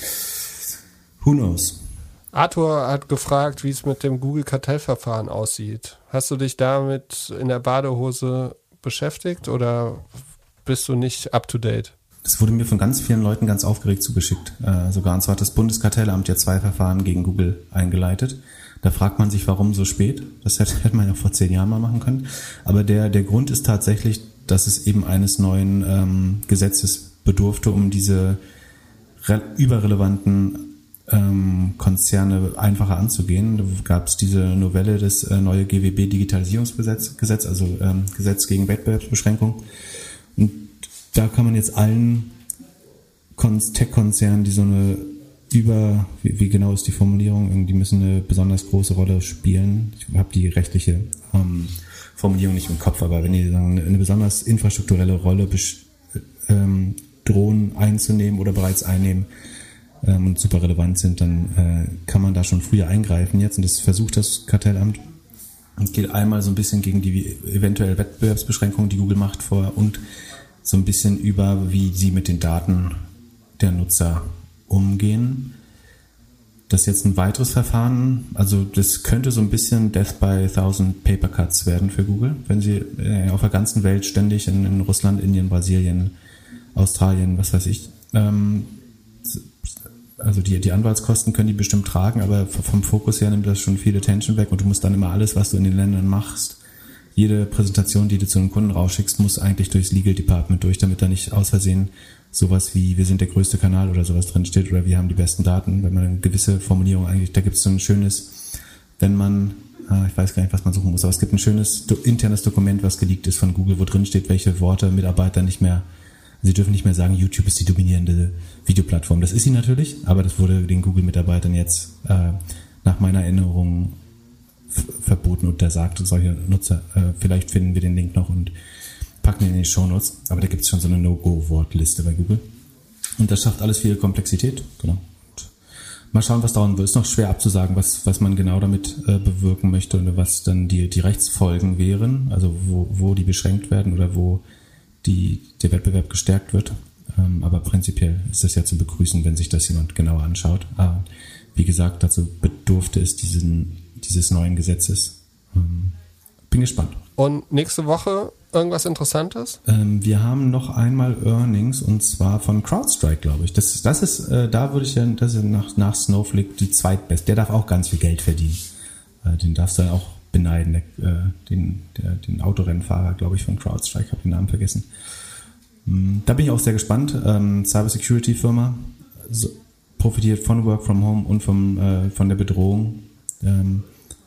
Who knows? Arthur hat gefragt, wie es mit dem Google-Kartellverfahren aussieht. Hast du dich damit in der Badehose beschäftigt oder bist du nicht up to date? Das wurde mir von ganz vielen Leuten ganz aufgeregt zugeschickt. Äh, sogar, und zwar hat das Bundeskartellamt ja zwei Verfahren gegen Google eingeleitet. Da fragt man sich, warum so spät. Das hätte, hätte man ja vor zehn Jahren mal machen können. Aber der, der Grund ist tatsächlich, dass es eben eines neuen ähm, Gesetzes bedurfte, um diese re- überrelevanten ähm, Konzerne einfacher anzugehen. Da gab es diese Novelle, das äh, neue G W B-Digitalisierungsgesetz, Gesetz, also ähm, Gesetz gegen Wettbewerbsbeschränkung. Und da kann man jetzt allen Tech-Konzernen, die so eine über, wie, wie genau ist die Formulierung, die müssen eine besonders große Rolle spielen. Ich habe die rechtliche ähm, Formulierung nicht im Kopf, aber wenn die sagen, eine besonders infrastrukturelle Rolle besch- ähm, drohen einzunehmen oder bereits einnehmen ähm, und super relevant sind, dann äh, kann man da schon früher eingreifen jetzt. Und das versucht das Kartellamt. Es geht einmal so ein bisschen gegen die eventuelle Wettbewerbsbeschränkungen, die Google macht, vor und so ein bisschen über, wie sie mit den Daten der Nutzer umgehen. Das ist jetzt ein weiteres Verfahren, also das könnte so ein bisschen Death by Thousand Paper Cuts werden für Google, wenn sie äh, auf der ganzen Welt ständig in, in Russland, Indien, Brasilien, Australien, was weiß ich, ähm, also die, die Anwaltskosten können die bestimmt tragen, aber vom Fokus her nimmt das schon viel Attention weg und du musst dann immer alles, was du in den Ländern machst, jede Präsentation, die du zu einem Kunden rausschickst, muss eigentlich durchs Legal Department durch, damit da nicht aus Versehen sowas wie, wir sind der größte Kanal oder sowas drin steht oder wir haben die besten Daten, wenn man eine gewisse Formulierung eigentlich, da gibt es so ein schönes, wenn man, äh, ich weiß gar nicht, was man suchen muss, aber es gibt ein schönes do, internes Dokument, was geleakt ist von Google, wo drin steht, welche Worte Mitarbeiter nicht mehr, sie dürfen nicht mehr sagen, YouTube ist die dominierende Videoplattform. Das ist sie natürlich, aber das wurde den Google-Mitarbeitern jetzt äh, nach meiner Erinnerung f- verboten und untersagt, solche Nutzer, äh, vielleicht finden wir den Link noch und packen ihn in die Shownotes, aber da gibt es schon so eine No-Go-Wortliste bei Google. Und das schafft alles viel Komplexität, genau. Und mal schauen, was dauern wird. Ist noch schwer abzusagen, was, was man genau damit äh, bewirken möchte und was dann die, die Rechtsfolgen wären, also wo, wo die beschränkt werden oder wo die, der Wettbewerb gestärkt wird. Ähm, aber prinzipiell ist das ja zu begrüßen, wenn sich das jemand genauer anschaut. Ah, wie gesagt, dazu bedurfte es diesen, dieses neuen Gesetzes. Ähm, bin gespannt. Und nächste Woche irgendwas Interessantes? Ähm, wir haben noch einmal Earnings und zwar von CrowdStrike, glaube ich. Das, das ist, äh, da würde ich ja, das ist nach, nach Snowflake die zweitbeste. Der darf auch ganz viel Geld verdienen. Äh, den darfst du dann auch beneiden. Der, äh, den, der, den Autorennfahrer, glaube ich, von CrowdStrike, habe den Namen vergessen. Ähm, da bin ich auch sehr gespannt. Ähm, Cybersecurity-Firma so, profitiert von Work from Home und vom, äh, von der Bedrohung. Ähm,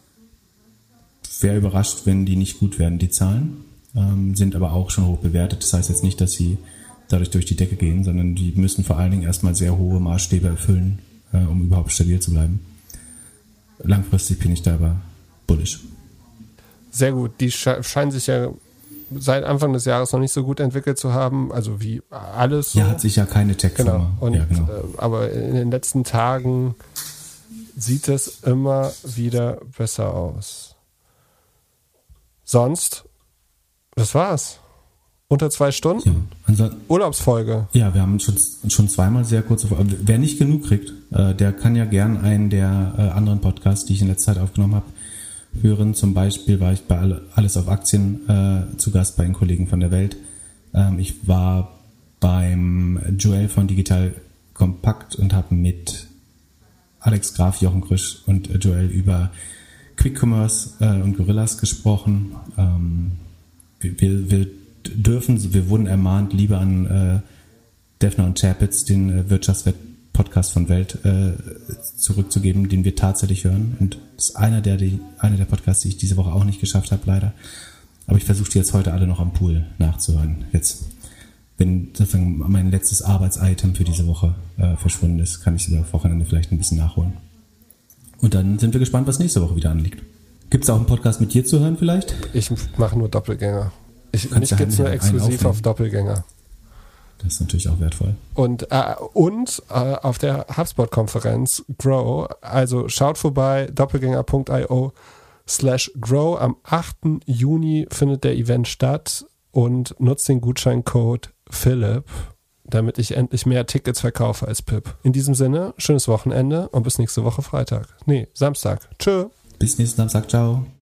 Wäre überrascht, wenn die nicht gut werden, die Zahlen. Ähm, sind aber auch schon hoch bewertet. Das heißt jetzt nicht, dass sie dadurch durch die Decke gehen, sondern die müssen vor allen Dingen erstmal sehr hohe Maßstäbe erfüllen, äh, um überhaupt stabil zu bleiben. Langfristig bin ich da aber bullish. Sehr gut. Die sche- scheinen sich ja seit Anfang des Jahres noch nicht so gut entwickelt zu haben, also wie alles. So. Ja, hat sich ja keine Tech-Firma. Genau. Und, ja, genau. Äh, aber in den letzten Tagen sieht es immer wieder besser aus. Sonst, das war's. Unter zwei Stunden. Ja, also, Urlaubsfolge. ja, wir haben schon, schon zweimal sehr kurze Folge. Wer nicht genug kriegt, äh, der kann ja gern einen der äh, anderen Podcasts, die ich in letzter Zeit aufgenommen habe, hören. Zum Beispiel war ich bei alle, Alles auf Aktien äh, zu Gast bei den Kollegen von der Welt. Ähm, ich war beim Joel von Digital Kompakt und habe mit Alex Graf, Jochen Krisch und äh, Joel über Quick Commerce äh, und Gorillas gesprochen. Ähm, wir, wir, wir dürfen, wir wurden ermahnt, lieber an äh, Defner und Chapitz, den äh, Wirtschaftswert-Podcast von Welt, äh, zurückzugeben, den wir tatsächlich hören. Und das ist einer der, die, einer der Podcasts, die ich diese Woche auch nicht geschafft habe, leider. Aber ich versuche die jetzt heute alle noch am Pool nachzuhören. Jetzt, wenn sozusagen mein letztes Arbeits-Item für diese Woche äh, verschwunden ist, kann ich über Wochenende vielleicht ein bisschen nachholen. Und dann sind wir gespannt, was nächste Woche wieder anliegt. Gibt es auch einen Podcast mit dir zu hören vielleicht? Ich mache nur Doppelgänger. Ich, mich gibt es nur exklusiv auf Doppelgänger. Das ist natürlich auch wertvoll. Und, äh, und äh, auf der HubSpot-Konferenz Grow, also schaut vorbei, doppelgänger punkt io slash grow. Am achten Juni findet der Event statt und nutzt den Gutscheincode Philipp, damit ich endlich mehr Tickets verkaufe als Pip. In diesem Sinne, schönes Wochenende und bis nächste Woche Freitag. Nee, Samstag. Tschö. Bis nächsten Samstag. Ciao.